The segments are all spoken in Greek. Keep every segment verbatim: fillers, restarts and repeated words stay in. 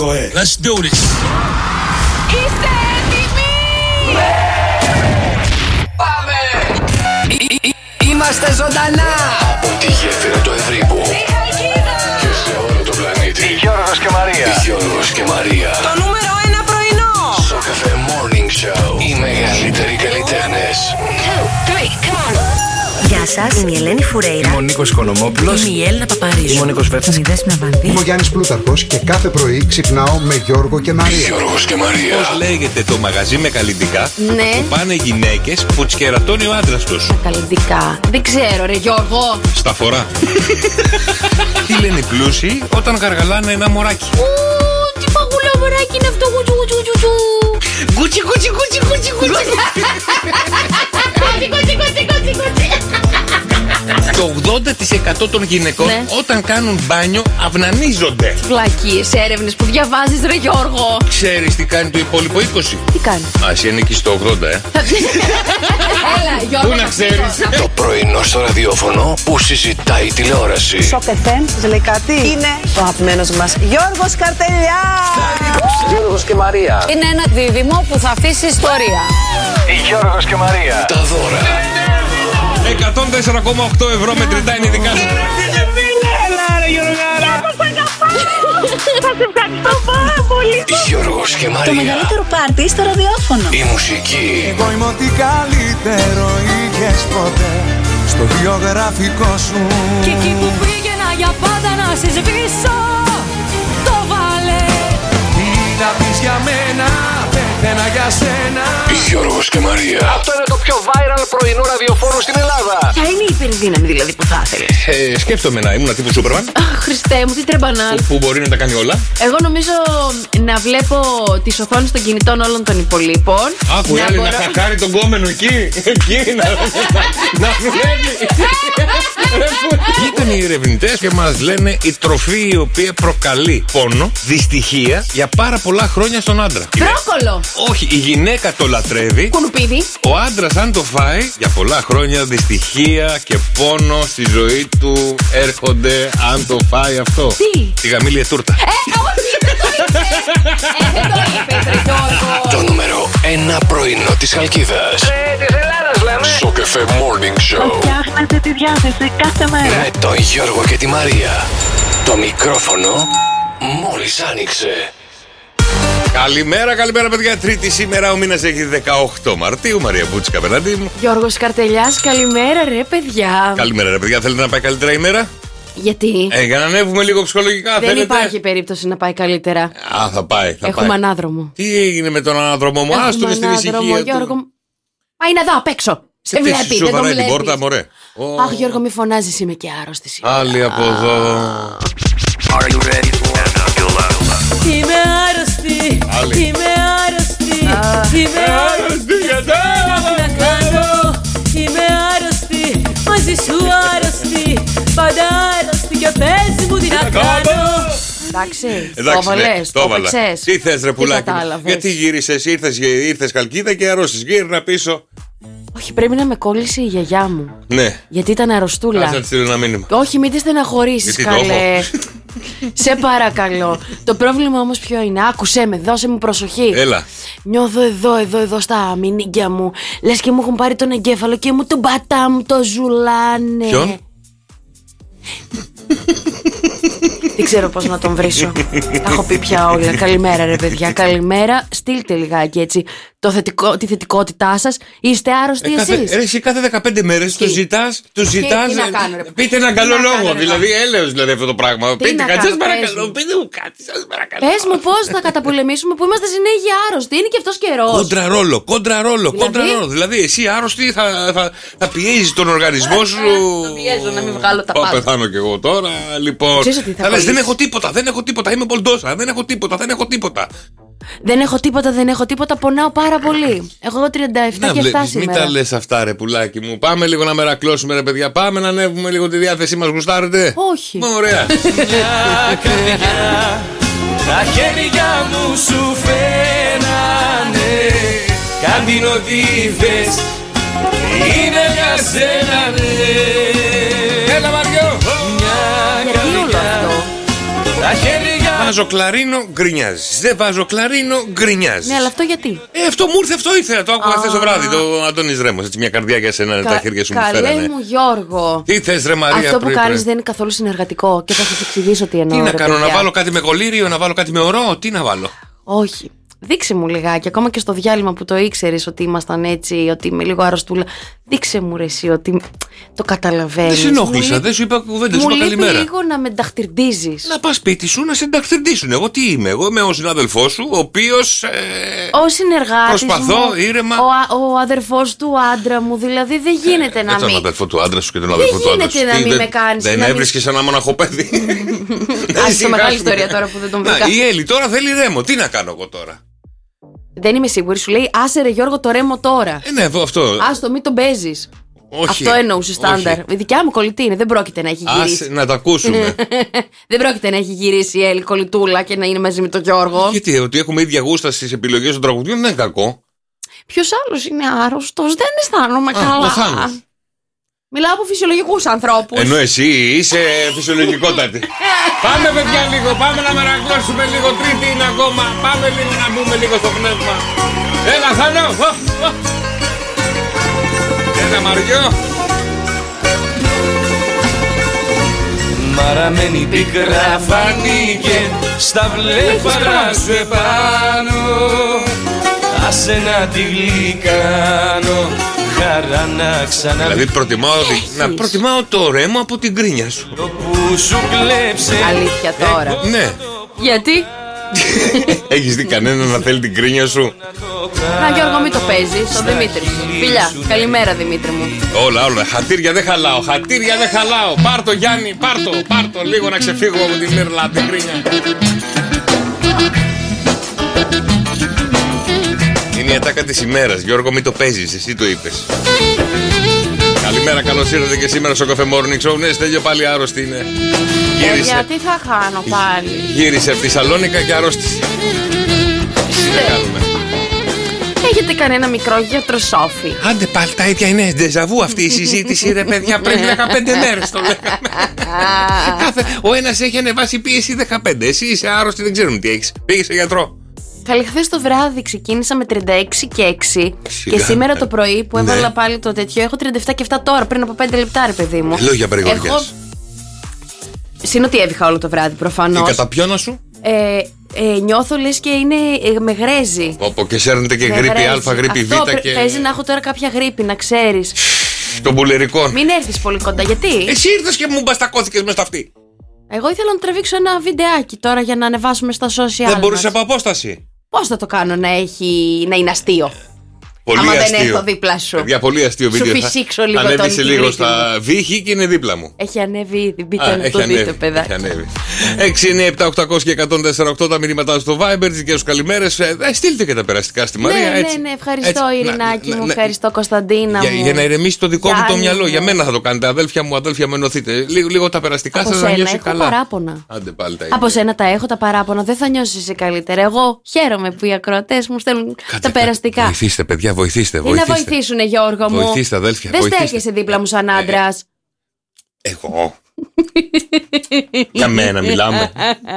ahead. Let's do this. Είστε έτοιμοι? Ναι! Πάμε! Είμαστε ζωντανά! Από τη γέφυρα του Ευρύπου και σε όλο το πλανήτη. Γιώργος και Μαρία. Γιώργος και Μαρία. Το νούμερο ένα πρωινό. Σοκαφέ Morning Show. Οι μεγαλύτεροι καλλιτέχνες. Γεια σας, είμαι η Ελένη Φουρέιρα. Είμαι ο Νίκος Οικονομόπουλος. Είμαι η Έλληνα Παπαρίζου. Είμαι ο Νίκος Βέφτης. Είμαι η Δέσποινα Βανδύ. Είμαι ο Γιάννης Πλούταρχος και κάθε πρωί ξυπνάω με Γιώργο και Μαρία. Γιώργος και Μαρία. Πώς λέγεται το μαγαζί με καλλιτικά Ναι. που πάνε γυναίκες που τις κερατώνει ο άντρας τους? Καλλιτικά. Δεν ξέρω, ρε Γιώργο. Στα φορά. Τι λένε οι πλούσιοι όταν γαργαλάνε ένα μωράκι? Ου, τι παγουλό μωράκι είναι αυτό. Γουτσου, γουτσου, γουτσου. Γκούτσι, γκούτσι, γκούτσι, γκούτσι, γκούτσι. Κότσι, κότσι, κότσι, κότσι, κότσι. Το ογδόντα τοις εκατό των γυναικών Ναι. όταν κάνουν μπάνιο αυνανίζονται. Βλακίες έρευνες που διαβάζεις, ρε Γιώργο. Ξέρεις τι κάνει το υπόλοιπο είκοσι? Τι κάνει? Α, εσύ ανήκεις στο ογδόντα, ε. Έλα, Γιώργο. Πού να ξέρεις? Το πρωινό στο ραδιόφωνο που συζητάει η τηλεόραση. Σοκ εφ εμ, σας λέει κάτι? Είναι ο αγαπημένος μας Γιώργος Καρτελιάς. Γιώργος και Μαρία. Είναι ένα δίδυμο που θα αφήσει ιστορία. Γιώργος και Μαρία. Τα δώρα. εκατόν τέσσερα κόμμα οκτώ ευρώ μετρητά είναι δικά σου. Θα σε ευχαριστώ πάρα πολύ. Γιώργος και Το Μαρία. μεγαλύτερο πάρτι στο ραδιόφωνο. Η μουσική. Εγώ είμαι ό,τι καλύτερο είχες ποτέ στο βιογραφικό σου. Και εκεί που πήγαινα για πάντα να σε σβήσω, το βάλε. Τι να πεις για μένα, πέθαινα για σένα. Γιώργος και Μαρία. Αυτό είναι το πιο viral πρωινό ραδιοφόρο στην Ελλάδα. Ποια είναι η υπερδύναμη δηλαδή που θα ήθελες? Ε, σκέφτομαι να ήμουν τύπου Σούπερμαν Αχ, Χριστέ μου, τι τρεμπανάλ. που μπορεί να τα κάνει όλα. Εγώ νομίζω να βλέπω τις οθόνες των κινητών όλων των υπολείπων. Άκου, να άλλη να μπορώ- χακάρει τον κόμενο εκεί. Εκεί να, να δουλεύει. Ήταν οι ερευνητές και μας λένε η τροφή η οποία προκαλεί πόνο, δυστυχία για πάρα πολλά χρόνια στον άντρα. Μπρόκολο. Όχι, η γυναίκα το λατρεύει. Κουνουπίδι. Ο άντρας αν το φάει για πολλά χρόνια δυστυχία και πόνο στη ζωή του έρχονται αν το φάει αυτό. Τι? Τη γαμήλια τούρτα. Ε, όχι, δεν το είπε. Ε, δεν το είπε, ρε Γιώργο. Το νούμερο ένα πρωινό της Χαλκίδας. Ε, της Ελλάδας λέμε. Σοκαφέ Morning Show. Φτιάχνετε τη διάθεση κάθε μέρα. Με τον Γιώργο και τη Μαρία. Το μικρόφωνο μόλις άνοιξε. Καλημέρα, καλημέρα παιδιά. Τρίτη σήμερα, ο μήνας έχει δεκαοκτώ Μαρτίου. Μαρία Μπούτσικα απέναντί μου. Γιώργος Καρτελιάς, καλημέρα ρε παιδιά. Καλημέρα, ρε παιδιά. Θέλετε να πάει καλύτερα η μέρα? Γιατί Ε, για να ανέβουμε λίγο ψυχολογικά, δεν θέλετε? υπάρχει περίπτωση να πάει καλύτερα. Α, θα πάει. Θα Έχουμε πάει. ανάδρομο. Τι έγινε με τον ανάδρομο μου? Άστον στην ησυχία Γιώργο. του. Πάει να δω απ' έξω. Σε Τι, βλέπει, σου δεν το βαράει την βλέπεις. πόρτα, μωρέ. Ω, Αχ, Γιώργο, μη φωνάζεις, είμαι και άρρωστη σήμερα. Άλλη από εδώ. Είμαι άρρωστη, Άλλη. είμαι άρρωστη, είμαι άρρωστη, τι να κάνω. Είμαι άρρωστη, μαζί σου άρρωστη, πάντα άρρωστη και πες μου τι να κάνω. Εντάξει, το Εντάξει, ναι, βάλες, το το έβαλα. παίξες. Τι θες ρε πουλάκι μου? κατάλαβες? Γιατί γύρισες, ήρθες, ήρθες Χαλκίδα και αρρώστης. Γύρνα πίσω. Όχι, πρέπει να με κόλλησε η γιαγιά μου. Ναι. Γιατί ήταν αρρωστούλα. Κάτσε να της στείλω ένα μήνυμα. Όχι, μην τη στεναχωρήσεις, Γιατί το καλέ. έχω. Σε παρακαλώ. Το πρόβλημα όμως ποιο είναι? Άκουσέ με, δώσε μου προσοχή. Έλα. Νιώθω εδώ, εδώ, εδώ στα μηνύγκια μου. Λες και μου έχουν πάρει τον εγκέφαλο και μου τον πατά μου το ζουλάνε. Ποιον? Δεν ξέρω πώς να τον βρίσω. Τα έχω πει πια όλα. Καλημέρα ρε παιδιά, καλημέρα. Στείλτε λιγάκι έτσι το θετικό, τη θετικότητά σας. Είστε άρρωστοι Ε, κάθε, εσείς? ρε, εσύ κάθε δεκαπέντε μέρες το ζητάς, το ζητάς. τι να ε, κάνω, ρε. Πείτε έναν Τι καλό να λόγο. κάνω, ρε, δηλαδή, έλεος δηλαδή αυτό το πράγμα. Τι Πείτε να κάτι, κάνω, σας παρακαλώ. πες μου. Πείτε μου κάτι, σας παρακαλώ. Πες μου πώς θα καταπολεμήσουμε που είμαστε συνέχεια άρρωστοι. Είναι και αυτός καιρός. Κόντρα ρόλο, κόντρα ρόλο, Δηλαδή? κόντρα ρόλο. Δηλαδή, εσύ άρρωστη θα, θα, θα πιέζεις τον οργανισμό σου. Θα πιέζω να μην βγάλω τα Πω, πάντα. πεθάνω κι εγώ τώρα. Λοιπόν. Ξέρεις ότι θα Θα λες, δεν κολλήσεις. έχω τίποτα, δεν έχω τίποτα. Είμαι μπολντόσα, δεν έχω τίποτα, δεν έχω τίποτα. Δεν έχω τίποτα, δεν έχω τίποτα. Πονάω πάρα πολύ. Εγώ τριάντα επτά και επτά βλέπεις, μην σήμερα. τα λες αυτά, ρε πουλάκι μου. Πάμε λίγο να μερακλώσουμε, ρε παιδιά. Πάμε να ανέβουμε λίγο τη διάθεσή μας. Γουστάρετε? Όχι. Ωραία. Τα χέρια μου σου φαίνανε κάτι ό,τι θες. Είναι για σένα, ναι. Έλα Μαριό. Μια Γιατί όλο αυτό? τα χέρια βάζω κλαρίνο, γκρινιάζεις. Δεν βάζω κλαρίνο, γκρινιάζεις. Ναι, αλλά αυτό γιατί? Ε, αυτό μου ήρθε, αυτό ήθελα. Το άκουγα χθες το βράδυ. Το Αντώνης Ρέμος. Έτσι, μια καρδιά για σένα, Κα... τα χέρια σου μου φέρανε. Καλέ μου Γιώργο. Τι θες, ρε Μαρία? Αυτό που πριν, κάνεις πριν. δεν είναι καθόλου συνεργατικό και θα σας εξηγήσω τι εννοώ. Τι να ρε, κάνω, παιδιά. να βάλω κάτι με κολύριο, να βάλω κάτι με ορό, τι να βάλω? Όχι. Δείξε μου λιγάκι, ακόμα και στο διάλειμμα που το ήξερες ότι ήμασταν έτσι, ότι είμαι λίγο αρρωστούλα. Δείξε μου ρε εσύ ότι το καταλαβαίνεις. Δεν σε ενόχλησα, δεν σου είπα κουβέντα, σου είπα καλημέρα. Μου λείπει λίγο να με ενταχτυρντίζεις. Να πας σπίτι σου να σε ενταχτυρντήσουν. Εγώ τι είμαι? Εγώ είμαι ο συνάδελφός σου, ο οποίος. Ε, ο συνεργάτης προσπαθώ μου, ήρεμα. Ο, ο αδερφός του άντρα μου, δηλαδή δεν γίνεται ε, να μην. Δεν τον αδερφό του άντρα σου και τον αδερφό του άντρα σου. Δεν γίνεται να μην με κάνεις. Δεν έβρισκε σαν ένα μοναχοπέδι. Άχι το μεγάλη ιστορία τώρα που δεν τον βρήκα. Η Έλλη τώρα θέλει ρέμο. Τι να κάνω εγώ τώρα? Δεν είμαι σίγουρη, σου λέει άσε ρε Γιώργο το ρέμο τώρα. Ε, ναι, αυτό. Άστο, μην τον παίζεις. Όχι. Αυτό εννοούσε στάνταρ. Η δικιά μου κολλητή είναι, δεν πρόκειται να έχει γυρίσει. Άσε να τα ακούσουμε. Δεν πρόκειται να έχει γυρίσει η Έλλη κολλητούλα και να είναι μαζί με τον Γιώργο. Γιατί ότι έχουμε ίδια γούστα στις επιλογές των τραγουδιών δεν είναι κακό. Ποιος άλλος είναι άρρωστος, δεν αισθάνομαι Α, καλά. ο Θάνος. Μιλάω από φυσιολογικούς ανθρώπους. Ενώ εσύ είσαι φυσιολογικότατη. Πάμε παιδιά λίγο, πάμε να μερακλώσουμε λίγο. Τρίτη είναι ακόμα. Πάμε λίγο να μπούμε λίγο στο πνεύμα. Έλα Θάνο. Έλα Μαριό. Μαραμένη πικρά φανήκε στα βλέφαρα σου επάνω. Άσε να τη γλυκάνω, χαρά να ξανα... Δηλαδή προτιμάω, να προτιμάω το ρέμο από την γκρίνια σου. Το που σου κλέψε. Αλήθεια τώρα. Ναι. Γιατί? Έχεις δει κανένα να θέλει την γκρίνια σου? Να Γιώργο μην το παίζεις, ο Δημήτρης. Φιλιά, καλημέρα Δημήτρη μου. Όλα, όλα, χατήρια δεν χαλάω, χατήρια δεν χαλάω. Πάρ' το Γιάννη, πάρ' το, πάρ' το λίγο να ξεφύγω από την μύρλα, την γκρίνια. Είναι η ατάκα της ημέρας. Γιώργο μην το παίζεις, εσύ το είπες. Καλημέρα, καλώς ήρθατε και σήμερα στο Cafe Morning Show. Ναι, Στέλιο πάλι άρρωστη είναι. Γύρισε. Ε, γιατί θα κάνω πάλι? Γύρισε από τη Σαλόνικα και αρρώστησε. Τι να κάνουμε? Έχετε κανένα μικρό γιατροσόφι? Άντε πάλι τα ίδια είναι. Ντεζαβού αυτή η συζήτηση, ρε παιδιά. Πριν δεκαπέντε μέρες το λέγαμε. Κάθε... Ο ένας έχει ανεβάσει πίεση δεκαπέντε. Εσύ είσαι άρρωστη, δεν ξέρουμε τι έχεις. Πήγες σε γιατρό. Καλή, χθες το βράδυ ξεκίνησα με τριάντα έξι και έξι. Σιγά, και σήμερα ε, το πρωί που έβαλα ναι. πάλι το τέτοιο έχω τριάντα επτά και επτά τώρα, πριν από πέντε λεπτά, ρε παιδί μου. Λόγια παρηγοριάς. Έχω... Συν ότι έβηχα όλο το βράδυ προφανώς. Η καταπιώνα σου? Ε, ε, νιώθω λες και είναι ε, με γρέζι. Όπω και σέρνετε και Με γρήπη γρέζι. Α, γρήπη Β Αυτό και. παίζει να έχω τώρα κάποια γρήπη, να ξέρεις. Των πουλερικών. Μην έρθεις πολύ κοντά, γιατί? Εσύ ήρθες και μου μπαστακώθηκες μες στα αυτή. Εγώ ήθελα να τραβήξω ένα βιντεάκι τώρα για να ανεβάσουμε στα social. Δεν μπορούσε μας. από απόσταση. Πώς θα το κάνω να, έχει, να είναι αστείο? Πολύ άμα αστείο. δεν έρθω δίπλα σου. Για πολύ αστείο Σου βίντεο. φυσήξω λίγο ανέβησε τον λίγο τρίτη στα βύχη και είναι δίπλα μου. Έχει ανέβει ήδη. Μπείτε Α, να έχει το δείτε, ανέβει, παιδάκι. έχει ανέβει. έξι εννιά επτά οκτώ και εκατόν τέσσερα οκτώ τα μηνύματά στο Viber. Και στους καλημέρες. Ε, στείλτε και τα περαστικά στη Μαρία. Ναι, έτσι. ναι, ναι, ευχαριστώ Έτσι. Ειρηνάκη Να, μου, να, ευχαριστώ Κωνσταντίνα για, μου. για να ηρεμήσει το δικό μου το Γιάννη μυαλό. μου. Για μένα θα το κάνετε. Αδέλφια μου, αδέλφια μου, ενωθείτε. Λίγο, λίγο τα περαστικά Από σας να σένα νιώσει έχω καλά. παράπονα. Άντε πάλι τα ίδια. Από σένα τα έχω τα παράπονα, δεν θα νιώσεις εσύ καλύτερα. Εγώ χαίρομαι που οι ακροατές μου στέλνουν Κάτε, τα περαστικά. Βοηθήστε, παιδιά, βοηθήστε. Τι να βοηθήσουνε, Γιώργο μου. Βοηθήστε, αδέλφια. Δεν βοηθήστε. στέκεσαι δίπλα μου σαν άντρας. Εγώ. Για μένα μιλάμε.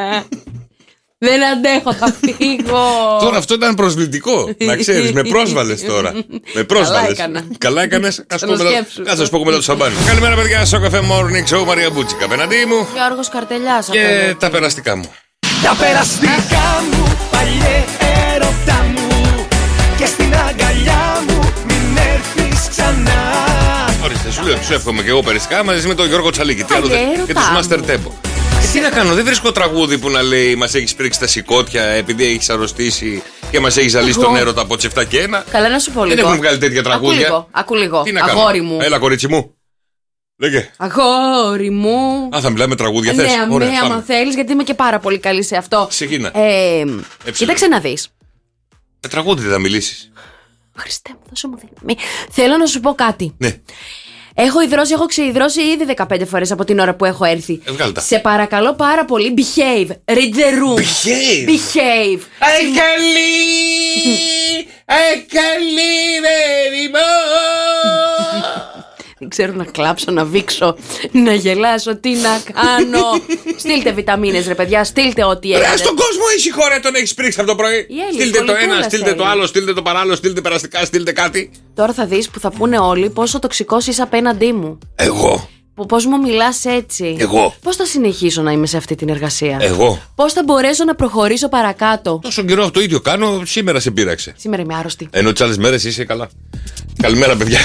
Δεν αντέχω, θα φύγω. Τώρα αυτό ήταν προσβλητικό. Να ξέρεις, με πρόσβαλες τώρα. Με πρόσβαλες. έκανα. Καλά έκανες. Ας Θα πω το μετά- σκέψου. Κάτσε να σου πω μετά το σαμπάνι. Καλημέρα, παιδιά. Στο Cafe Morning Show, Μαρία Μπούτσικα απέναντί μου. Γιώργος Καρτελιάς. Και τα περαστικά μου. Τα περαστικά μου, παλιέ έρωτά μου. Και στην αγκαλιά μου μην έρθεις ξανά. Ορίστε, σου λέω, σου εύχομαι και εγώ περιστικά μαζί με τον Γιώργο Τσαλίκη. Τι άλλο Παλιέ δεν. Και τους έρωτά Master μου. Tempo. Ε, τι να κάνω, δεν βρίσκω τραγούδι που να λέει μας έχεις πρίξει τα σηκώτια επειδή έχεις αρρωστήσει και μας έχεις ζαλίσει τον έρωτα από τις επτά και ένα. Καλά να σου πω λίγο. Δεν έχουν βγάλει τέτοια τραγούδια. Ακού λίγο, ακού λίγο. Τι να κάνω. Αγόρι μου. Έλα, κορίτσι μου. Λέγε. Αγόρι μου. Α, θα μιλάμε τραγούδια, θες. Ναι, Ωραία, ναι, πάμε. άμα θέλεις, γιατί είμαι και πάρα πολύ καλή σε αυτό. Ξεκίνα. Ε, Έψιλο. κοίταξε να δεις. Με τραγούδι δεν θα μιλήσεις. Χριστέ μου, δώσε μου δύναμη. Θέλω να σου πω κάτι. Ναι. Έχω υδρώσει, έχω ξεϊδρώσει ήδη δεκαπέντε φορές από την ώρα που έχω έρθει. Ε, βγάλ' τα. Σε παρακαλώ πάρα πολύ, behave. Read the room. Behave. Behave. Αι καλή, αι καλή, very much. Δεν ξέρω να κλάψω, να βήξω, να γελάσω, τι να κάνω. Στείλτε βιταμίνες, ρε παιδιά, στείλτε ό,τι έχετε. Ρε στον κόσμο ησυχώ, ρε, τον έχεις πρίξει από το πρωί. Στείλτε το ένα, στείλτε το άλλο, στείλτε το παράλληλο, στείλτε περαστικά, στείλτε κάτι. Τώρα θα δεις που θα πούνε όλοι πόσο τοξικός είσαι απέναντί μου. Εγώ. Πώς μου μιλάς έτσι. Εγώ. Πώς θα συνεχίσω να είμαι σε αυτή την εργασία. Εγώ. Πώς θα μπορέσω να προχωρήσω παρακάτω. Τόσο καιρό το ίδιο κάνω, σήμερα σε πείραξε. Σήμερα είμαι άρρωστη. Ενώ τις άλλες μέρες είσαι καλά. Καλημέρα, παιδιά.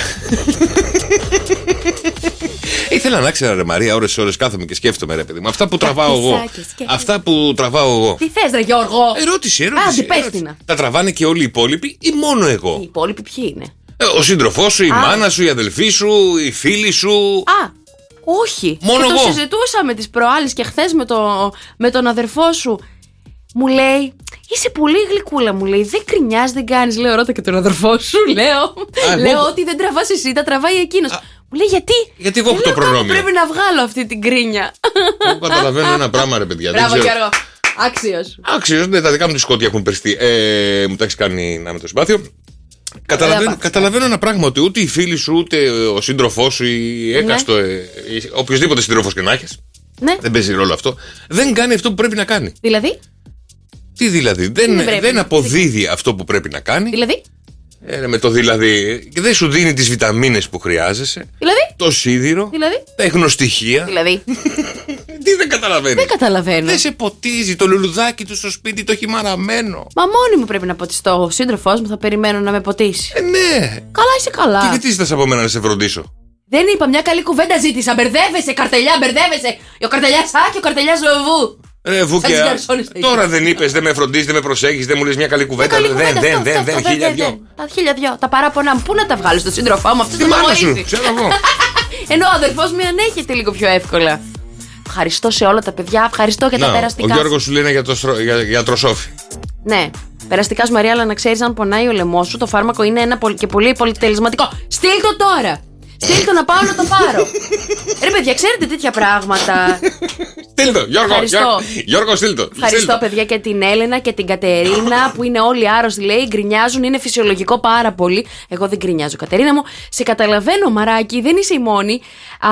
Ήθελα να ξέρω, ρε Μαρία, ώρες ώρες κάθομαι και σκέφτομαι, ρε παιδί μου. Αυτά που τραβάω εγώ. Αυτά που τραβάω εγώ. Τι θες, ρε Γιώργο. Ερώτηση, ερώτηση. Άντε, πες την. Τα τραβάνε και όλοι οι υπόλοιποι ή μόνο εγώ. Οι υπόλοιποι ποιοι είναι. Ε, ο σύντροφός σου, η Α. μάνα σου, η αδελφή σου, οι φίλοι σου. Α, όχι. Μόνο και εγώ. το συζητούσαμε τις προάλλες και χθες με, το, με τον αδερφό σου. Μου λέει, είσαι πολύ γλυκούλα, μου λέει. Δεν κρινιάς, δεν κάνεις. Λέω, ρώτα και τον αδερφό σου, λέω. Α, λέω εγώ... ότι δεν τραβάς εσύ, τα τραβάει εκείνος. Α. Μου λέει, γιατί. Γιατί εγώ έχω το λέω, προνόμιο. Πρέπει να βγάλω αυτή την κρίνια. Εγώ καταλαβαίνω ένα πράγμα, ρε παιδιά. Μπράβο, δεν ξέρω... Γιώργο. Άξιος. Άξιος, ναι, τα δικά μου τη σκότια έχουν περιστεί. Ε, μου τα έχει κάνει να με το συμπάθειο. Καταλαβαίνω, καταλαβαίνω ένα πράγμα, ότι ούτε οι φίλοι σου, ούτε ο σύντροφός σου ή έκαστο, ναι. ε, οποιοδήποτε σύντροφος και να έχεις, ναι. δεν παίζει ρόλο αυτό, δεν κάνει αυτό που πρέπει να κάνει. Δηλαδή. Τι δηλαδή, δεν, δεν, δεν αποδίδει αυτό που πρέπει να κάνει. Δηλαδή. Ε, με το δηλαδή, δεν σου δίνει τις βιταμίνες που χρειάζεσαι. Δηλαδή. Το σίδηρο. Δηλαδή. Τα ιγνοστοιχεία. Δηλαδή. Τι δεν καταλαβαίνει. Δεν καταλαβαίνω. Δεν σε ποτίζει το λουλουδάκι του στο σπίτι, το χυμαραμένο. Μα μόνη μου πρέπει να ποτιστώ. Ο σύντροφός μου θα περιμένω να με ποτίσει. Ε, ναι. Καλά, είσαι καλά. Και γιατί ζητάς από μένα να σε φροντίσω. Δεν είπα, μια καλή κουβέντα ζήτησα. Μπερδεύεσαι, καρτελιά, μπερδεύεσαι. Ο καρτελιάς Α και ο καρτελιάς Β. Ρε Βούκια, τώρα δεν είπες, δεν με φροντίζεις, δεν με προσέχεις, δεν μου λες μια καλή κουβέντα. Δεν, δεν, δεν, δεν, δεν, χίλια δυο. Τα χίλια δυο. Τα παράπονα μου, πού να τα βγάλω στον σύντροφό μου, αυτό δεν μου βοηθήσει. Ξέρω εγώ. Ενώ ο αδερφός μου ανέχεται λίγο πιο εύκολα. Ευχαριστώ σε όλα τα παιδιά, ευχαριστώ για να, τα περαστικά. Ο Γιώργος σου λέει για, το, για, για τροσόφι. Ναι, περαστικά σου Μαρία, αλλά να ξέρεις, αν πονάει ο λαιμός σου, το φάρμακο είναι ένα και πολύ πολυτελεσματικό. Στείλ το τώρα! Στείλ το να πάω να το πάρω. Ρε παιδιά, ξέρετε τέτοια πράγματα. Στείλ το, Γιώργο, Γιώργο, Γιώργο, στείλ το. Ευχαριστώ παιδιά και την Έλενα και την Κατερίνα που είναι όλοι άρρωστοι, λέει, γκρινιάζουν, είναι φυσιολογικό πάρα πολύ. Εγώ δεν γκρινιάζω, Κατερίνα μου. Σε καταλαβαίνω, Μαράκι, δεν είσαι η μόνη. Α,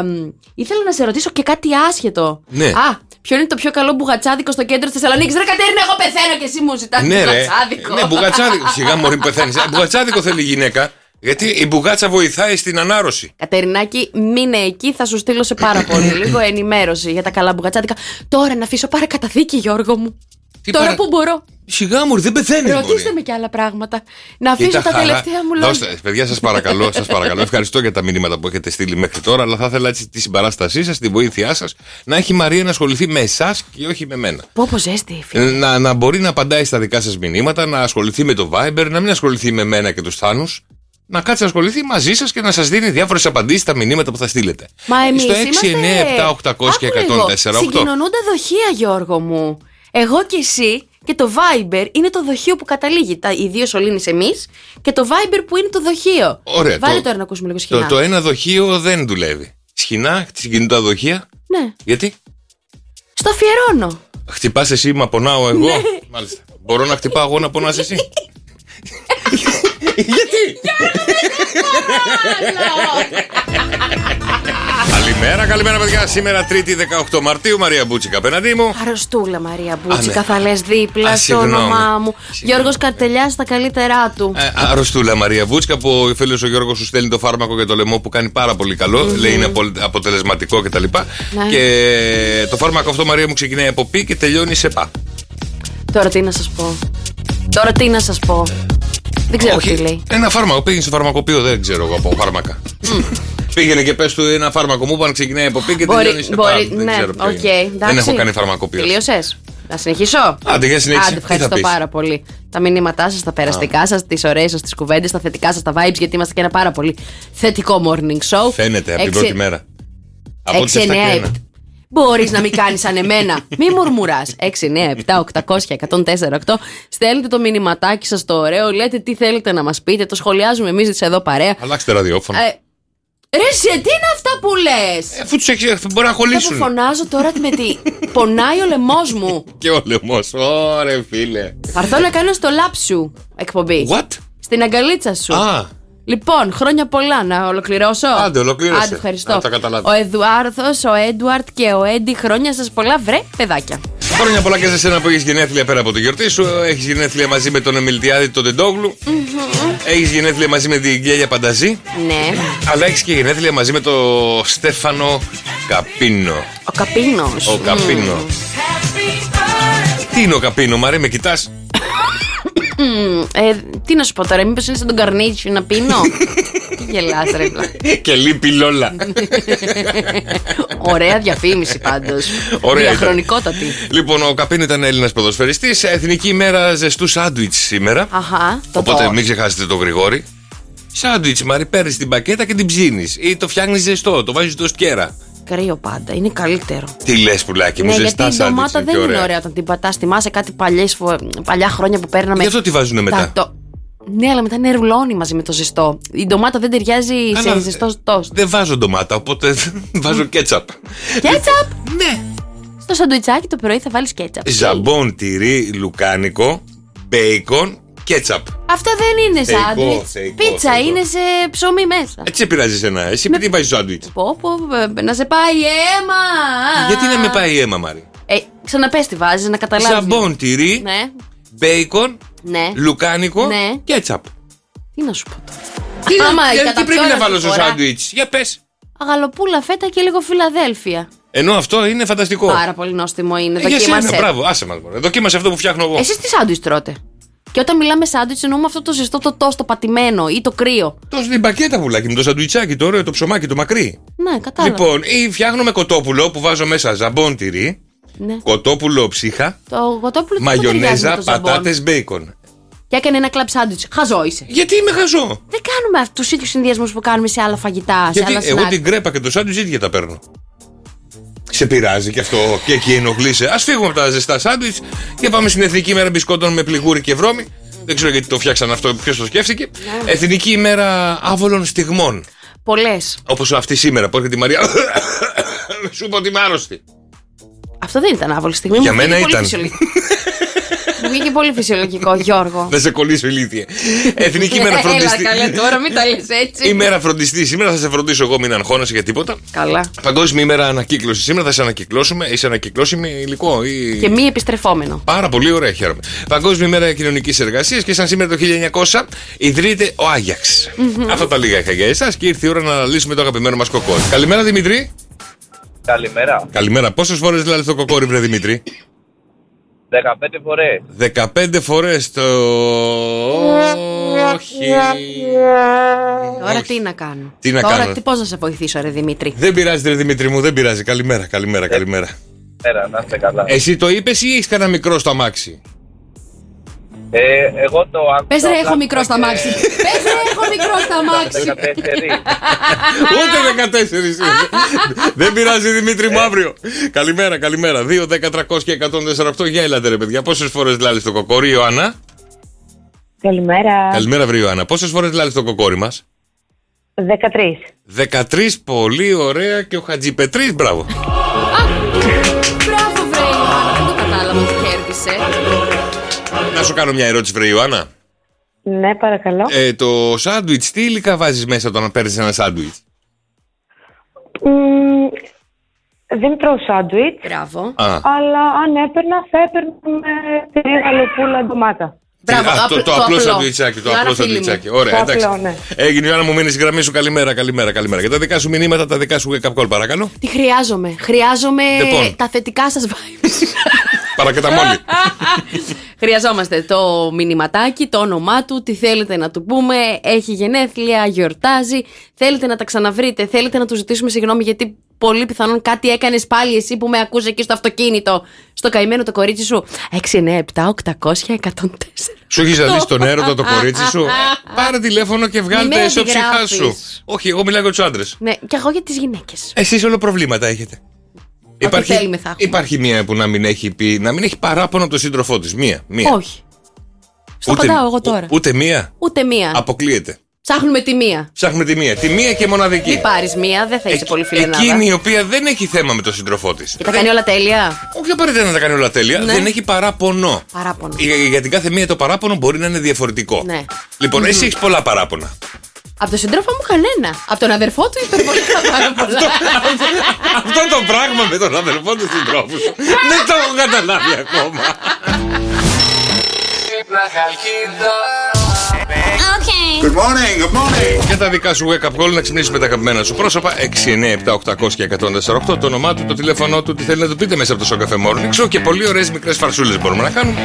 ήθελα να σε ρωτήσω και κάτι άσχετο. Ναι. Α, ποιο είναι το πιο καλό μπουγατσάδικο στο κέντρο της Θεσσαλονίκης? Ρε Κατερίνα, εγώ πεθαίνω και εσύ μου ζητάς ναι, μπουγατσάδικο. Ναι, μπουγατσάδικο. Σιγά μωρή πεθαίνεις. Μπουγατσάδικο θέλει η γυναίκα. Γιατί η μπουγάτσα βοηθάει στην ανάρρωση. Κατερινάκη, μείνε εκεί, θα σου στείλω σε πάρα πολύ λίγο ενημέρωση για τα καλά μπουγατσάδικα. Τώρα να αφήσω παρακαταθήκη, Γιώργο μου. Τι Τώρα παρα... που μπορώ. Σιγά μου, δεν πεθαίνει. Ρωτήστε με κι άλλα πράγματα. Να αφήσω Κοίτα, τα χαρά. τελευταία μου λόγια. Δώστε, παιδιά, σας παρακαλώ, σας παρακαλώ. Ευχαριστώ για τα μηνύματα που έχετε στείλει μέχρι τώρα. Αλλά θα ήθελα έτσι τη συμπαράστασή σας, τη βοήθειά σας, να έχει η Μαρία να ασχοληθεί με εσάς και όχι με μένα. Πω, πω ζέστη, φίλε. Να, να μπορεί να απαντάει στα δικά σας μηνύματα, να ασχοληθεί με το Viber, να μην ασχοληθεί με μένα και τους Θάνους. Να κάτσει να ασχοληθεί μαζί σας και να σας δίνει διάφορες απαντήσεις στα μηνύματα που θα στείλετε. Μα εμείς στο έξι εννιά επτά οκτακόσια και εκατόν τέσσερα οκτώ. Συγκοινωνούνται δοχεία, Γιώργο μου. Εγώ και εσύ και το Viber είναι το δοχείο που καταλήγει. Τα, οι δύο σωλήνες εμείς και το Viber που είναι το δοχείο. Ωραία. Βάλε το, τώρα να ακούσουμε λίγο σχοινά. Το, το ένα δοχείο δεν δουλεύει. Σχοινά, συγκινούν τα δοχεία. Ναι. Γιατί? Στο αφιερώνω. Χτυπάς εσύ, μα πονάω εγώ. Ναι. Μάλιστα. Μπορώ να χτυπάω εγώ να πονάς εσύ? Γιατί? Καλημέρα, καλημέρα παιδιά. Σήμερα Τρίτη δεκαοκτώ Μαρτίου, Μαρία Μπούτσικα απέναντί μου. Αρρωστούλα Μαρία Μπούτσικα, Α, ναι. θα λες δίπλα Α, στο όνομά μου. Γιώργος Καρτελιάς στα καλύτερά του. Ε, αρρωστούλα Μαρία Μπούτσικα, που ο φίλος ο Γιώργος σου στέλνει το φάρμακο για το λαιμό που κάνει πάρα πολύ καλό. Mm-hmm. Λέει είναι αποτελεσματικό κτλ. Ναι. Και το φάρμακο αυτό, Μαρία μου, ξεκινάει από πι και τελειώνει σε πα. Τώρα τι να σας πω. Τώρα τι να σας πω. Δεν ξέρω Όχι, τι λέει. Ένα φάρμακο. Πήγαινε στο φαρμακοποιείο, δεν ξέρω εγώ από φάρμακα. Πήγαινε και πες του ένα φάρμακο μου που αν ξεκινάει από πι και τελειώνει σε πα. Ναι, okay, δεν έχω κάνει φαρμακοποιείο. Τελείωσες. Να συνεχίσω. Άντε, για συνέχιση. Άντε, ευχαριστώ πάρα πολύ. Τα μηνύματά σας, τα περαστικά σας, τις ωραίες σας, τις κουβέντες, τα θετικά σας, τα vibes, γιατί είμαστε και ένα πάρα πολύ θετικό morning show. Φαίνεται από την πρώτη μέρα. Από τις επτά και ένα. Μπορείς να μην κάνεις σαν εμένα. Μη μουρμουράς. έξι εννιά επτά οκτακόσια εκατόν τέσσερα οκτώ. Στέλνετε το μηνυματάκι σας το ωραίο. Λέτε τι θέλετε να μας πείτε. Το σχολιάζουμε εμείς εδώ παρέα. Αλλάξτε ραδιόφωνο. Ε, ρε σε, τι είναι αυτά που λες? Ε, αφού τους έχεις, μπορεί να χωλήσουν. Αυτό που φωνάζω τώρα με τη... Πονάει ο λαιμός μου. Και ο λαιμός. Ωρε φίλε. Θα έρθω να κάνω στο λάπ σου εκπομπή. What? Στην αγκαλίτσα σου. Α. Λοιπόν, χρόνια πολλά να ολοκληρώσω. Άντε, ολοκλήρωσε. Άντε, ευχαριστώ. Να τα καταλάβεις. Ο Εδουάρδος, ο Έντουαρτ και ο Έντι, χρόνια σας πολλά, βρε παιδάκια. Χρόνια πολλά και σε εσένα που έχεις γενέθλια πέρα από τη γιορτή σου. Έχεις γενέθλια μαζί με τον Εμιλτιάδη τον Τεντόγλου. Mm-hmm. Έχεις γενέθλια μαζί με την Γκέλια Πανταζή. Ναι. Αλλά έχεις και γενέθλια μαζί με τον Στέφανο Καπίνο. Ο Καπίνος. Ο Καπίνο. Mm. Τι είναι ο Καπίνο, Μαρή, με κοιτάς? ε, τι να σου πω τώρα, μήπως είναι σαν τον Καρνίτσιο να πίνω? Τι γελάς ρε πλά. Και λείπει Λόλα. Ωραία διαφήμιση πάντως. Διαχρονικότατη. Λοιπόν, ο Καπίνο ήταν Έλληνας ποδοσφαιριστής. Εθνική ημέρα ζεστού σάντουιτς σήμερα. Αχα, το Οπότε το. μην ξεχάσετε τον Γρηγόρη. Σάντουιτς, Μαρή, παίρνεις την πακέτα και την ψήνεις. Ή το φτιάχνεις ζεστό, το βάζεις στο σκέρα. Κρύο πάντα, είναι καλύτερο. Τι λες, πουλάκι μου, ναι, ζεστά γιατί η σάντουιτς. ντομάτα δεν είναι ωραία όταν την πατάς. Θυμάσαι κάτι παλιές, παλιά χρόνια που παίρναμε. Γι' αυτό τι βάζουνε μετά. Τα, το... Ναι, αλλά μετά είναι ρουλώνει μαζί με το ζεστό. Η ντομάτα δεν ταιριάζει αλλά σε ζεστό τόστ. Δεν βάζω ντομάτα, οπότε βάζω κέτσαπ. Κέτσαπ? Ναι. Στο σαντουιτσάκι το πρωί θα βάλεις κέτσαπ. Ζαμπόν, τυρί, λουκάνικο, μπέικον, κέτσαπ. Αυτό δεν είναι σάντουιτς. Πίτσα θεϊκό. Είναι σε ψωμί μέσα. Έτσι πειράζει εσένα. Εσύ με... τι βάζεις σάντουιτς? Πω, πω, να σε πάει αίμα. Γιατί να με πάει αίμα, Μάρη? Ε, ξαναπες τι βάζεις να καταλάβεις. Ζαμπόν, τυρί, ναι. μπέικον, ναι. λουκάνικο, ναι. κέτσαπ. Τι να σου πω τώρα? Τι, Άμα, για, τι πρέπει να βάλω στο σάντουιτς? Για πες. Αγαλοπούλα, φέτα και λίγο Φιλαδέλφια. Ενώ αυτό είναι φανταστικό. Πάρα πολύ νόστιμο είναι. Ε, δοκίμασε. Για σένα, μπράβο, άσε μας. Δοκίμασε αυτό που φτιάχνω εγώ. Εσείς τι σάντουιτς τρώτε? Και όταν μιλάμε σάντουιτς εννοούμε αυτό το ζεστό, το τόστο πατημένο ή το κρύο. Τόσο την πακέτα πουλάκι με το σαντουιτσάκι, το ωραίο, το ψωμάκι, το μακρύ. Ναι, κατάλαβα. Λοιπόν, ή φτιάχνω με κοτόπουλο που βάζω μέσα ζαμπόν τυρί, ναι. κοτόπουλο ψύχα, το κοτόπουλο μαγιονέζα, πατάτες, μπέικον. Και έκανε ένα κλαμπ σάντουιτς. Χαζό είσαι. Γιατί είμαι χαζό? Δεν κάνουμε αυτούς τους ίδιους συνδυασμούς που κάνουμε σε άλλα φαγητά. Γιατί σε άλλα εγώ σνακ. την κρέπα και το σάντουιτς ίδια τα παίρνω. Σε πειράζει και αυτό και εκεί ενοχλείσαι. Ας φύγουμε από τα ζεστά σάντουιτς και πάμε στην Εθνική ημέρα μπισκότων με πληγούρι και βρώμη. Δεν ξέρω γιατί το φτιάξαν αυτό, ποιος το σκέφτηκε. Ναι. Εθνική ημέρα άβολων στιγμών. Πολλές. Όπως αυτή σήμερα που έρχεται η Μαρία. Σου πω ότι είμαι άρρωστη. Αυτό δεν ήταν άβολη στιγμή. Για μένα ήταν. Μου βγήκε πολύ φυσιολογικό, Γιώργο. Να σε κολλήσω ηλίθιε. Εθνική ημέρα φροντιστή. Έλα, καλέ, τώρα μην τα λες έτσι. Ημέρα φροντιστή. Σήμερα θα σε φροντίσω εγώ, μην αγχώνεσαι για τίποτα. Καλά. Παγκόσμια ημέρα ανακύκλωση. Σήμερα θα σε ανακυκλώσουμε. Είσαι ανακυκλώσιμο υλικό. Ή... Και μη επιστρεφόμενο. Πάρα πολύ ωραία, χαίρομαι. Παγκόσμια ημέρα κοινωνική εργασία και σαν σήμερα το χίλια εννιακόσια ιδρύεται ο Άγιαξ. Mm-hmm. Αυτά τα λίγα είχα για εσά και ήρθε η ώρα να αναλύσουμε το αγαπημένο μα κοκόρι. Καλημέρα, Δημήτρη. Καλημέρα. Καλημέρα. Πόσες φορές δηλαδή το κοκόρι, βρε Δημήτρη? Δεκαπέντε φορές. Δεκαπέντε φορές το... Όχι. Τώρα τι να κάνω? Τι να Τώρα κάνω? τι, πώς να σε βοηθήσω ρε Δημήτρη? Δεν πειράζει ρε Δημήτρη μου, δεν πειράζει. Καλημέρα, καλημέρα, καλημέρα. Καλημέρα, να είστε καλά. Εσύ το είπες ή έχεις κανένα μικρό στο αμάξι? Ε, εγώ το άκουσα. Πες ρε έχω μικρό στα αμάξι. Πες ρε έχω μικρό στα αμάξι. Ούτε δεκατέσσερις. Δεν πειράζει Δημήτρη μου, αύριο. Καλημέρα, καλημέρα. δύο, δέκα, τριακόσια, εκατόν σαράντα οκτώ. Για έλατε ρε παιδιά. Πόσες φορές λάλεις το κοκόρι, Ιωάννα? Καλημέρα. Καλημέρα βρε Ιωάννα. Πόσες φορές λάλεις το κοκόρι μας? Δεκατρείς. Δεκατρείς, πολύ ωραία. Και ο Χατζιπετρής, μπράβο. Μπράβο βρε Ιωάννα. Δεν το κατάλαβα ότι κέρδισε. Να σου κάνω μια ερώτηση, βρε Ιωάννα. Ναι, παρακαλώ. Ε, το σάντουιτς, τι υλικά βάζεις μέσα όταν παίρνεις ένα σάντουιτς? Mm, δεν τρώω σάντουιτς. Μπράβο. Αλλά αν έπαιρνα, θα έπαιρνα με τυρί, γαλοπούλα, ντομάτα. Μπράβο, Α, το, το, το απλό απλό σαντουιτσάκι. Το απλό σαντουιτσάκι. Ωραία, το εντάξει. απλό, ναι. Έγινε η Ιωάννα μου, μείνει στη γραμμή σου. Καλημέρα, καλημέρα, καλημέρα. Και τα δικά σου μηνύματα, τα δικά σου wake-up call, παρακαλώ. Τι χρειάζομαι? Χρειάζομαι λοιπόν. τα θετικά σας vibes. Παρακαταμόλη. Χρειαζόμαστε το μηνυματάκι, το όνομά του, τι θέλετε να του πούμε. Έχει γενέθλια, γιορτάζει. Θέλετε να τα ξαναβρείτε, θέλετε να του ζητήσουμε συγγνώμη γιατί πολύ πιθανόν κάτι έκανες πάλι εσύ που με ακούς εκεί στο αυτοκίνητο. Στο καημένο το κορίτσι σου. έξι εννιά επτά οκτακόσια εκατόν τέσσερα. Σου έχει ζαλίσει τον έρωτα το κορίτσι σου. Πάρε τηλέφωνο και βγάλτε εσώ ψυχά σου. Όχι, εγώ μιλάω για τους άντρες. Ναι, και εγώ για τις γυναίκες. Εσείς όλο προβλήματα έχετε. Υπάρχει, θέλουμε, θα υπάρχει μία που να μην έχει πει, να μην έχει παράπονο από τον σύντροφό της. Μία, μία. Όχι. Στο απαντάω εγώ τώρα. Ούτε μία. Ούτε μία. Αποκλείεται. Ψάχνουμε τη μία. Ψάχνουμε τη μία. Τη μία και μοναδική. Μην πάρεις μία, δεν θα είσαι Ε, πολύ φιλενάδα. Εκείνη η οποία δεν έχει θέμα με τον σύντροφό της. Και τα κάνει όλα τέλεια. Όχι απαραίτητα να τα κάνει όλα τέλεια. Ναι. Δεν έχει παράπονο. Παράπονο. Για, για την κάθε μία το παράπονο μπορεί να είναι διαφορετικό. Ναι. Λοιπόν, Mm-hmm. εσύ έχεις πολλά παράπονα. Από τον σύντροφο μου κανένα. Από τον αδερφό του υπερβολικά πάρα πολλά. Αυτό το πράγμα με τον αδερφό του συντρόφου σου δεν το έχω καταλάβει ακόμα. Good morning, good morning. Και τα δικά σου wake up call να ξυπνήσεις με τα αγαπημένα σου πρόσωπα. έξι εννιά επτά οκτακόσια εκατόν τέσσερα οκτώ. Το όνομά του, το τηλέφωνό του, τι θέλει να του πείτε μέσα από το Σοκαφέ Morning Show. Και πολύ ωραίες μικρές φαρσούλες μπορούμε να κάνουμε.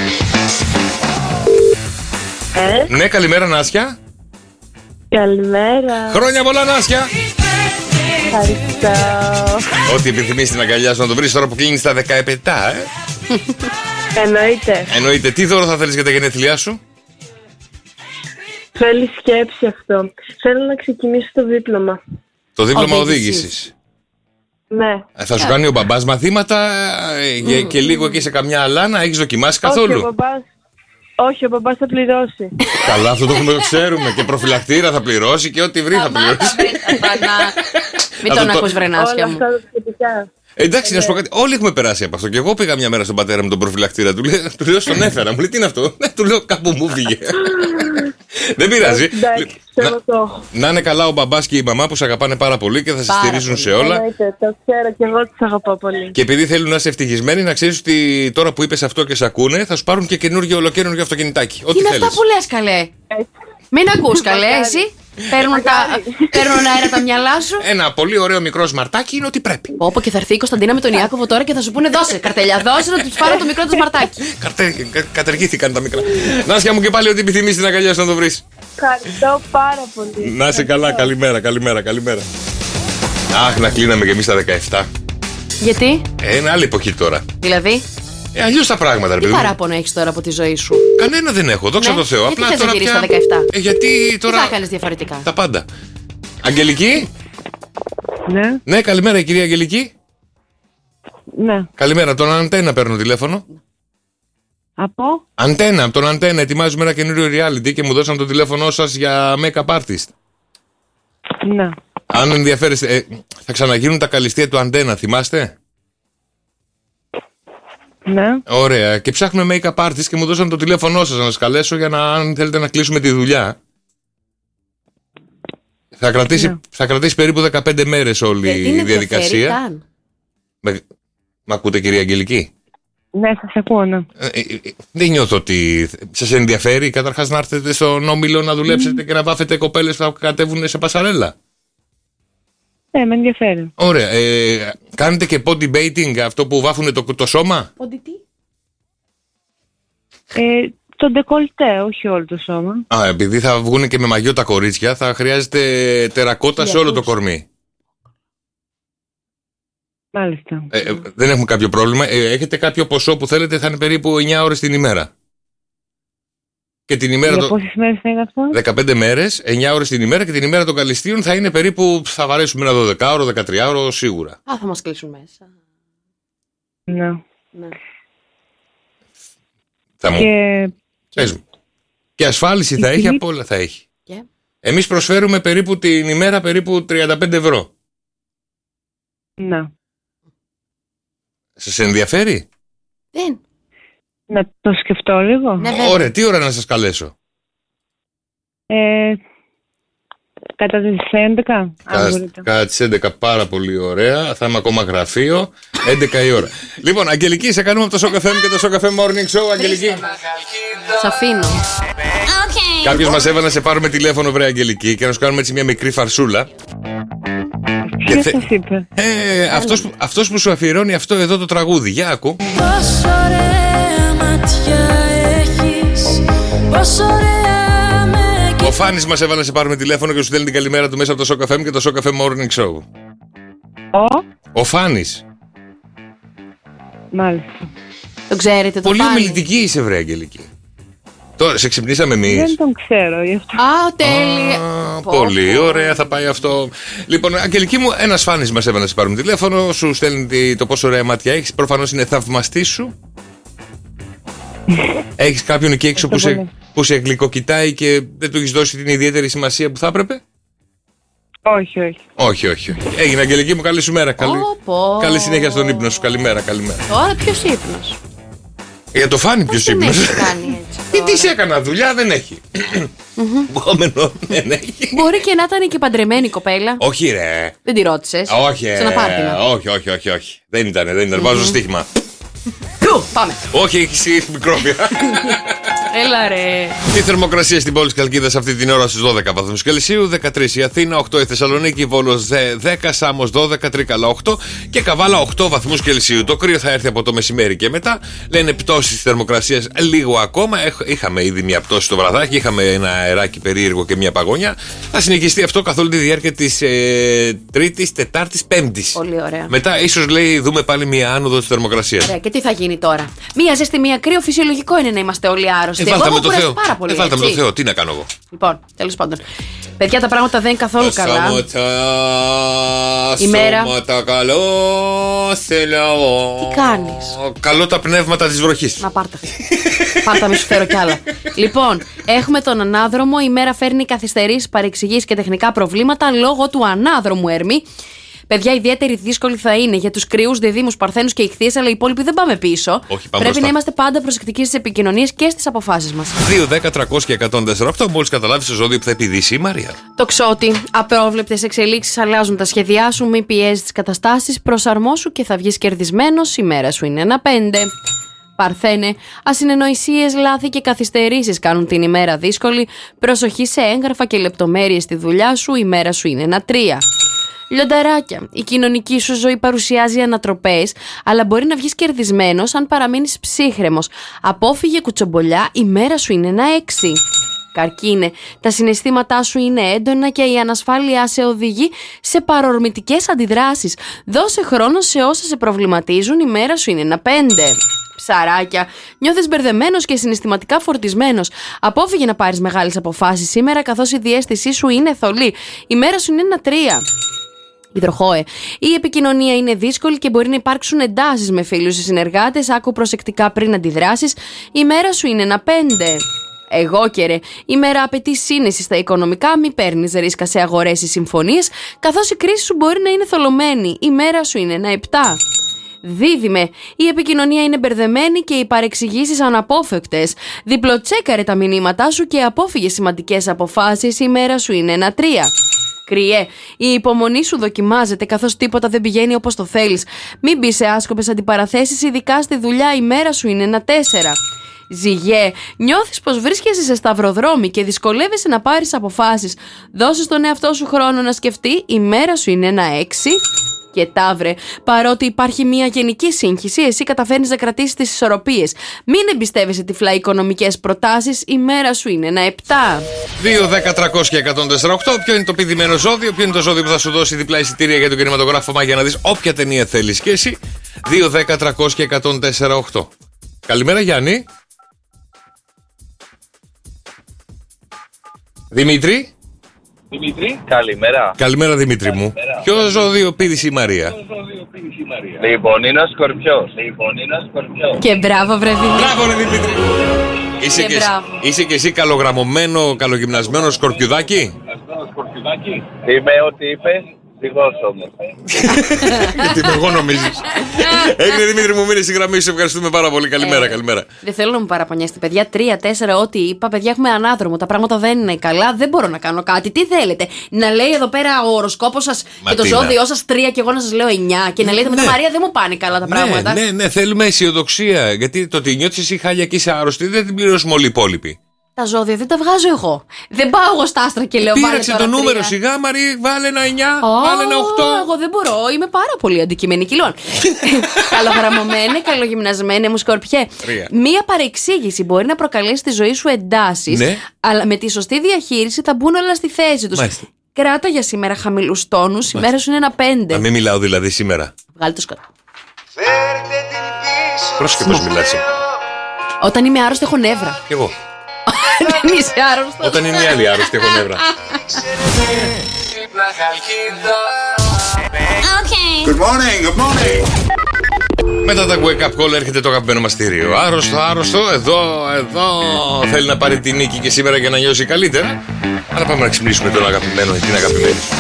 Ε? Ναι, καλημέρα Νάσια. Καλημέρα. Χρόνια πολλά Νάσια. Ευχαριστώ. Ό,τι επιθυμείς την αγκαλιά σου να το βρεις τώρα που κλείνεις τα δεκαεπτά, ε. Εννοείται. Εννοείται. Τι δώρο θα θέλεις για τα γενέθλιά σου? Θέλει σκέψη αυτό. Θέλω να ξεκινήσω το δίπλωμα. Το δίπλωμα οδήγησης. Ναι. Θα σου κάνει ο μπαμπάς μαθήματα mm. και λίγο εκεί σε καμιά αλάνα, έχεις δοκιμάσει καθόλου? Όχι, ο μπαμπάς, όχι, ο μπαμπάς θα πληρώσει. Καλά, αυτό το έχουμε, το ξέρουμε. Και προφυλακτήρα θα πληρώσει και ό,τι βρει θα πληρώσει. Μην τον ακούς βρενάσια μου. Όλα αυτά τα σχετικά. Εντάξει, να σου πω κάτι. Όλοι έχουμε περάσει από αυτό. Και εγώ πήγα μια μέρα στον πατέρα μου τον προφυλακτήρα. Του λέω, του λέω στον έφερα. Μου λέει τι είναι αυτό? Του λέω κάπου μου φύγε. Δεν πειράζει. Να είναι καλά ο μπαμπάς και η μαμά που σε αγαπάνε πάρα πολύ και θα σε στηρίζουν σε όλα. Το ξέρω και εγώ τους αγαπάω πολύ. Και επειδή θέλουν να είσαι ευτυχισμένοι, να ξέρεις ότι τώρα που είπες αυτό και σε ακούνε, θα σου πάρουν και καινούργιο ολοκαίνουργιο αυτοκινητάκι. Τι είναι αυτά που λες, καλέ? Μην ακούς, καλέ, εσύ. Παίρνουν, τα, παίρνουν αέρα τα μυαλά σου. Ένα πολύ ωραίο μικρό σμαρτάκι είναι ό,τι πρέπει. Όπο και θα έρθει η Κωνσταντίνα με τον Ιάκωβο τώρα και θα σου πούνε δώσε καρτελιά, δώσε να του πάρω το μικρό του σμαρτάκι. Κατεργήθηκαν τα μικρά. Νάσια μου και πάλι ό,τι επιθυμείς στην αγκαλιά σου να το βρεις. Ευχαριστώ πάρα πολύ. Να είσαι καλά, καλημέρα, καλημέρα, καλημέρα. Αχ, να κλείναμε κι εμείς τα δεκαεπτά. Γιατί? Ε, είναι άλλη εποχή τώρα. Δηλαδή? Ε, αλλιώς τα πράγματα, ρε παιδί. Τι παράπονο έχεις τώρα από τη ζωή σου? Κανένα δεν έχω, δόξα ναι. τω Θεώ. Γιατί θες να γυρίσεις στα δεκαεπτά? Ε, γιατί τώρα. Τι θα κάνεις διαφορετικά? Τα πάντα. Αγγελική. Ναι. Ναι, καλημέρα, η κυρία Αγγελική. Ναι. Καλημέρα, τον Αντένα παίρνω τηλέφωνο. Από? Αντένα, από τον Αντένα. Ετοιμάζουμε ένα καινούριο reality και μου δώσαν το τηλέφωνό σας για make-up artist. Ναι. Αν ενδιαφέρεστε, ε, θα ξαναγίνουν τα καλυστία του Αντένα, θυμάστε? Ναι. Ωραία. Και ψάχνουμε make-up artist και μου δώσαν το τηλέφωνό σας να σας καλέσω για να, αν θέλετε να κλείσουμε τη δουλειά. Θα κρατήσει, ναι. θα κρατήσει περίπου δεκαπέντε μέρες όλη ε, η διαδικασία. Με, μ' ακούτε, κυρία Αγγελική? Ναι, σας ακούω, ναι. Ε, ε, ε, δεν νιώθω ότι σας ενδιαφέρει καταρχάς να έρθετε στον Όμιλο να δουλέψετε mm. και να βάφετε κοπέλες που θα κατέβουν σε πασαρέλα. Ναι, με ενδιαφέρει. Ωραία. Ε, κάνετε και body baiting, αυτό που βάφουν το, το σώμα? Body τι? Ε, το ντεκολτέ, όχι όλο το σώμα. Α, επειδή θα βγουν και με μαγιό τα κορίτσια, θα χρειάζεται τερακότα σε όλο το κορμί. Μάλιστα. Ε, ε, δεν έχουμε κάποιο πρόβλημα. Ε, έχετε κάποιο ποσό που θέλετε, θα είναι περίπου εννιά ώρες την ημέρα. Και την ημέρα. Για το... πόσες μέρες θα είναι αυτό? δεκαπέντε μέρες, εννιά ώρες την ημέρα και την ημέρα των καλυστίων θα είναι περίπου. Θα βαρέσουμε ένα δωδεκάωρο, δεκατριάωρο σίγουρα. Α, θα μας κλείσουν μέσα. Ναι. Ναι. Θα μου. Και... Πες μου. Και ασφάλιση θα έχει, από όλα θα έχει. Και... Εμείς προσφέρουμε περίπου την ημέρα περίπου τριάντα πέντε ευρώ. Ναι. Σας ενδιαφέρει? Δεν. Να το σκεφτώ λίγο. Ναι, ωραία, τι ώρα να σας καλέσω? Ε, κατά τις έντεκα. Κατά τις έντεκα, πάρα πολύ ωραία. Θα είμαι ακόμα γραφείο. έντεκα η ώρα. Λοιπόν, Αγγελική, σε κάνουμε από το Σοκαφέ και το Σοκαφέ Morning Show. Αγγελική. Σ' αφήνω. Okay. Κάποιος μας έβαλε να σε πάρουμε τηλέφωνο, βρε Αγγελική, και να σου κάνουμε έτσι μια μικρή φαρσούλα. Τι θε... σας είπε? Ε, αυτός, που, αυτός που σου αφιερώνει αυτό εδώ το τραγούδι. Για άκου. Πόσο ωραία ματιά έχεις, πόσο ωραία με... Ο Φάνης μας έβαλε να σε πάρουμε τηλέφωνο και σου στέλνει την καλημέρα του μέσα από το Σοκαφέ και το Σοκαφέ Morning Show. Ο? Ο Φάνης. Μάλιστα. Το ξέρετε το Πολύ Φάνη? ομιλητική είσαι, βρε Αγγελική. Τώρα σε ξυπνήσαμε εμείς. Δεν τον ξέρω γι' αυτό. Α, τέλεια. Α, πολύ ωραία, θα πάει αυτό. Λοιπόν, Αγγελική μου, ένας Φάνης μας έβαλε να σε πάρουμε τηλέφωνο. Σου στέλνει το πόσο ωραία μάτια έχεις. Προφανώς είναι θαυμαστή σου. Έχεις κάποιον εκεί έξω που σε, που σε γλυκοκοιτάει και δεν του έχεις δώσει την ιδιαίτερη σημασία που θα έπρεπε? Όχι, όχι. Όχι, όχι, όχι. Έγινε, Αγγελική μου, καλή σου μέρα. Καλή, καλή συνέχεια στον ύπνο σου. Καλημέρα, καλημέρα. Τώρα ποιος ύπνος? Για το Φάνη ποιος ύπνος? Κάνει έτσι. Τι Τι της έκανα, δουλειά δεν έχει. Γκόμενο δεν έχει. Μπορεί και να ήταν και παντρεμένη η κοπέλα. Όχι, ρε. Δεν τη ρώτησες? Όχι, σε ένα πάρτι. όχι, όχι, όχι, όχι. Δεν ήταν, δεν ήταν. Βάζω στοίχημα. Πάμε. Όχι, έχει μικρόβια. Έλα ρε. Η θερμοκρασία στην πόλη της Καλκίδας αυτή την ώρα στους δώδεκα βαθμούς Κελσίου, δεκατρείς η Αθήνα, οκτώ η Θεσσαλονίκη, Βόλος δέκα, Σάμος δώδεκα, Τρίκαλα οκτώ και Καβάλα οκτώ βαθμούς Κελσίου. Το κρύο θα έρθει από το μεσημέρι και μετά. Λένε πτώση της θερμοκρασίας λίγο ακόμα. Είχαμε ήδη μια πτώση στο βραδάκι, είχαμε ένα αεράκι περίεργο και μια παγωνιά. Θα συνεχιστεί αυτό καθ' όλη τη διάρκεια της ε, Τρίτης, Τετάρτης, Πέμπτης. Πολύ ωραία. Μετά ίσως λέει δούμε πάλι μια άνοδο της θερμοκρασίας. Ωραία, και τι θα γίνει τώρα? Μία ζέστη, μία κρύο, φυσιολογικό είναι να είμαστε όλοι άρρωστοι. Εβάλτα με το Θεό. Πάρα πολύ, Εβάλτα με το Θεό, τι να κάνω εγώ. Λοιπόν, τέλος πάντων. Παιδιά, τα πράγματα δεν είναι καθόλου καλά. Η μέρα. Καλό σε λαό. Τι κάνεις? Καλό τα πνεύματα της βροχής. Να πάρτα. Πάρτα, μη σου φέρω κι άλλα. Λοιπόν, έχουμε τον ανάδρομο. Η μέρα φέρνει καθυστερήσεις, παρεξηγήσεις και τεχνικά προβλήματα λόγω του ανάδρομου, Ερμή. Παιδιά, ιδιαίτερη δύσκολη θα είναι για τους κρυούς, διδύμους, παρθένους και ιχθύες, αλλά οι υπόλοιποι δεν πάμε πίσω. Όχι, πάμε Πρέπει μπροστά. να είμαστε πάντα προσεκτικοί στις επικοινωνίες και στις αποφάσεις μας. δύο, δέκα, τριακόσια και εκατόν τέσσερα οκτώ. Μόλις καταλάβεις το ζώδιο που θα επιδύσει η Μαρία. Το ξότι. Απρόβλεπτες εξελίξεις αλλάζουν τα σχέδιά σου, μη πιέζεις τις καταστάσεις, προσαρμόσου και θα βγεις κερδισμένος. Η μέρα σου είναι ένα πέντε. Παρθένε, ασυνεννοησίες, λάθη και καθυστερήσεις κάνουν την ημέρα δύσκολη. Προσοχή σε έγγραφα και λεπτομέρειες στη δουλειά σου. Η μέρα σου είναι ένα τρία. Λιονταράκια, η κοινωνική σου ζωή παρουσιάζει ανατροπές, αλλά μπορεί να βγεις κερδισμένος αν παραμείνεις ψύχρεμος. Απόφυγε κουτσομπολιά, η μέρα σου είναι ένα έξι. Καρκίνε, τα συναισθήματά σου είναι έντονα και η ανασφάλειά σε οδηγεί σε παρορμητικές αντιδράσεις. Δώσε χρόνο σε όσα σε προβληματίζουν, η μέρα σου είναι ένα πέντε. Ψαράκια, νιώθεις μπερδεμένος και συναισθηματικά φορτισμένος. Απόφυγε να πάρεις μεγάλες αποφάσεις σήμερα, καθώς η διαίσθησή σου είναι θολή. Η μέρα σου είναι ένα τρία. Υδροχόε, η επικοινωνία είναι δύσκολη και μπορεί να υπάρξουν εντάσεις με φίλους ή συνεργάτες. Άκου προσεκτικά πριν αντιδράσεις. Η μέρα σου είναι ένα πέντε. Εγώ και ρε, η μέρα απαιτεί σύνεση στα οικονομικά, μην παίρνεις ρίσκα σε αγορές ή συμφωνίες, καθώς η κρίση σου μπορεί να είναι θολωμένη. Η μέρα σου είναι ένα επτά. Δίδυμε, η επικοινωνία είναι μπερδεμένη και οι παρεξηγήσεις αναπόφευκτες. Διπλοτσέκαρε τα μηνύματά σου και απόφυγε σημαντικές αποφάσεις. Η μέρα σου είναι ένα τρία. Κρυέ, η υπομονή σου δοκιμάζεται καθώς τίποτα δεν πηγαίνει όπως το θέλεις. Μην μπει σε άσκοπες αντιπαραθέσεις, ειδικά στη δουλειά. Η μέρα σου είναι ένα τέσσερα. Ζυγέ, νιώθεις πως βρίσκεσαι σε σταυροδρόμι και δυσκολεύεσαι να πάρεις αποφάσεις. Δώσε στον εαυτό σου χρόνο να σκεφτεί. Η μέρα σου είναι ένα έξι. Και Ταύρε, παρότι υπάρχει μια γενική σύγχυση, εσύ καταφέρνεις να κρατήσεις τις ισορροπίες. Μην εμπιστεύεσαι τυφλά οικονομικές προτάσεις. Η μέρα σου είναι ένα επτά. δύο, δέκα, τριακόσια και εκατόν τέσσερα οκτώ. Ποιο είναι το πηδημένο ζώδιο, ποιο είναι το ζώδιο που θα σου δώσει διπλά εισιτήρια για τον κινηματογράφο για να δεις όποια ταινία θέλεις και εσύ. δύο, δέκα, τριακόσια και εκατόν τέσσερα οκτώ. Καλημέρα, Γιάννη. Δημήτρη. Δημήτρη, καλημέρα. Καλημέρα, Δημήτρη μου. Ποιο ζώδιο πήδησε η Μαρία? Λοιπόν, είναι ο Σκορπιός. Λοιπόν, είναι ο Σκορπιός. Και μπράβο, βρε Δημήτρη. Μπράβο, ρε Δημήτρη. Είσαι και, και είσαι και εσύ καλογραμμωμένο, καλογυμνασμένο σκορπιουδάκι. Είμαι ό,τι είπες. Δυστυχώς όμως. Γιατί με εγώ νομίζεις. Έγινε, Δημήτρη μου, μείνε στη γραμμή σου. Ευχαριστούμε πάρα πολύ. Καλημέρα, ε, καλημέρα. Δεν θέλω να μου παραπονιέστε, παιδιά. Τρία, τέσσερα, ό,τι είπα. Παιδιά, έχουμε ανάδρομο. Τα πράγματα δεν είναι καλά. Δεν μπορώ να κάνω κάτι. Τι θέλετε? Να λέει εδώ πέρα ο οροσκόπος σας και το ζώδιό σας τρία και εγώ να σας λέω εννιά. Και να λέτε μετά, Μαρία, δεν μου πάνε καλά τα πράγματα. Ναι, ναι, ναι, θέλουμε αισιοδοξία. Γιατί το ότι νιώθεις εσύ χάλια και είσαι άρρωστη δεν την πληρώσουμε όλοι οι υπόλοιποι. Τα ζώδια δεν τα βγάζω εγώ. Δεν πάω εγώ στα άστρα και λέω βάλε. Πήραξε το νούμερο τρία. Σιγά, Μαρή, βάλε ένα εννιά, oh, βάλε ένα οκτώ. Εγώ δεν μπορώ, είμαι πάρα πολύ αντικειμενική. Λοιπόν, καλογραμμωμένε, καλογυμνασμένε μου Σκορπιέ. Μία παρεξήγηση μπορεί να προκαλέσει στη ζωή σου εντάσεις, ναι. Αλλά με τη σωστή διαχείριση θα μπουν όλα στη θέση τους. Μάλιστα. Κράτα για σήμερα χαμηλούς τόνους. Η μέρα σου είναι ένα πέντε. Να μην μιλάω δηλαδή σήμερα. Βγάλε το σκοτ. Πρόσεχε πως μιλάς. Όταν είμαι άρρωστη έχω νεύρα. Κι εγώ. Δεν είσαι άρρωστος. Όταν είναι οι άλλοι άρρωστοι έχω νεύρα. Good morning, good morning. Μετά τα wake up call έρχεται το αγαπημένο μας θηρίο. Άρρωστο, άρρωστο, εδώ, εδώ. Θέλει να πάρει την νίκη και σήμερα για να νιώσει καλύτερα. Αλλά πάμε να ξυπνήσουμε τον αγαπημένο ή την αγαπημένη σου.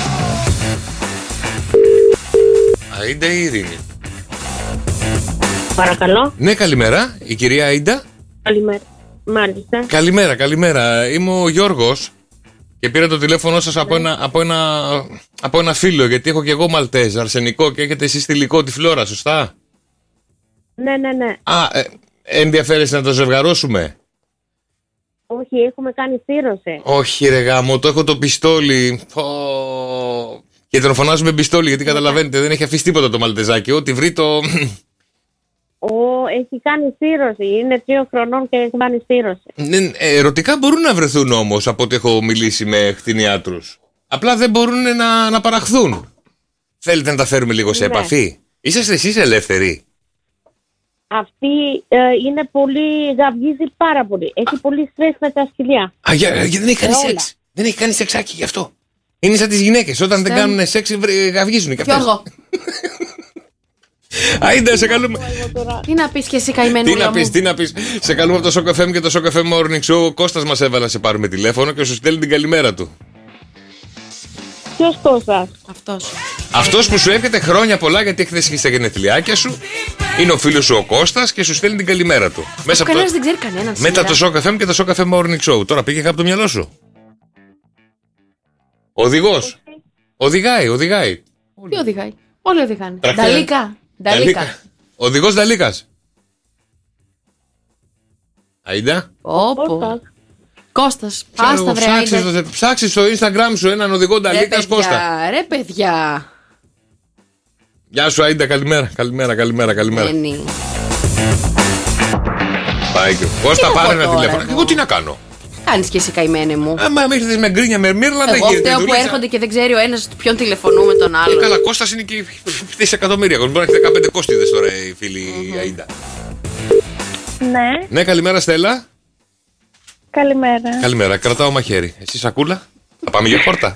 Αΐντα ή Ειρήνη? Παρακαλώ. Ναι, καλημέρα. Η κυρία Αΐντα. Καλημέρα. Μάλιστα. Καλημέρα, καλημέρα. Είμαι ο Γιώργος και πήρα το τηλέφωνο σας από, ένα, από, ένα, από ένα φίλο, γιατί έχω και εγώ Μαλτέζ, αρσενικό, και έχετε εσείς θηλυκό τη Φλόρα, σωστά? Ναι, ναι, ναι. Α, ε, ενδιαφέρεσαι να το ζευγαρώσουμε? Όχι, έχουμε κάνει στήρωση. Όχι ρε γάμο, το έχω το πιστόλι. Φω... Και τον φωνάζουμε πιστόλι, γιατί καταλαβαίνετε, δεν έχει αφήσει τίποτα το Μαλτεζάκι. Ό,τι βρει το... Ο, έχει κάνει στήρωση. Είναι τρία χρονών και έχει κάνει στήρωση. Ναι, ερωτικά μπορούν να βρεθούν όμως, από ό,τι έχω μιλήσει με κτηνιάτρους. Απλά δεν μπορούν να, να παραχθούν. Θέλετε να τα φέρουμε λίγο σε ναι. επαφή? Είσαστε εσείς ελεύθεροι? Αυτή ε, είναι πολύ, γαυγίζει πάρα πολύ. Έχει Α. πολύ στρες με τα σκυλιά. Α, για, για, δεν έχει κάνει σεξ. Δεν έχει κάνει σεξάκι γι' αυτό. Είναι σαν τις γυναίκες. Όταν Στέλ. δεν κάνουν σεξ, γαυγίζουν και αυτές. Γιώργο. Άιντε, σε καλούμε. Τι να πεις και εσύ, καημένου. Τι να πεις, τι να πεις. Σε καλούμε από το Σοκ εφ εμ και το Σοκ εφ εμ Morning Show. Ο Κώστας μας έβαλε να σε πάρουμε τηλέφωνο και σου στέλνει την καλημέρα του. Ποιος Κώστας? Αυτός. Αυτός που σου εύχεται χρόνια πολλά, γιατί έχετε στα γενεθλιάκια σου. Είναι ο φίλος σου ο Κώστας και σου στέλνει την καλημέρα του. Μέσα από το... δεν ξέρει κανέναν. Μετά το Σοκ εφ εμ και το Σοκ εφ εμ Morning Show. Τώρα πήγε από το μυαλό σου. Οδηγός. Okay. Οδηγάει, οδηγάει. Τι οδηγάει? Όλοι οδηγάνε. Νταλίκα. Νταλίκα. Οδηγός Νταλίκας. Αΐντα. Όπο. Κώστας. Άστα βρε Αΐντα. Ψάξεις στο Instagram σου έναν οδηγό Νταλίκας, Κώστα. Ρε παιδιά. Γεια σου Αΐντα, καλημέρα. Καλημέρα, καλημέρα, καλημέρα. Πάει και Κώστα, πάρε ένα τηλέφωνο. Εγώ τι να κάνω? Κάνεις και εσύ, καημένε μου. Άμα με ήρθες με γκρίνια, με μύρλα, δεν γίνεται. Εγώ φταίω που έρχονται και δεν ξέρει ο ένας ποιον τηλεφωνούμε τον άλλο. Ε, καλά, Κώστας είναι και δισεκατομμύρια. Μπορεί να έχει δεκαπέντε κόστιδες τώρα η φίλη Αΐντα. Ναι. Ναι, καλημέρα Στέλλα. Καλημέρα. Καλημέρα, κρατάω μαχαίρι. Εσύ σακούλα, θα πάμε για χόρτα.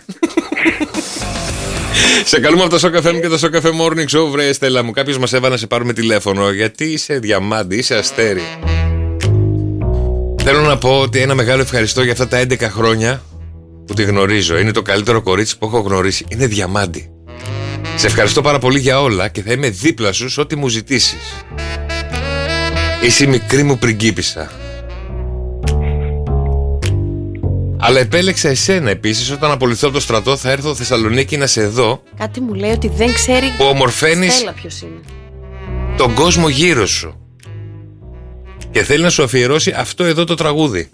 Σε καλούμε από το Σοκ εφ εμ και το Σοκ εφ εμ Morning Show, βρε Στέλλα μου. Κάποιος μας έβαλε να σε πάρουμε τηλέφωνο, γιατί είσαι διαμάντι, είσαι αστέρι. Θέλω να πω ότι ένα μεγάλο ευχαριστώ για αυτά τα έντεκα χρόνια που τη γνωρίζω. Είναι το καλύτερο κορίτσι που έχω γνωρίσει. Είναι διαμάντι. Σε ευχαριστώ πάρα πολύ για όλα και θα είμαι δίπλα σου σε ό,τι μου ζητήσεις. Είσαι η μικρή μου πριγκίπισσα. Αλλά επέλεξα εσένα επίσης. Όταν απολυθώ από το στρατό θα έρθω Θεσσαλονίκη να σε δω. Κάτι μου λέει ότι δεν ξέρει που ομορφαίνεις Στέλλα ποιος είναι. Τον κόσμο γύρω σου. Και θέλει να σου αφιερώσει αυτό εδώ το τραγούδι.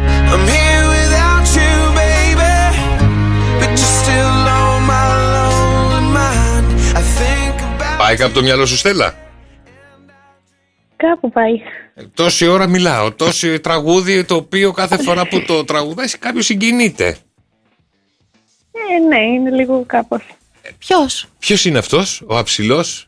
Πάει κάπου το μυαλό σου, Στέλλα? Κάπου πάει. Ε, τόση ώρα μιλάω, τόση τραγούδι το οποίο κάθε φορά που το τραγουδάς κάποιος συγκινείται. Ε, ναι, είναι λίγο κάπως. Ε, ποιος? Ποιος είναι αυτός, ο αψηλός?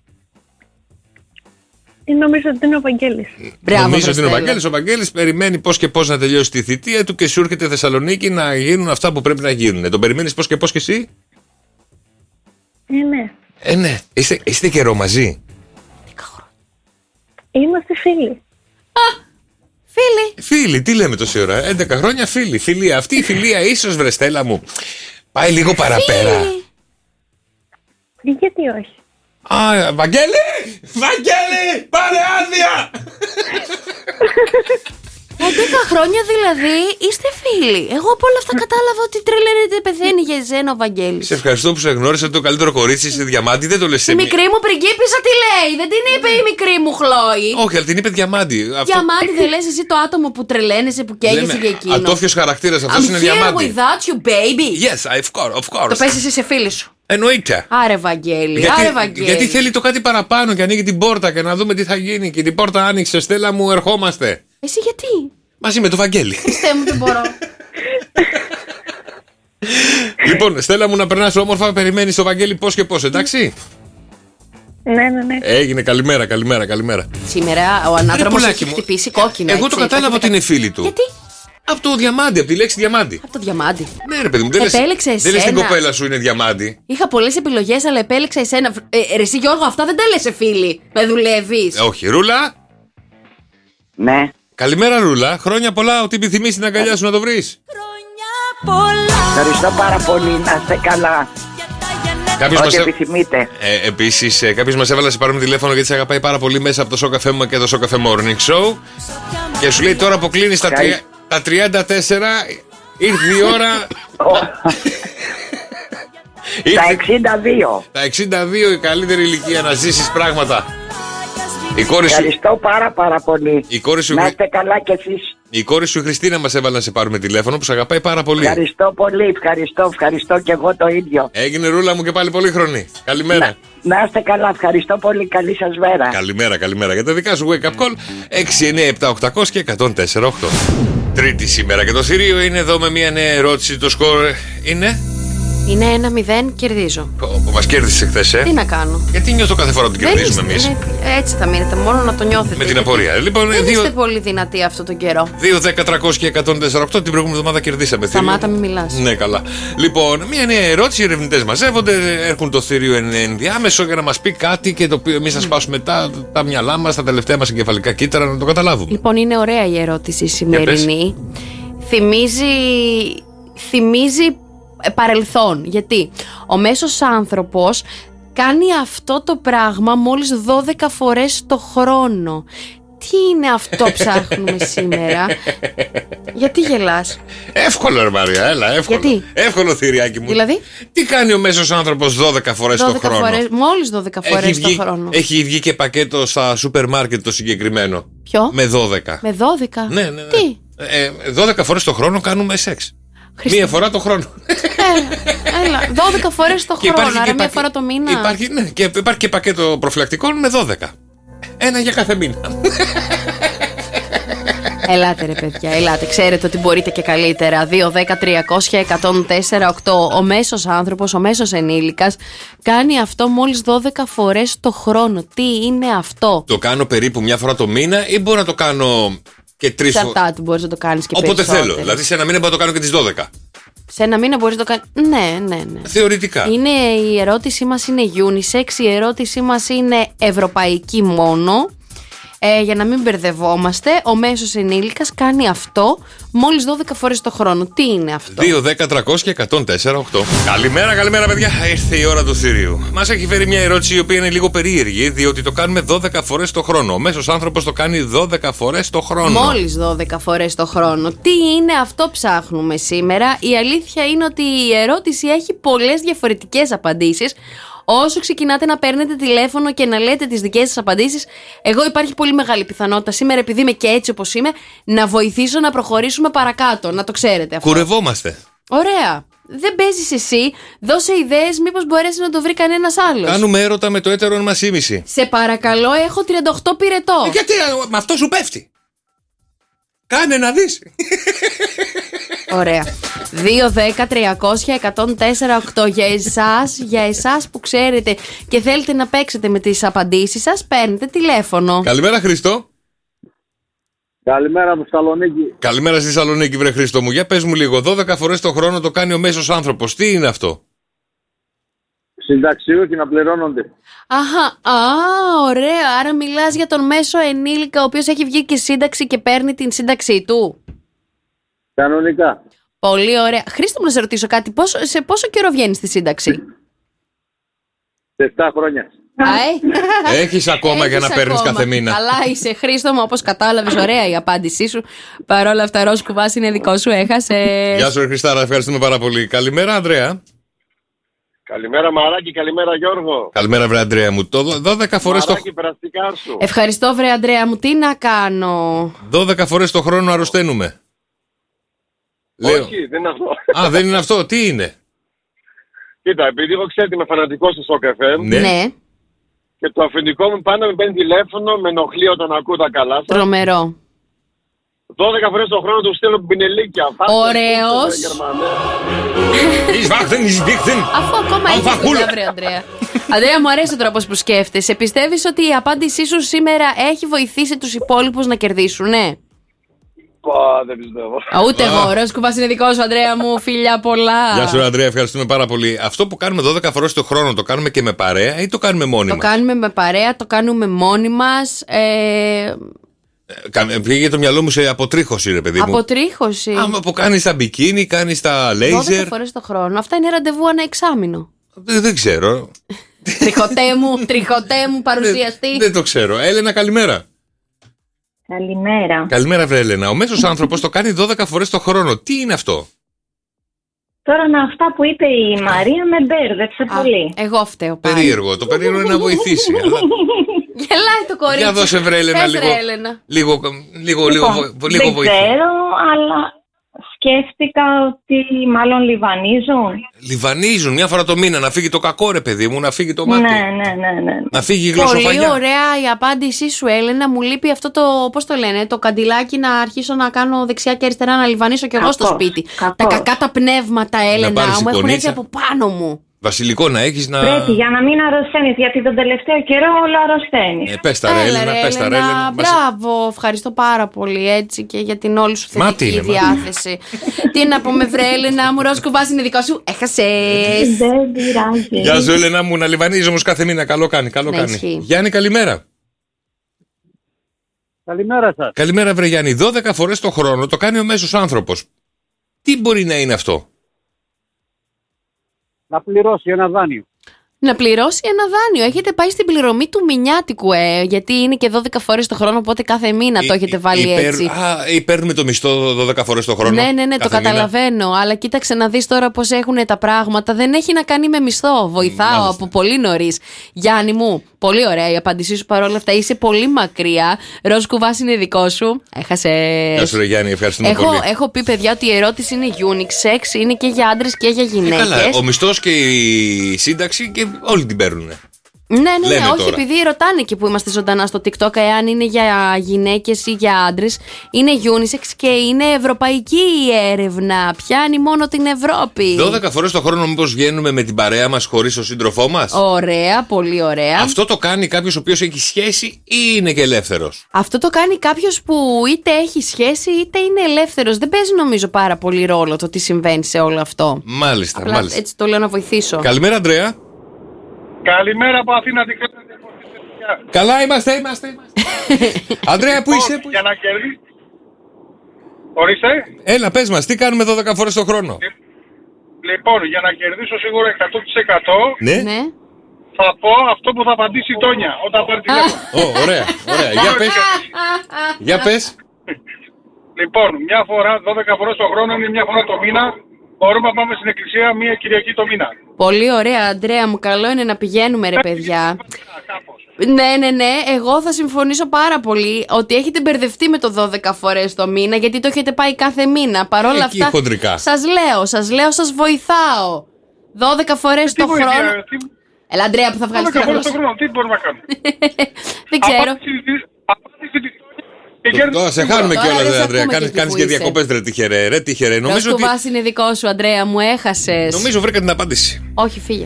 Νομίζω ότι είναι ο Βαγγέλης. Μπράβο, νομίζω ότι είναι ο Βαγγέλης. Ο Βαγγέλης περιμένει πώς και πώς να τελειώσει τη θητεία του και σου έρχεται Θεσσαλονίκη να γίνουν αυτά που πρέπει να γίνουν. Τον περιμένεις πώς και πώς και εσύ? Ε, ναι. Ε, ναι. Είστε, είστε καιρό μαζί? Είμαστε φίλοι. Α, φίλοι. Φίλοι, τι λέμε τόση ώρα? έντεκα χρόνια φίλοι. Φιλία. Αυτή η φιλία ίσως, βρε Στέλλα μου, πάει λίγο παραπέρα. Γιατί όχι? Α, Βαγγέλη! Βαγγέλη! Πάρε άδεια! έντεκα χρόνια δηλαδή είστε φίλοι. Εγώ από όλα αυτά κατάλαβα ότι τρελαίνεται, πεθαίνει για εσένα ο Βαγγέλης. Σε ευχαριστώ που σε γνώρισα, το καλύτερο κορίτσι, είσαι διαμάντι, δεν το λες. Η μικρή μου πριγκίπισσα τι λέει? Δεν την είπε η μικρή μου Χλόη? Όχι, αλλά την είπε διαμάντι. Διαμάντι δεν λες εσύ το άτομο που τρελαίνεσαι, που καίγεσαι για εκείνο? Ατόφιος χαρακτήρας, αυτός είναι διαμάντι. I'm here without you, baby. Yes, of course, of course. Το πες εσύ σε φίλη σου. Εννοείται. Άρε Βαγγέλη, γιατί, άρε Βαγγέλη. Γιατί θέλει το κάτι παραπάνω και ανοίγει την πόρτα και να δούμε τι θα γίνει. Και την πόρτα άνοιξε, Στέλλα μου, ερχόμαστε. Εσύ γιατί? Μαζί με το Βαγγέλη. Χριστέ μου, δεν μπορώ. Λοιπόν, Στέλλα μου, να περνάς όμορφα, περιμένεις το Βαγγέλη πώς και πώς, εντάξει? Ναι, ναι, ναι. Έγινε, καλημέρα, καλημέρα, καλημέρα. Σήμερα ο ανάδρομος έχει χτυπήσει κόκκινα. Εγώ το κατάλαβα ότι είναι φίλη του. Γιατί? Από το διαμάντι, από τη λέξη διαμάντι. Από το διαμάντι. Ναι, ρε παιδί μου, δεν επέλεξε λες, δεν λες την κοπέλα σου είναι διαμάντι. Είχα πολλές επιλογές, αλλά επέλεξα εσένα. Ε, ρε, εσύ Γιώργο, αυτά δεν τα λες σε φίλη. Με δουλεύεις. Ε, όχι, Ρούλα. Ναι. Καλημέρα, Ρούλα. Χρόνια πολλά, ό,τι επιθυμείς την αγκαλιά σου να το βρεις. Χρόνια πολλά. Ευχαριστώ πάρα πολύ, να είστε καλά. Κάποιος ό,τι μας επιθυμείτε. Ε, επίσης, ε, κάποιος μας έβαλε να σε πάρουμε τηλέφωνο γιατί σε αγαπάει πάρα πολύ μέσα από το Σοκ εφ εμ και το Σοκ εφ εμ Morning Show. Και σου λέει τώρα που κλείνει τα, τρια... τα τριάντα τέσσερα, ήρθε η ώρα. ήρθε... Τα εξήντα δύο. Τα εξήντα δύο η καλύτερη ηλικία να ζήσεις πράγματα. Η κόρη σου... Ευχαριστώ πάρα πάρα πολύ. Η κόρη σου... Να είστε καλά κι εσείς. Η κόρη σου η Χριστίνα μας έβαλε να σε πάρουμε τηλέφωνο, που σε αγαπάει πάρα πολύ. Ευχαριστώ πολύ, ευχαριστώ, ευχαριστώ και εγώ το ίδιο. Έγινε ρούλα μου και πάλι πολύ χρονή. Καλημέρα. Να, να είστε καλά, ευχαριστώ πολύ, καλή σας μέρα. Καλημέρα, καλημέρα. Για τα δικά σου wake up call έξι εννιά επτά οκτώ μηδέν μηδέν και ένα μηδέν τέσσερα οκτώ. Τρίτη σήμερα και το θηρίο είναι εδώ με μια νέα ερώτηση. Το σκορ είναι... Είναι ένα μηδέν, κερδίζω. Που μας κέρδισε χθες, ε. Τι να κάνω. Γιατί νιώθω κάθε φορά που την κερδίζουμε εμείς. Έτσι θα μείνετε, μόνο να το νιώθετε. Με την απορία. Λοιπόν, δεν δύο... είστε πολύ δυνατοί αυτό τον καιρό. δύο δέκα τριακόσια και ένα μηδέν τέσσερα οκτώ. Την προηγούμενη εβδομάδα κερδίσαμε. Σταμάτα, μην μιλάς. Ναι, καλά. Λοιπόν, μια νέα ερώτηση. Οι ερευνητές μαζεύονται, έρχουν το θηρίο ενδιάμεσο για να μας πει κάτι και το οποίο εμείς θα σπάσουμε τα, τα μυαλά μας, τα τελευταία μας εγκεφαλικά κύτταρα να το καταλάβουμε. Λοιπόν, είναι ωραία η ερώτηση σημερινή. Θυμίζει. Θυμίζει. Παρελθόν. Γιατί ο μέσος άνθρωπος κάνει αυτό το πράγμα μόλις δώδεκα φορές το χρόνο. Τι είναι αυτό ψάχνουμε σήμερα. Γιατί γελάς? Εύκολο ρε Μαρία, έλα, εύκολο. Γιατί? Εύκολο θηριάκι μου. Δηλαδή? Τι κάνει ο μέσος άνθρωπος δώδεκα φορές το χρόνο? Φορές, μόλις δώδεκα φορές το χρόνο. Έχει βγει και πακέτο στα σούπερ μάρκετ το συγκεκριμένο. Ποιο? Με δώδεκα. Με δώδεκα? Ναι, ναι, ναι. Τι? Ε, δώδεκα φορές το χρόνο κάνουμε σεξ. Χριστί. Μία φορά το χρόνο. Έλα, έλα. δώδεκα φορές το χρόνο, άρα μία πακ... φορά το μήνα. Υπάρχει, ναι, και υπάρχει και πακέτο προφυλακτικών με δώδεκα. Ένα για κάθε μήνα. Ελάτε ρε παιδιά, ελάτε. Ξέρετε ότι μπορείτε και καλύτερα. δύο δέκα τριακόσια εκατόν τέσσερα οκτώ. Ο μέσος άνθρωπος, ο μέσος ενήλικας κάνει αυτό μόλις δώδεκα φορές το χρόνο. Τι είναι αυτό? Το κάνω περίπου μια φορά το μήνα ή μπορώ να το κάνω και τρεις φορές? Εξαρτάται, μπορείς να το κάνεις και όποτε περισσότερες. θέλω. Δηλαδή σε ένα μήνα μπορώ να το κάνω και τις δώδεκα. Σε ένα μήνα μπορείς να το κάνεις. Ναι, ναι, ναι. Θεωρητικά. Είναι, η ερώτησή μας είναι unisex, η ερώτησή μας είναι ευρωπαϊκή μόνο. Ε, για να μην μπερδευόμαστε, ο μέσος ενήλικας κάνει αυτό μόλις δώδεκα φορές το χρόνο. Τι είναι αυτό? δύο δέκα τριακόσια εκατόν τέσσερα οκτώ. Καλημέρα, καλημέρα παιδιά. Ήρθε η ώρα του θηρίου. Μας έχει φέρει μια ερώτηση η οποία είναι λίγο περίεργη, διότι το κάνουμε δώδεκα φορές το χρόνο. Ο μέσος άνθρωπος το κάνει δώδεκα φορές το χρόνο. Μόλις δώδεκα φορές το χρόνο. Τι είναι αυτό ψάχνουμε σήμερα? Η αλήθεια είναι ότι η ερώτηση έχει πολλές διαφορετικές απαντήσεις. Όσο ξεκινάτε να παίρνετε τηλέφωνο και να λέτε τις δικές σας απαντήσεις, εγώ υπάρχει πολύ μεγάλη πιθανότητα σήμερα, επειδή είμαι και έτσι όπως είμαι, να βοηθήσω να προχωρήσουμε παρακάτω. Να το ξέρετε αυτό. Κουρευόμαστε. Ωραία. Δεν παίζεις εσύ. Δώσε ιδέες, μήπως μπορέσει να το βρει κανένας άλλος. Κάνουμε έρωτα με το έτερον μας ήμιση. Σε παρακαλώ, έχω τριάντα οκτώ πυρετό. Ε, γιατί με αυτό σου πέφτει? Κάνε να δεις. Ωραία. δύο δέκα τριακόσια εκατόν τέσσερα οκτώ. Για εσάς, για εσάς που ξέρετε και θέλετε να παίξετε με τις απαντήσεις σας, παίρνετε τηλέφωνο. Καλημέρα Χριστό. Καλημέρα από Θεσσαλονίκη. Καλημέρα στη Θεσσαλονίκη, βρε Χριστό μου. Για πες μου λίγο, δώδεκα φορές το χρόνο το κάνει ο μέσος άνθρωπος. Τι είναι αυτό? Συνταξιούχοι να πληρώνονται. Αχα, α, ωραία. Άρα μιλάς για τον μέσο ενήλικα ο οποίος έχει βγει και σύνταξη και παίρνει την σύνταξή του. Κανονικά. Πολύ ωραία. Χρήστο μου, να σε ρωτήσω κάτι. Πόσο, σε πόσο καιρό βγαίνει στη σύνταξη? Σε επτά χρόνια. Αε. Έχεις ακόμα Έχεις για να παίρνεις κάθε μήνα. Καλά είσαι, Χρήστο μου, όπως κατάλαβες. Ωραία η απάντησή σου. Παρ' όλα αυτά, Ροζ Κουβάς είναι δικό σου. Έχασες. Γεια σου, Χριστάρα. Ευχαριστούμε πάρα πολύ. Καλημέρα, Ανδρέα. Καλημέρα, Μαράκι. Καλημέρα, Γιώργο. Καλημέρα, βρε Ανδρέα μου. Το δώδεκα φορές το... σου. Ευχαριστώ, βρε Ανδρέα μου. Τι να κάνω? δώδεκα φορές το χρόνο αρρωσταίνουμε. Όχι, Λέω. δεν είναι αυτό. Α, δεν είναι αυτό. Τι είναι? Κοίτα, επειδή εγώ ξέρω ότι είμαι φανατικός του Σοκ εφ εμ. Ναι. ναι. Και το αφεντικό μου πάντα με παίρνει τηλέφωνο, με ενοχλεί όταν ακούω τα καλά σας. Τρομερό. δώδεκα φορές το χρόνο του στέλνω πινελίκια. Ωραίος. Αφού ακόμα έχεις δουλειά, βρε Ανδρέα. Ανδρέα, μου αρέσει ο τρόπος που σκέφτεσαι. Πιστεύεις ότι η απάντησή σου σήμερα έχει βοηθήσει τους υπόλοιπους να κερδίσουν, ναι? Πα, δεν πιστεύω. Ούτε εγώ. Ροζ Κουβάς είναι δικό σου, Ανδρέα μου. Φιλιά πολλά. Γεια σου, Ανδρέα. Ευχαριστούμε πάρα πολύ. Αυτό που κάνουμε δώδεκα φορές το χρόνο, το κάνουμε και με παρέα ή το κάνουμε μόνοι μας? Το κάνουμε με παρέα, το κάνουμε μόνοι μας. Ε... Πήγε το μυαλό μου σε αποτρίχωση, ρε παιδί μου. Αποτρίχωση. Άμα που κάνεις τα μπικίνι, κάνεις τα λέιζερ. δώδεκα φορές το χρόνο. Αυτά είναι ραντεβού ανά εξάμηνο. Δεν, δεν ξέρω. Τριχωτέ μου, τριχωτέ μου, παρουσιαστή. Δεν, δεν το ξέρω. Έλενα, καλημέρα. Καλημέρα. Καλημέρα, βρε Έλενα. Ο μέσος άνθρωπος το κάνει δώδεκα φορές το χρόνο. Τι είναι αυτό? Τώρα με αυτά που είπε η Μαρία με μπέρδεψε πολύ. Εγώ φταίω πάλι. Περίεργο. Το περίεργο είναι να βοηθήσει. Αλλά... Γελάει το κορίτσι. Για δώσε, βρε Έλενα, λίγο, λίγο, λίγο, λίγο, Λοιπόν, λίγο δεν βοήθεια. ξέρω, αλλά σκέφτηκα ότι μάλλον λιβανίζουν. Λιβανίζουν μια φορά το μήνα, να φύγει το κακό, ρε παιδί μου, να φύγει το μάτι. Ναι, ναι, ναι, ναι. Να φύγει η Πολύ γλωσσοφαγιά. ωραία η απάντησή σου, Έλενα. Μου λείπει αυτό το, πώς το λένε, το καντιλάκι να αρχίσω να κάνω δεξιά και αριστερά, να λιβανίσω κι εγώ στο Κακός, σπίτι. κακός. Τα κακά τα πνεύματα, Έλενα, πάρεις μου έχουν έρθει εικονίτσα. από πάνω μου. Βασιλικό να έχεις να... Πρέπει για να μην αρρωσταίνεις, γιατί τον τελευταίο καιρό όλο αρρωσταίνεις. Ε, πες τα, ρε Έλα, Έλενα, ρε, πες τα, ρε Έλενα, Έλενα. Μας- μπράβο, ευχαριστώ πάρα πολύ έτσι και για την όλη σου Μα τι θετική είναι, μα. διάθεση. Τι να πούμε, βρε Έλενα, μου Ρόσκο βάζει είναι δικό σου. Έχασες. Δεν πειράζει. Γεια σου, Έλενα μου, να λιβανίζει όμως κάθε μήνα. Καλό κάνει, καλό Ναι, κάνει. ισχύει. Γιάννη, καλημέρα. Καλημέρα σας. Καλημέρα, βρε Γιάννη. δώδεκα φορές το χρόνο το κάνει ο μέσος άνθρωπος. Τι μπορεί να είναι αυτό? Να πληρώσει ένα δάνειο. Να πληρώσει ένα δάνειο. Έχετε πάει στην πληρωμή του μηνιάτικου, ε, γιατί είναι και δώδεκα φορές το χρόνο, οπότε κάθε μήνα το έχετε βάλει Υπέρ- έτσι. Α, ή παίρνουμε το μισθό δώδεκα φορές το χρόνο. Ναι, ναι, ναι, το κάθε μήνα. καταλαβαίνω. Αλλά κοίταξε να δεις τώρα πώς έχουν τα πράγματα. Δεν έχει να κάνει με μισθό. Βοηθάω Μάλιστα. από πολύ νωρίς. Γιάννη μου, πολύ ωραία η απάντησή σου παρόλα αυτά. Είσαι πολύ μακριά. Ροζ κουβάς είναι δικό σου. Έχασες. Γεια σου, ρε Γιάννη, ευχαριστούμε Έχω, πολύ. έχω πει, παιδιά, ότι η ερώτηση είναι unisex. Είναι και για άντρες και για Ε, γυναίκες. καλά, ο μισθός και η σύνταξη και όλοι την παίρνουν. Ναι, ναι, ναι, Λένε όχι, τώρα. επειδή ρωτάνε και που είμαστε ζωντανά στο TikTok εάν είναι για γυναίκες ή για άντρες. Είναι unisex και είναι ευρωπαϊκή η έρευνα. Πιάνει μόνο την Ευρώπη. δώδεκα φορές το χρόνο μήπως βγαίνουμε με την παρέα μας χωρίς τον σύντροφό μας? Ωραία, πολύ ωραία. Αυτό το κάνει κάποιος ο οποίος έχει σχέση ή είναι και ελεύθερος? Αυτό το κάνει κάποιος που είτε έχει σχέση είτε είναι ελεύθερος. Δεν παίζει νομίζω πάρα πολύ ρόλο το τι συμβαίνει σε όλο αυτό. Μάλιστα, Απλά μάλιστα. έτσι το λέω να βοηθήσω. Καλημέρα, Αντρέα. Καλημέρα από Αθήνα, τι κάνετε? Καλά είμαστε, είμαστε. είμαστε. Αντρέα, πού είσαι? Πού... Για να κερδίσει. Ορίστε. Έλα, πες μας, τι κάνουμε δώδεκα φορές το χρόνο? Λοιπόν, για να κερδίσω σίγουρα εκατό τοις εκατό Ναι. Ναι. θα πω αυτό που θα απαντήσει η Τόνια όταν πάρει τηλέφωνο. Ω, ωραία, ωραία. Για πες. Για πες. Λοιπόν, μια φορά, δώδεκα φορές το χρόνο είναι μια φορά το μήνα. Μπορούμε να πάμε στην εκκλησία μία Κυριακή το μήνα. Πολύ ωραία, Αντρέα μου. Καλό είναι να πηγαίνουμε, ρε παιδιά. Ναι, ναι, ναι. Εγώ θα συμφωνήσω πάρα πολύ ότι έχετε μπερδευτεί με το δώδεκα φορές το μήνα, γιατί το έχετε πάει κάθε μήνα. Παρ' όλα Εκεί αυτά. χοντρικά. Σας λέω, σας λέω, σας βοηθάω. δώδεκα φορές το βοήθεια, χρόνο. τι- Έλα, Αντρέα, που θα βγάλεις δώδεκα φορές το τραγούδι. χρόνο, τι μπορούμε να κάνουμε? Δεν ξέρω. Απάντηση της- απάντηση της Τόνια και κέρδισε Τώρα σε σίγουρα. χάνουμε Τώρα κιόλας, δεν ρε σε Αντρέα. ακούμε Κάνεις, και εκεί κάνεις που και είσαι. διακοπές, ρε τυχερέ. Ρε τυχερέ. Νομίζω Νομίζω ότι. ότι... είναι δικό σου, Αντρέα, μου έχασες. Νομίζω βρήκα την απάντηση. Όχι, φύγε.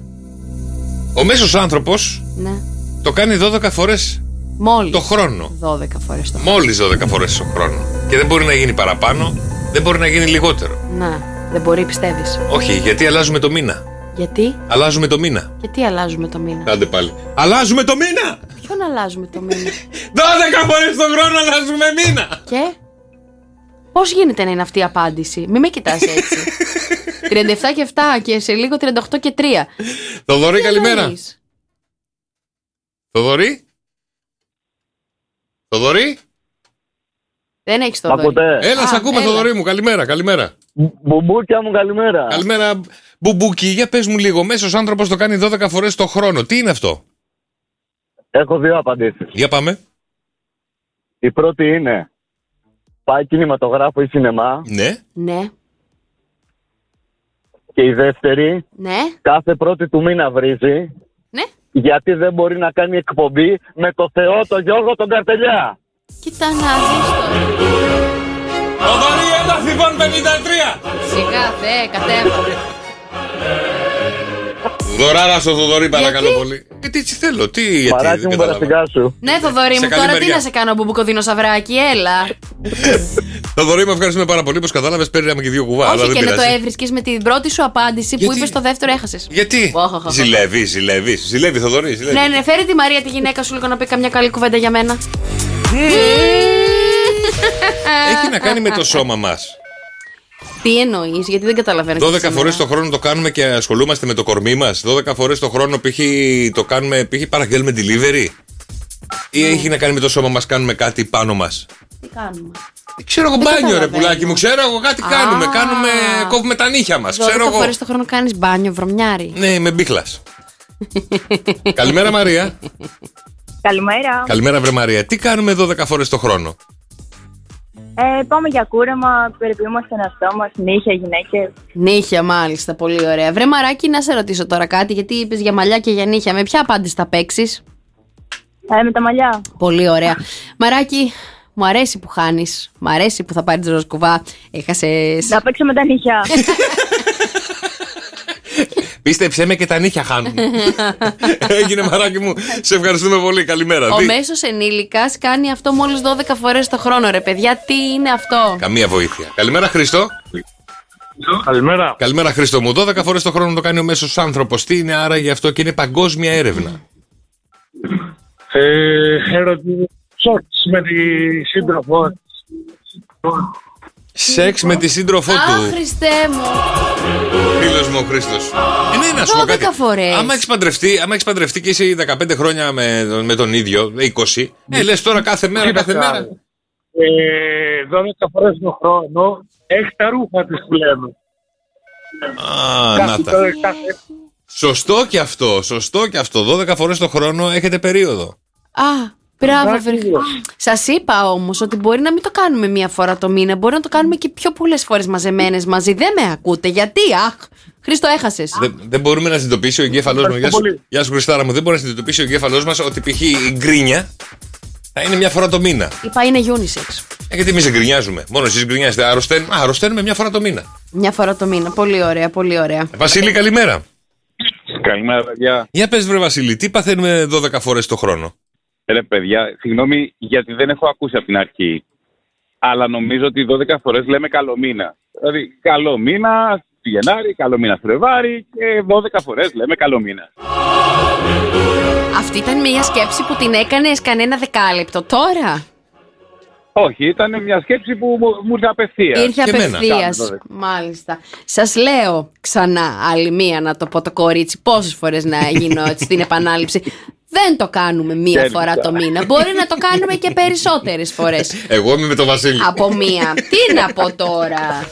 Ο μέσος άνθρωπος Ναι. το κάνει δώδεκα φορές Μόλις. το χρόνο. δώδεκα φορές το χρόνο. Μόλις δώδεκα φορές το χρόνο. Και δεν μπορεί να γίνει παραπάνω, δεν μπορεί να γίνει λιγότερο. Να, δεν μπορεί, πιστεύεις. Όχι, γιατί αλλάζουμε το μήνα. Γιατί, Αλλάζουμε το μήνα. γιατί αλλάζουμε το μήνα. Κάντε πάλι. Αλλάζουμε το μήνα! Ποιον αλλάζουμε το μήνα. δώδεκα φορές το χρόνο αλλάζουμε μήνα! Και πώς γίνεται να είναι αυτή η απάντηση? Μη με κοιτάς έτσι. τριάντα επτά και επτά και σε λίγο τριάντα οκτώ και τρία. Θοδωρή, Τι καλημέρα. εννοείς? Θοδωρή. Θοδωρή. Δεν έχεις το δωρή. Έλα, σ' ακούμε, έλα. Θοδωρή μου. Καλημέρα, καλημέρα. Μπουμπούκια μου, καλημέρα. Καλημέρα, Μπουμπούκι. Για πες μου λίγο. Μέσος άνθρωπος το κάνει δώδεκα φορές το χρόνο. Τι είναι αυτό? Έχω δύο απαντήσεις. Για πάμε. Η πρώτη είναι πάει κινηματογράφο ή σινεμά. Ναι. Ναι, Και η δεύτερη, ναι, κάθε πρώτη του μήνα βρίζει. ναι. Γιατί δεν μπορεί να κάνει εκπομπή με το Θεό, τον Γιώργο, τον Καρτελιά. Κοίτα να δεις τώρα. Θοδωρή, ένα θυβών πενήντα τρία. Σιγά, θε, κατέβα. Δωράρα στο Θοδωρή, παρακαλώ Γιατί? πολύ. Γιατί έτσι θέλω. Τι, γιατί Μαράκι δεν μου, κατάλαβα. περαστικά σου. Ναι, Θοδωρή Σε μου, καλή τώρα τι μεριά. να σε κάνω, μπουμπουκοδινοσαυράκι, έλα. Θοδωρή, με ευχαριστούμε πάρα πολύ. Όπως κατάλαβες, παίρναμε και δύο κουβά. αλλά Όχι, δεν και να το πειράζει. έβρισκες με την πρώτη σου απάντηση που Γιατί? είπες στο δεύτερο έχασες. Γιατί? Οχ, οχ, οχ. Ζηλεύει, ζηλεύει. Ζηλεύει, Θοδωρή, ζηλεύει. Ναι, ναι, φέρε τη Μαρία τη γυναίκα σου λίγο να πει καμιά καλή κουβέντα για μένα. Έχει να κάνει με το σώμα μας. Τι εννοείς, γιατί δεν καταλαβαίνω. και δώδεκα σήμερα. φορές το χρόνο το κάνουμε και ασχολούμαστε με το κορμί μας. δώδεκα φορές το χρόνο π.χ. το κάνουμε, π.χ. παραγγέλνουμε delivery. Ή έχει να κάνει με το σώμα μας, κάνουμε κάτι πάνω μας? Τι κάνουμε? Ξέρω εγώ μπάνιο, ρε πουλάκι μου. Ξέρω εγώ κάτι κάνουμε. Κάνουμε, κόβουμε τα νύχια μας. Ξέρω εγώ. φορές το χρόνο κάνεις μπάνιο, βρωμιάρι? Ναι, με μπίχλας. Καλημέρα, Μαρία. Καλημέρα. Καλημέρα, βρε Μαρία. Τι κάνουμε δώδεκα φορές το χρόνο? Ε, πάμε για κούρεμα, περιποιούμαστε τον εαυτό μας, νύχια, γυναίκες. Νύχια, μάλιστα, πολύ ωραία. Βρε Μαράκι, να σε ρωτήσω τώρα κάτι, γιατί είπες για μαλλιά και για νύχια. Με ποια απάντηση θα παίξεις? Ε, με τα μαλλιά. Πολύ ωραία. Μαράκι, μου αρέσει που χάνεις. Μου αρέσει που θα πάρεις ροσκουβά. Έχασες. Να παίξω με τα νύχια. Πίστεψέ με, και τα νύχια χάνουν. Έγινε, Μαράκι μου. Σε ευχαριστούμε πολύ. Καλημέρα. Ο μέσος ενήλικας κάνει αυτό μόλις δώδεκα φορές το χρόνο, ρε παιδιά. Τι είναι αυτό? Καμία βοήθεια. Καλημέρα, Χρήστο. Καλημέρα. Καλημέρα, Χρήστο μου. δώδεκα φορές το χρόνο το κάνει ο μέσος άνθρωπος. Τι είναι άραγε αυτό? Και είναι παγκόσμια έρευνα. Ε, ερωτή, σεξ με τη σύντροφό. Σεξ με τη σύντροφό του. Α, Χριστέ μου. Φίλος μου ο Χρήστος. Ε, ναι, να σου πω κάτι. Φορές. Άμα έχεις παντρευτεί, άμα έχεις παντρευτεί και είσαι δεκαπέντε χρόνια με, με τον ίδιο, είκοσι, ε, λες τώρα κάθε μέρα, κάθε μέρα. Ε, δώδεκα φορές το χρόνο έχει τα ρούχα της που λέμε. Α, να τα. Σωστό και αυτό, σωστό και αυτό. δώδεκα φορές το χρόνο έχετε περίοδο. Α, μπράβο, βρε. Σας είπα όμως ότι μπορεί να μην το κάνουμε μία φορά το μήνα. Μπορεί να το κάνουμε και πιο πολλές φορές μαζεμένες μαζί. Δεν με ακούτε. Γιατί? Αχ, Χρήστο, έχασες. Δεν, δεν μπορούμε να συνειδητοποιήσει ο εγκέφαλός μας. Γεια σου, γεια σου, Χριστάρα μου. Δεν μπορεί να συνειδητοποιήσει ο εγκέφαλός μας ότι π.χ. η γκρίνια θα είναι μια φορά το μήνα. Είπα είναι unisex. Ε, γιατί εμείς γκρινιάζουμε. Μόνο εσείς γκρινιάζετε. Αρρωσταίνουμε, αρρωσταίνουμε μια φορά το μήνα. Μια φορά το μήνα. Πολύ ωραία, πολύ ωραία. Ε, Βασίλη, καλημέρα. Καλημέρα, παιδιά. Για πες, βρε Βασίλη, τι παθαίνουμε δώδεκα φορές το χρόνο? Ρε παιδιά, συγγνώμη γιατί δεν έχω ακούσει από την αρχή. Αλλά νομίζω ότι δώδεκα φορές λέμε καλό μήνα. Δηλαδή, καλό μήνα στη Γενάρη, καλό μήνα Φλεβάρη και δώδεκα φορές λέμε καλό μήνα. Αυτή ήταν μια σκέψη που την έκανες κανένα δεκάλεπτο τώρα? Όχι, ήταν μια σκέψη που μου, μου ήρθε απευθείας. Ήρθε απευθείας. Μάλιστα. Σας λέω ξανά, άλλη μία να το πω το κορίτσι, πόσες φορές να γίνω έτσι στην επανάληψη. Δεν το κάνουμε μία φορά το μήνα. Μπορεί να το κάνουμε και περισσότερες φορές. Εγώ είμαι με τον Βασίλη. Από μία. Τι να πω τώρα?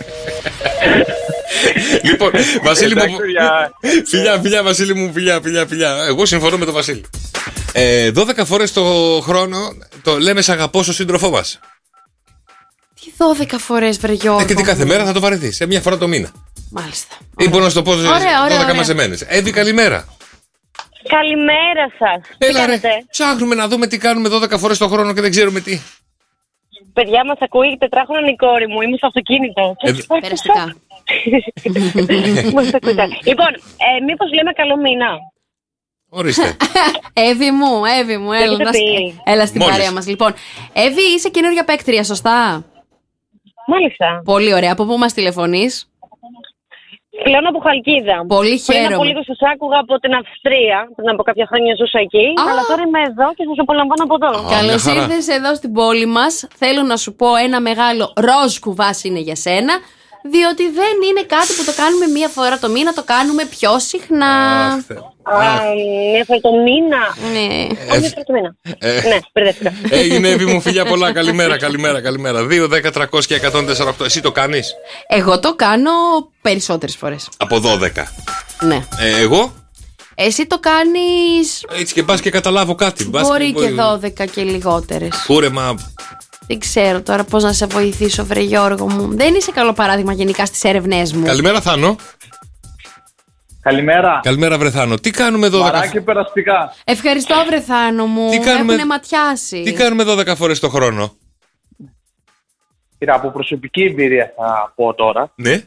Λοιπόν, Βασίλη μου. Φιλιά, φιλιά, Βασίλη μου, φιλιά, φιλιά, φιλιά. Εγώ συμφωνώ με τον Βασίλη. Ε, δώδεκα φορές το χρόνο το λέμε σ' αγαπώ στον σύντροφό μας. Τι δώδεκα φορές, βρε Γιώργο? Ε, και τι κάθε μέρα θα το βαρεθείς. Σε μια φορά το μήνα. Μάλιστα. Ή μπορώ να σου το πω δώδεκα μαζεμένες. Εύη, καλημέρα. Καλημέρα σας. Έλα, ρε. Ψάχνουμε να δούμε τι κάνουμε δώδεκα φορές το χρόνο και δεν ξέρουμε τι. Παιδιά, μας ακούει τετράχρονα η κόρη μου. Είμαι στο αυτοκίνητο. Ε, Περαστικά. Λοιπόν, ε, μήπως λέμε καλό μήνα? Ορίστε. Εύη μου, Εύη μου, έλα, να... έλα στην Μόλις. παρέα μας. Λοιπόν, Εύη, είσαι καινούργια παίκτρια, σωστά? Μάλιστα. Πολύ ωραία. Από πού μας τηλεφωνείς? Πλέον από Χαλκίδα. Πολύ χαίρομαι. Πριν από λίγο σας άκουγα από την Αυστρία. Πριν από κάποια χρόνια ζούσα εκεί. Α. Αλλά τώρα είμαι εδώ και σας απολαμβάνω από εδώ. Καλώς ήρθες εδώ στην πόλη μας. Θέλω να σου πω ένα μεγάλο ροζ κουβάς είναι για σένα. Διότι δεν είναι κάτι που το κάνουμε μία φορά το μήνα, το κάνουμε πιο συχνά. Α, μία φορά το μήνα. Ναι. Όχι, μία φορά το μήνα. Ναι, μπερδεύτηκα. Έγινε, Εύη μου, φιλιά πολλά. Καλημέρα, καλημέρα, καλημέρα. δύο, δέκα, τριακόσια και εκατόν τέσσερα οκτώ. Εσύ το κάνεις? Εγώ το κάνω περισσότερες φορές. Από δώδεκα. Ναι. Ε, εγώ? Εσύ το κάνεις. Έτσι και πας και καταλάβω κάτι. Μπορεί και δώδεκα και λιγότερες. Κούρεμα. Δεν ξέρω τώρα πώς να σε βοηθήσω, βρε Γιώργο μου. Δεν είσαι καλό παράδειγμα γενικά στις έρευνές μου. Καλημέρα, Θάνο. Καλημέρα. Καλημέρα, βρε Θάνο. Τι κάνουμε δώδεκα? Μαράκι περαστικά. Ευχαριστώ, βρε Θάνο μου. Τι κάνουμε... Έχουνε ματιάσει. Τι κάνουμε δώδεκα φορές το χρόνο? Κοίτα, από προσωπική εμπειρία θα πω τώρα. Ναι.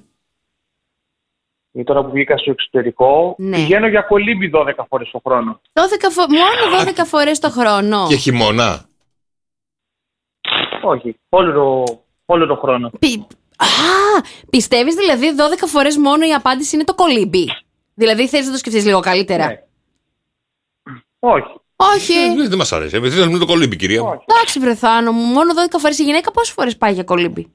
Ή τώρα που βγήκα στο εξωτερικό, ναι. Πηγαίνω για κολύμπι δώδεκα φορές το χρόνο. δώδεκα φο... Μόνο δώδεκα φορές το χρόνο. Και χειμώνα? Όχι, όλο το, όλο το χρόνο. Πι... Α, πιστεύεις δηλαδή δώδεκα φορές μόνο η απάντηση είναι το κολύμπι? Δηλαδή θέλεις να το σκεφτείς λίγο καλύτερα? Ναι. Όχι. Όχι. Ε, δεν μας αρέσει. Εμείς θέλουμε το κολύμπι, κυρία μου. Εντάξει, βρε Θάνο μου, μόνο δώδεκα φορές η γυναίκα πόσες φορές πάει για κολύμπι?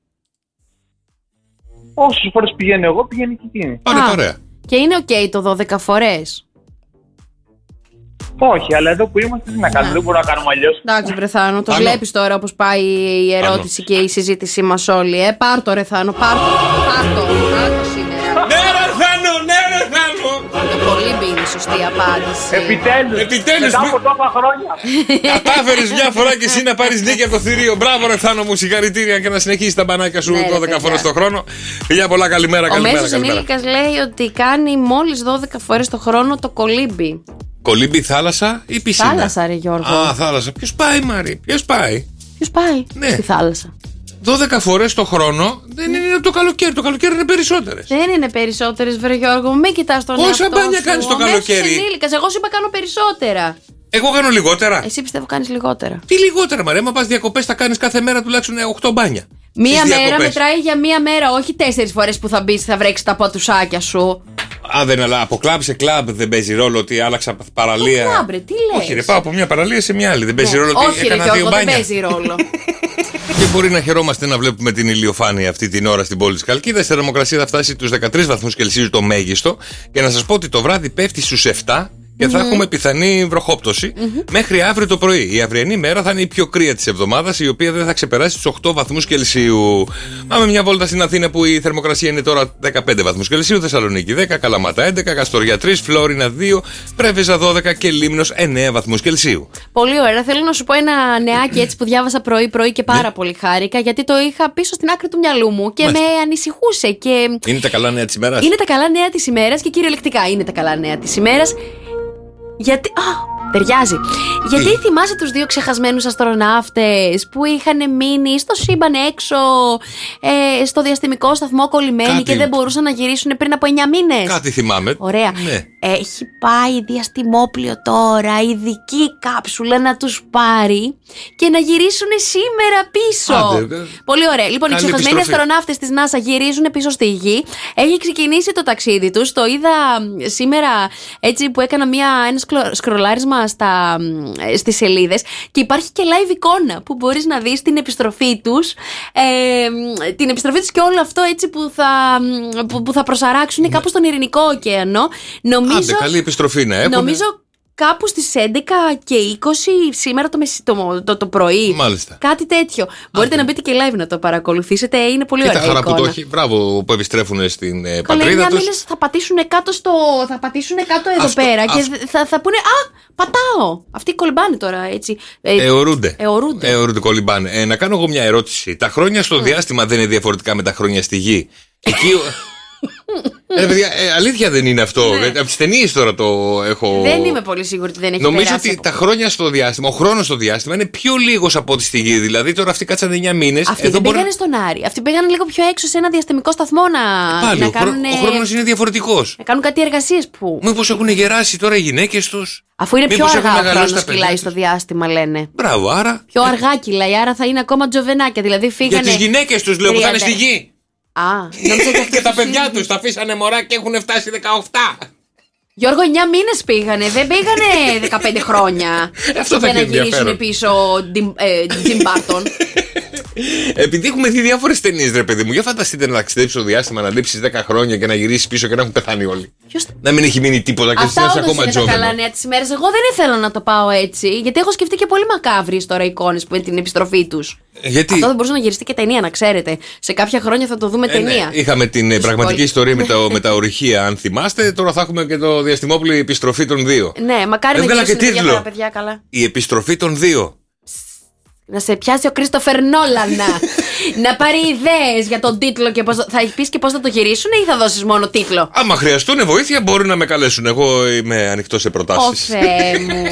Όσες φορές πηγαίνω εγώ, πηγαίνει και εκείνη. Άρα, ωραία. Και είναι οκ okay το δώδεκα φορές? Όχι, αλλά εδώ που είμαστε τι να κάνουμε, δεν μπορούμε να κάνουμε αλλιώς. Εντάξει, Βρεθάνο, το βλέπεις τώρα όπως πάει η ερώτηση και η συζήτησή μας όλοι. Ε, πάρ' το, Ρεθάνο, πάρ' το. Πάρ' το, πάρ' το σήμερα. Ναι, Ρεθάνο, ναι, Ρεθάνο. Πολύ μπει η σωστή απάντηση. Επιτέλους, Επιτέλους, μετά από τόσα χρόνια. κατάφερες μια φορά και εσύ να πάρεις νίκη από το θηρίο. Μπράβο, Ρεθάνο μου, συγχαρητήρια και να συνεχίσεις τα μπανάκια σου Ναι, ρε, δώδεκα παιδιά. φορές το χρόνο. Φιλιά πολλά, καλημέρα, Ο καλημέρα. μέσος καλημέρα. ενήλικας λέει ότι κάνει μόλις δώδεκα φορές το χρόνο το κολύμπι. Κολύμπι, θάλασσα ή πισίνα? Θάλασσα, ρε Γιώργο. Α, θάλασσα. Ποιος πάει, Μάρη, ποιος πάει? Ποιος πάει Ναι. στη θάλασσα? δώδεκα φορές το χρόνο δεν είναι το καλοκαίρι. Το καλοκαίρι είναι περισσότερες. Δεν είναι περισσότερες, βρε Γιώργο. Μην κοιτάς τον Πόσα εαυτό μπάνια σου. κάνεις το Ο μέσος καλοκαίρι? ενήλικας. Εγώ σου είπα κάνω περισσότερα. Εγώ κάνω λιγότερα. Εσύ πιστεύω κάνεις λιγότερα. Τι λιγότερα, Μαρία, άμα πας διακοπές θα κάνεις κάθε μέρα τουλάχιστον οκτώ μπάνια. Μία Στις μέρα διακοπές. μετράει για μία μέρα, όχι τέσσερις φορές που θα μπεις, θα βρέξεις τα πατουσάκια σου. Α, δεν, αλλά από κλαμπ σε κλαμπ δεν παίζει ρόλο ότι άλλαξα παραλία. κλαμπ, ρε, τι λες? Όχι, ρε, πάω από μια παραλία σε μια άλλη. Δεν παίζει Ναι. ρόλο ότι Όχι, ρε έκανα δύο Γιώργο, δεν μπάνια. παίζει ρόλο. Και μπορεί να χαιρόμαστε να βλέπουμε την ηλιοφάνεια αυτή την ώρα στην πόλη της Καλκίδας. Η θερμοκρασία θα φτάσει τους δεκατρείς βαθμούς Κελσίου το μέγιστο. Και να σας πω ότι το βράδυ πέφτει στους επτά και θα Μμμ. έχουμε πιθανή βροχόπτωση μέχρι αύριο το πρωί. Η αυριανή μέρα θα είναι η πιο κρύα της εβδομάδας, η οποία δεν θα ξεπεράσει τους οκτώ βαθμούς Κελσίου. Πάμε μια βόλτα στην Αθήνα που η θερμοκρασία είναι τώρα δεκαπέντε βαθμούς Κελσίου, Θεσσαλονίκη δέκα, Καλαμάτα έντεκα, Καστοριά τρία, Φλόρινα δύο, Πρέβεζα δώδεκα και Λίμνος εννέα βαθμούς Κελσίου. Πολύ ωραία. Θέλω να σου πω ένα νεάκι έτσι που διάβασα πρωί-πρωί και πάρα Ναι. πολύ χάρηκα, γιατί το είχα πίσω στην άκρη του μυαλού μου και Μάλιστα. με ανησυχούσε. Και Είναι τα καλά νέα της ημέρας. είναι τα καλά νέα της ημέρας και κυριολεκτικά είναι τα καλά νέα της ημέρας. Γιατί. Α, ταιριάζει. Γιατί θυμάσαι τους δύο ξεχασμένους αστροναύτες που είχαν μείνει στο σύμπαν έξω, ε, στο διαστημικό σταθμό κολλημένοι Κάτι- και δεν μπορούσαν να γυρίσουν πριν από εννιά μήνες. Κάτι θυμάμαι. Ωραία. Ναι. Έχει πάει διαστημόπλιο τώρα, ειδική κάψουλα να τους πάρει και να γυρίσουν σήμερα πίσω. Άντε, ε. Πολύ ωραία. Λοιπόν, οι Καλή ξεχασμένοι επιστροφή. αστροναύτες της NASA γυρίζουν πίσω στη Γη. Έχει ξεκινήσει το ταξίδι τους. Το είδα μ, σήμερα έτσι που έκανα μια, ένα σκλο- σκρολάρισμα στα, μ, στις σελίδες και υπάρχει και live εικόνα που μπορείς να δεις την επιστροφή τους. Ε, μ, την επιστροφή τους και όλο αυτό έτσι που θα, μ, που, που θα προσαράξουν κάπου στον Ειρηνικό ωκεανό. Νομίζω, Άντε, καλή επιστροφή να έχουν. νομίζω κάπου στις έντεκα και είκοσι σήμερα το, μεση, το, το, το πρωί. Μάλιστα. Κάτι τέτοιο. Μπορείτε να μπείτε και live να το παρακολουθήσετε. Είναι πολύ Κοίτα ωραία χαρά εικόνα. που το έχει. Μπράβο που επιστρέφουν στην ε, Καλά, πατρίδα εννιά τους. μήνες θα πατήσουν κάτω, στο, θα πατήσουν κάτω εδώ Αυτό- πέρα και αυτό- θα, θα πούνε «Α, πατάω». Αυτοί κολυμπάνε τώρα έτσι. Ε, Αιωρούνται. Αιωρούνται. Αιωρούνται, κολυμπάνε. Ε, να κάνω εγώ μια ερώτηση. Τα χρόνια στο διάστημα δεν είναι διαφορετικά με τα χρόνια στη γη. Εκεί. Ε, παιδιά, ε, αλήθεια δεν είναι αυτό. Ναι. Ε, από τις ταινίες τώρα το έχω. Δεν είμαι πολύ σίγουρη ότι δεν έχει Νομίζω περάσει ότι από- τα χρόνια στο διάστημα, ο χρόνος στο διάστημα είναι πιο λίγος από ό,τι στη γη. Δηλαδή τώρα αυτοί κάτσαν εννιά μήνες. Αυτοί δεν μπορεί- πήγανε στον Άρη. Αυτοί πήγανε λίγο πιο έξω σε ένα διαστημικό σταθμό να, Πάλι, να ο, χρόνο, κάνουν. ο χρόνος είναι διαφορετικός. Να κάνουν κάτι εργασίες που. Μήπως έχουν γεράσει τώρα οι γυναίκες τους. Αφού είναι πιο Μήπως έχουν αργά ο μεγαλώσει χρόνος τα κυλάει παιδιά στο διάστημα, λένε. Μπράβο, άρα. Πιο αργά κυλάει, άρα θα είναι ακόμα τζοβενάκια. Δηλαδή Για φύγανε. τις γυναίκες τους λέω που θα είναι στη τριάντα. γη. Α, νόμιζα και, Και τα παιδιά τους τα αφήσανε μωρά και έχουν φτάσει δεκαοκτώ. Γιώργο, εννιά μήνες πήγανε, δεν πήγανε δεκαπέντε χρόνια. Αυτό θα για να έχει γυρίσουν ενδιαφέρον. πίσω Τζιμ Μπάρτον. Επειδή έχουμε δει διάφορες ταινίες, ρε παιδί μου, για φανταστείτε να ταξιδέψεις στο διάστημα, να λείψεις δέκα χρόνια και να γυρίσεις πίσω και να έχουν πεθάνει όλοι. Ποιος... Να μην έχει μείνει τίποτα και εσύ να Αυτά είσαι όντως ακόμα είναι τα καλά τζόμενο. νέα της ημέρας. Εγώ δεν ήθελα να το πάω έτσι, γιατί έχω σκεφτεί και πολύ μακάβριες τώρα εικόνες που είναι την επιστροφή τους. Γιατί? Αυτό θα μπορούσε να γυριστεί και ταινία, να ξέρετε. Σε κάποια χρόνια θα το δούμε Ε, ναι. ταινία. Είχαμε την ε, πραγματική πολύ. ιστορία με, το, με τα ορυχεία, αν θυμάστε. Τώρα θα έχουμε και το διαστημόπλη επιστροφή των δύο. Ναι, μακάρι να Έβγαλα και γυρίσουν τίτλο. παιδιά, παιδιά καλά. Η επιστροφή των δύο. Να σε πιάσει ο Κρίστοφερ Νόλαν να, να πάρει ιδέες για τον τίτλο και πώς, θα πεις και πώς θα το γυρίσουν ή θα δώσεις μόνο τίτλο. Άμα χρειαστούν βοήθεια, μπορούν να με καλέσουν. Εγώ είμαι ανοιχτό σε Ω προτάσεις. Θεέ μου.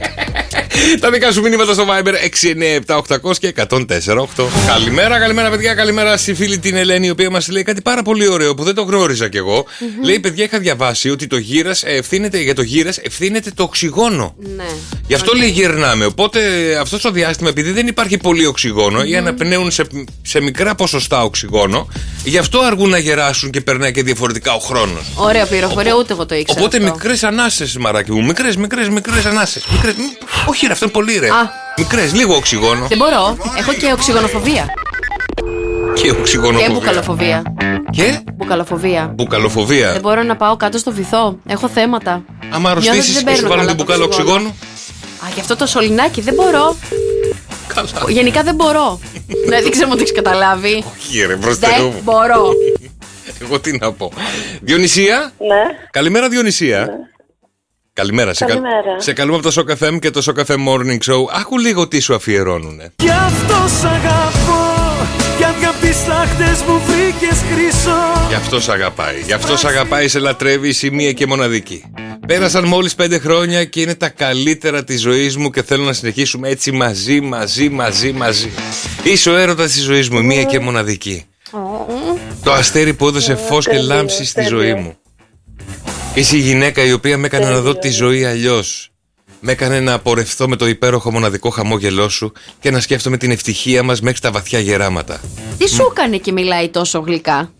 Τα δικά σου μηνύματα στο Viber έξι εννιά επτά οκτακόσια και εκατόν τέσσερα οκτώ. Καλημέρα, καλημέρα παιδιά, καλημέρα στη φίλη την Ελένη, η οποία μας λέει κάτι πάρα πολύ ωραίο που δεν το γνώριζα κι εγώ. Μμμ. Λέει, παιδιά, είχα διαβάσει ότι το γύρας ευθύνεται, για το γύρας ευθύνεται το οξυγόνο. Ναι. Γι' αυτό λέει γυρνάμε. Οπότε αυτό το διάστημα, επειδή δεν υπάρχει πολύ οξυγόνο ή αναπνέουν σε, σε μικρά ποσοστά οξυγόνο, γι' αυτό αργούν να γεράσουν και περνάει και διαφορετικά ο χρόνος. Ωραία πληροφορία, ούτε εγώ το ήξερα. Οπότε αυτό. μικρές ανάσες, μαράκι μου. Μικρές, μικρές, μικρές ανάσες. Μικρές. μ, Όχι, ρε, αυτό είναι πολύ ρε. Α. Μικρές, λίγο οξυγόνο. Δεν μπορώ. Έχω και οξυγονοφοβία. Και οξυγονοφοβία. Και μπουκαλοφοβία. Και Μπουκαλοφοβία. μπουκαλοφοβία. Δεν μπορώ να πάω κάτω στο βυθό. Έχω θέματα. Άμα αρρωστήσεις και σου βάλουν την μπουκάλα οξυγόνου. Α, γι' αυτό το σωληνάκι δεν μπορώ. Καλά. Γενικά δεν μπορώ. Δηλαδή δεν ξέρω αν το έχεις καταλάβει. Όχι, ρε, προς Θεού. Δεν μπορώ. Εγώ τι να πω. Διονυσία. Ναι. Καλημέρα, Διονυσία. Ναι. Καλημέρα. Καλημέρα. Σε, κα... σε καλούμε από το Σοκ εφ εμ και το Σοκ εφ εμ Morning Show. Άκου λίγο τι σου αφιερώνουνε. Γι' αυτό σ' αγαπώ. Γιατί απ' τις τάχτες μου βρήκες χρυσό. Γι' αυτό σ' αγαπάει. Γι' αυτό σ' αγαπάει, σε λατρεύει, είσαι μία και μοναδική. Πέρασαν μόλις πέντε χρόνια και είναι τα καλύτερα της ζωής μου και θέλω να συνεχίσουμε έτσι μαζί, μαζί, μαζί, μαζί. Είσαι ο έρωτας της ζωής μου, μία και μοναδική. Το αστέρι που έδωσε φως και λάμψη στη ζωή μου. Είσαι η γυναίκα η οποία με έκανε να δω τη ζωή αλλιώς. Με έκανε να απορρευθώ με το υπέροχο μοναδικό χαμόγελό σου και να σκέφτομαι την ευτυχία μας μέχρι τα βαθιά γεράματα. Τι σου έκανε και μιλάει τόσο γλυκά?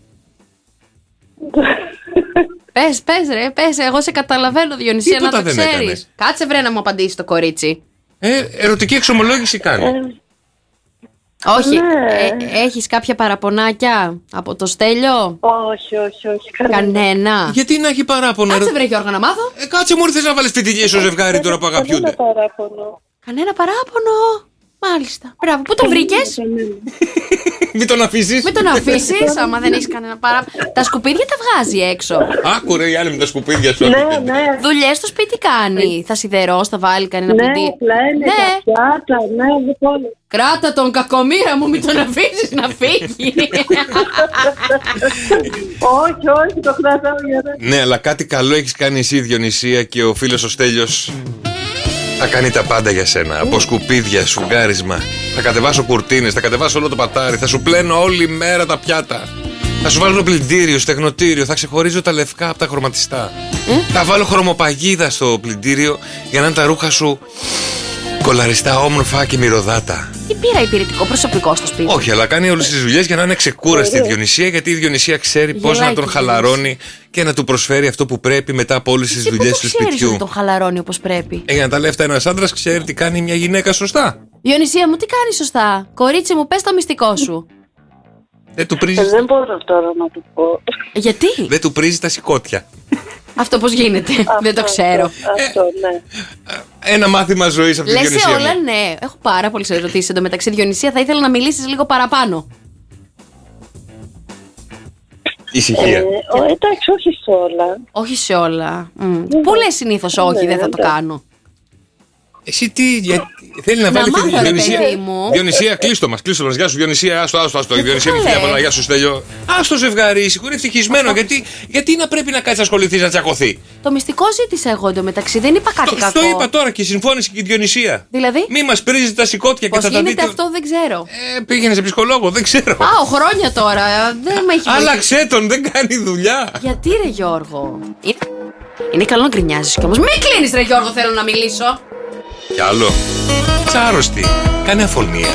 Πες, πες ρε, πες, εγώ σε καταλαβαίνω, Διονυσία, Τίποτα να το δεν ξέρεις. έκανες. Κάτσε βρε να μου απαντήσει το κορίτσι. Ε, ερωτική εξομολόγηση κάνει. Όχι, Ναι. ε, έχεις κάποια παραπονάκια από το Στέλιο? Όχι, όχι, όχι. Κανένα. Γιατί να έχει παράπονο? Κάτσε βρε Γιώργο να μάθω. Ε, κάτσε μου, θες να βάλεις φιτιλιές στο ζευγάρι τώρα που αγαπιούνται? Κανένα παράπονο. Κανένα παράπονο. Μάλιστα. Μπράβο, πού το βρήκες? Μην τον αφήσεις. Μην τον αφήσεις, άμα δεν έχεις κανένα παράπονο. Τα σκουπίδια τα βγάζει έξω. Άκου ρε, η άλλη με τα σκουπίδια σου. Ναι, ναι. Δουλειές στο σπίτι κάνει. Θα σιδερώσει, θα βάλει κανένα Ναι, ποντί. πλένε, τα πιάτα, ναι, λοιπόν. Κράτα τον κακομοίρα μου, μην τον αφήσεις να φύγει. Όχι, όχι, το κρατάω για να... Ναι, αλλά κάτι καλό έχεις κάνει εσύ, Διονυσία, και ο φίλος ο Στέλιος θα κάνει τα πάντα για σένα. Από σκουπίδια, σφουγγάρισμα. Θα κατεβάσω κουρτίνες, θα κατεβάσω όλο το πατάρι, θα σου πλένω όλη μέρα τα πιάτα. Θα σου βάλω πλυντήριο, στεγνοτήριο, θα ξεχωρίζω τα λευκά από τα χρωματιστά. Ε? Θα βάλω χρωμοπαγίδα στο πλυντήριο για να είναι τα ρούχα σου κολαριστά, όμορφα και μυρωδάτα. Τι πήρα υπηρετικό προσωπικό στο σπίτι? Όχι, αλλά κάνει όλες τις δουλειές για να είναι ξεκούραστη η Διονυσία, γιατί η Διονυσία ξέρει πώς να τον χαλαρώνει και να του προσφέρει αυτό που πρέπει μετά από όλες τις δουλειές του σπιτιού. Ξέρεις να τον χαλαρώνει όπως πρέπει. Ε, για να τα λέει αυτά ένας άντρας, ξέρει τι κάνει μια γυναίκα σωστά. Διονυσία μου, τι κάνεις σωστά? Κορίτσι μου, πες το μυστικό σου. Δεν του πρίζει. Δεν μπορώ τώρα να του πω. Γιατί? Δεν του πρίζει τα σηκώτια. Αυτό πώς γίνεται? Δεν το ξέρω. Αυτό, ναι. Ένα μάθημα ζωής από τη Διονυσία. Λες σε όλα, μου. ναι. Έχω πάρα πολλές ερωτήσεις εντωμεταξύ. Διονυσία, θα ήθελα να μιλήσεις λίγο παραπάνω. Ησυχία. Ε, ο, εντάξει, όχι σε όλα. Όχι σε όλα. Mm. Πού λες συνήθως όχι, δεν θα το κάνω? Εσύ τι, για... θέλει να, να βάλει μάθω, τη Διονυσία. μου. Διονυσία, κλείστο μας, κλείστο μας. Γεια σου, Διονυσία, άστο, άστο, άστο. Η Διονυσία είναι φιλιά πολλά, γεια σου, Στέλιο. Άστο ζευγάρι, ήσυχο, είναι ευτυχισμένο. γιατί, γιατί να πρέπει να κάτσει να ασχοληθεί να τσακωθεί? Το μυστικό ζήτησα εγώ εντωμεταξύ, δεν είπα κάτι το, κακό. Το είπα τώρα και συμφώνησε και η Διονυσία. Δηλαδή? Μη μας πρίζει τα σηκώτια πώς και τα γίνεται αυτό, δεν ξέρω. Ε, πήγαινε σε ψυχολόγο, δεν ξέρω. Α, χρόνια τώρα, δεν με έχει βοηθήσει. Άλλαξε τον, δεν κάνει δουλειά. Γιατί ρε Γιώργο? Είναι, είναι καλό να γκρινιάζεις κι όμως. Μην κλείνεις ρε Γιώργο, θέλω να μιλήσω. Κι άλλο. Τσάρωστη. Κάνε αφωνία.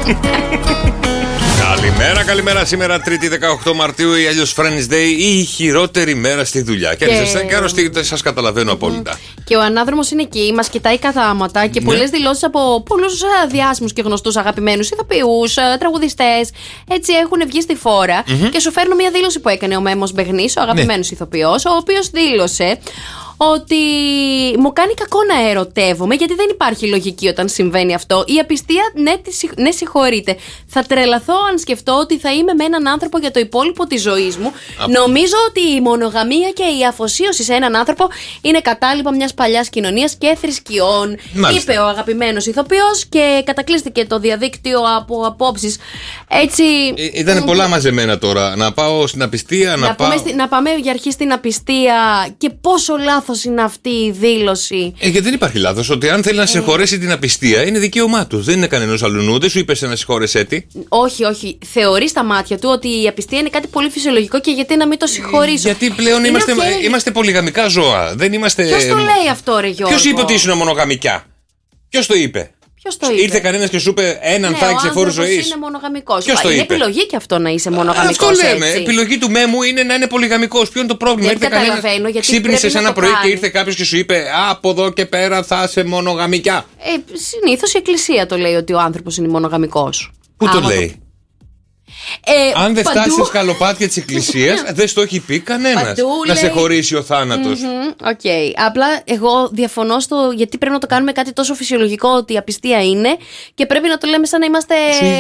Καλημέρα, καλημέρα. Σήμερα Τρίτη δεκαοκτώ Μαρτίου ή αλλιώς Friends Day, η χειρότερη μέρα στη δουλειά. Και, και... αν είστε άρρωστοι, σας καταλαβαίνω απόλυτα. Και ο ανάδρομος είναι εκεί, μας κοιτάει κατάματα και ναι. πολλές δηλώσεις από πολλούς διάσημους και γνωστούς αγαπημένους ηθοποιούς, τραγουδιστές. Έτσι έχουν βγει στη φόρα. Mm-hmm. Και σου φέρνω μια δήλωση που έκανε ο Μέμος Μπεγνής, ο αγαπημένος ναι. ηθοποιός, ο οποίος δήλωσε ότι μου κάνει κακό να ερωτεύομαι, γιατί δεν υπάρχει λογική όταν συμβαίνει αυτό. Η απιστία, ναι, ναι, συγχωρείτε. Θα τρελαθώ αν σκεφτώ ότι θα είμαι με έναν άνθρωπο για το υπόλοιπο της ζωής μου. Α, Νομίζω ότι η μονογαμία και η αφοσίωση σε έναν άνθρωπο είναι κατάλοιπα μιας παλιάς κοινωνίας και θρησκειών. Μάλιστα. Είπε ο αγαπημένος ηθοποιός και κατακλείστηκε το διαδίκτυο από απόψεις. Έτσι. Ε, ήταν πολλά μαζεμένα τώρα. Να πάω στην απιστία, να, να, πάω... πάμε στη, να πάμε για αρχή στην απιστία και πόσο λάθος είναι αυτή η δήλωση. Ε, γιατί δεν υπάρχει λάθος. Ότι αν θέλει να συγχωρέσει ε... την απιστία, είναι δικαίωμά του. Δεν είναι κανένας αλλού. Δεν σου είπε να συγχωρέσει τι. Όχι, όχι. Θεωρεί στα μάτια του ότι η απιστία είναι κάτι πολύ φυσιολογικό και γιατί να μην το συγχωρήσω. Γιατί πλέον είμαστε, okay. είμαστε πολυγαμικά ζώα. Δεν είμαστε. Ποιος το λέει αυτό, ρε Γιώργο? Ποιος είπε ότι ήσουν μονογαμικιά? Ποιος το είπε? Ποιος το είπε? Ήρθε κανένας και σου είπε έναν ναι, θα έχεις φόρο ζωής? Είναι μονογαμικός. Ποιος το είναι είπε? επιλογή και αυτό να είσαι μονογαμικός. Αυτό λέμε. Έτσι. Επιλογή του Μέμου είναι να είναι πολυγαμικός. Ποιο είναι το πρόβλημα? Δεν καταλαβαίνω γιατί. Ξύπνησε ένα πρωί και ήρθε κάποιος και σου είπε Α, από εδώ και πέρα θα είσαι μονογαμικιά. Ε, συνήθως η Εκκλησία το λέει ότι ο άνθρωπος είναι μονογαμικός. Πού το λέει? Ε, Αν δεν παντού... φτάσει στα σκαλοπάτια της εκκλησίας, δεν στο έχει πει κανένας. Να σε χωρίσει ο θάνατος. Mm-hmm, okay. Απλά εγώ διαφωνώ στο γιατί πρέπει να το κάνουμε κάτι τόσο φυσιολογικό ότι η απιστία είναι και πρέπει να το λέμε σαν να είμαστε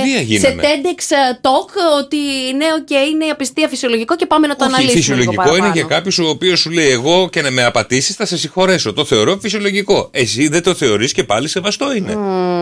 σε TEDx talk ότι ναι, οκ, okay, είναι η απιστία φυσιολογικό και πάμε να το Όχι, αναλύσουμε. Φυσιολογικό είναι για κάποιους ο οποίος σου λέει εγώ και να με απατήσεις θα σε συγχωρέσω. Το θεωρώ φυσιολογικό. Εσύ δεν το θεωρείς και πάλι σεβαστό είναι.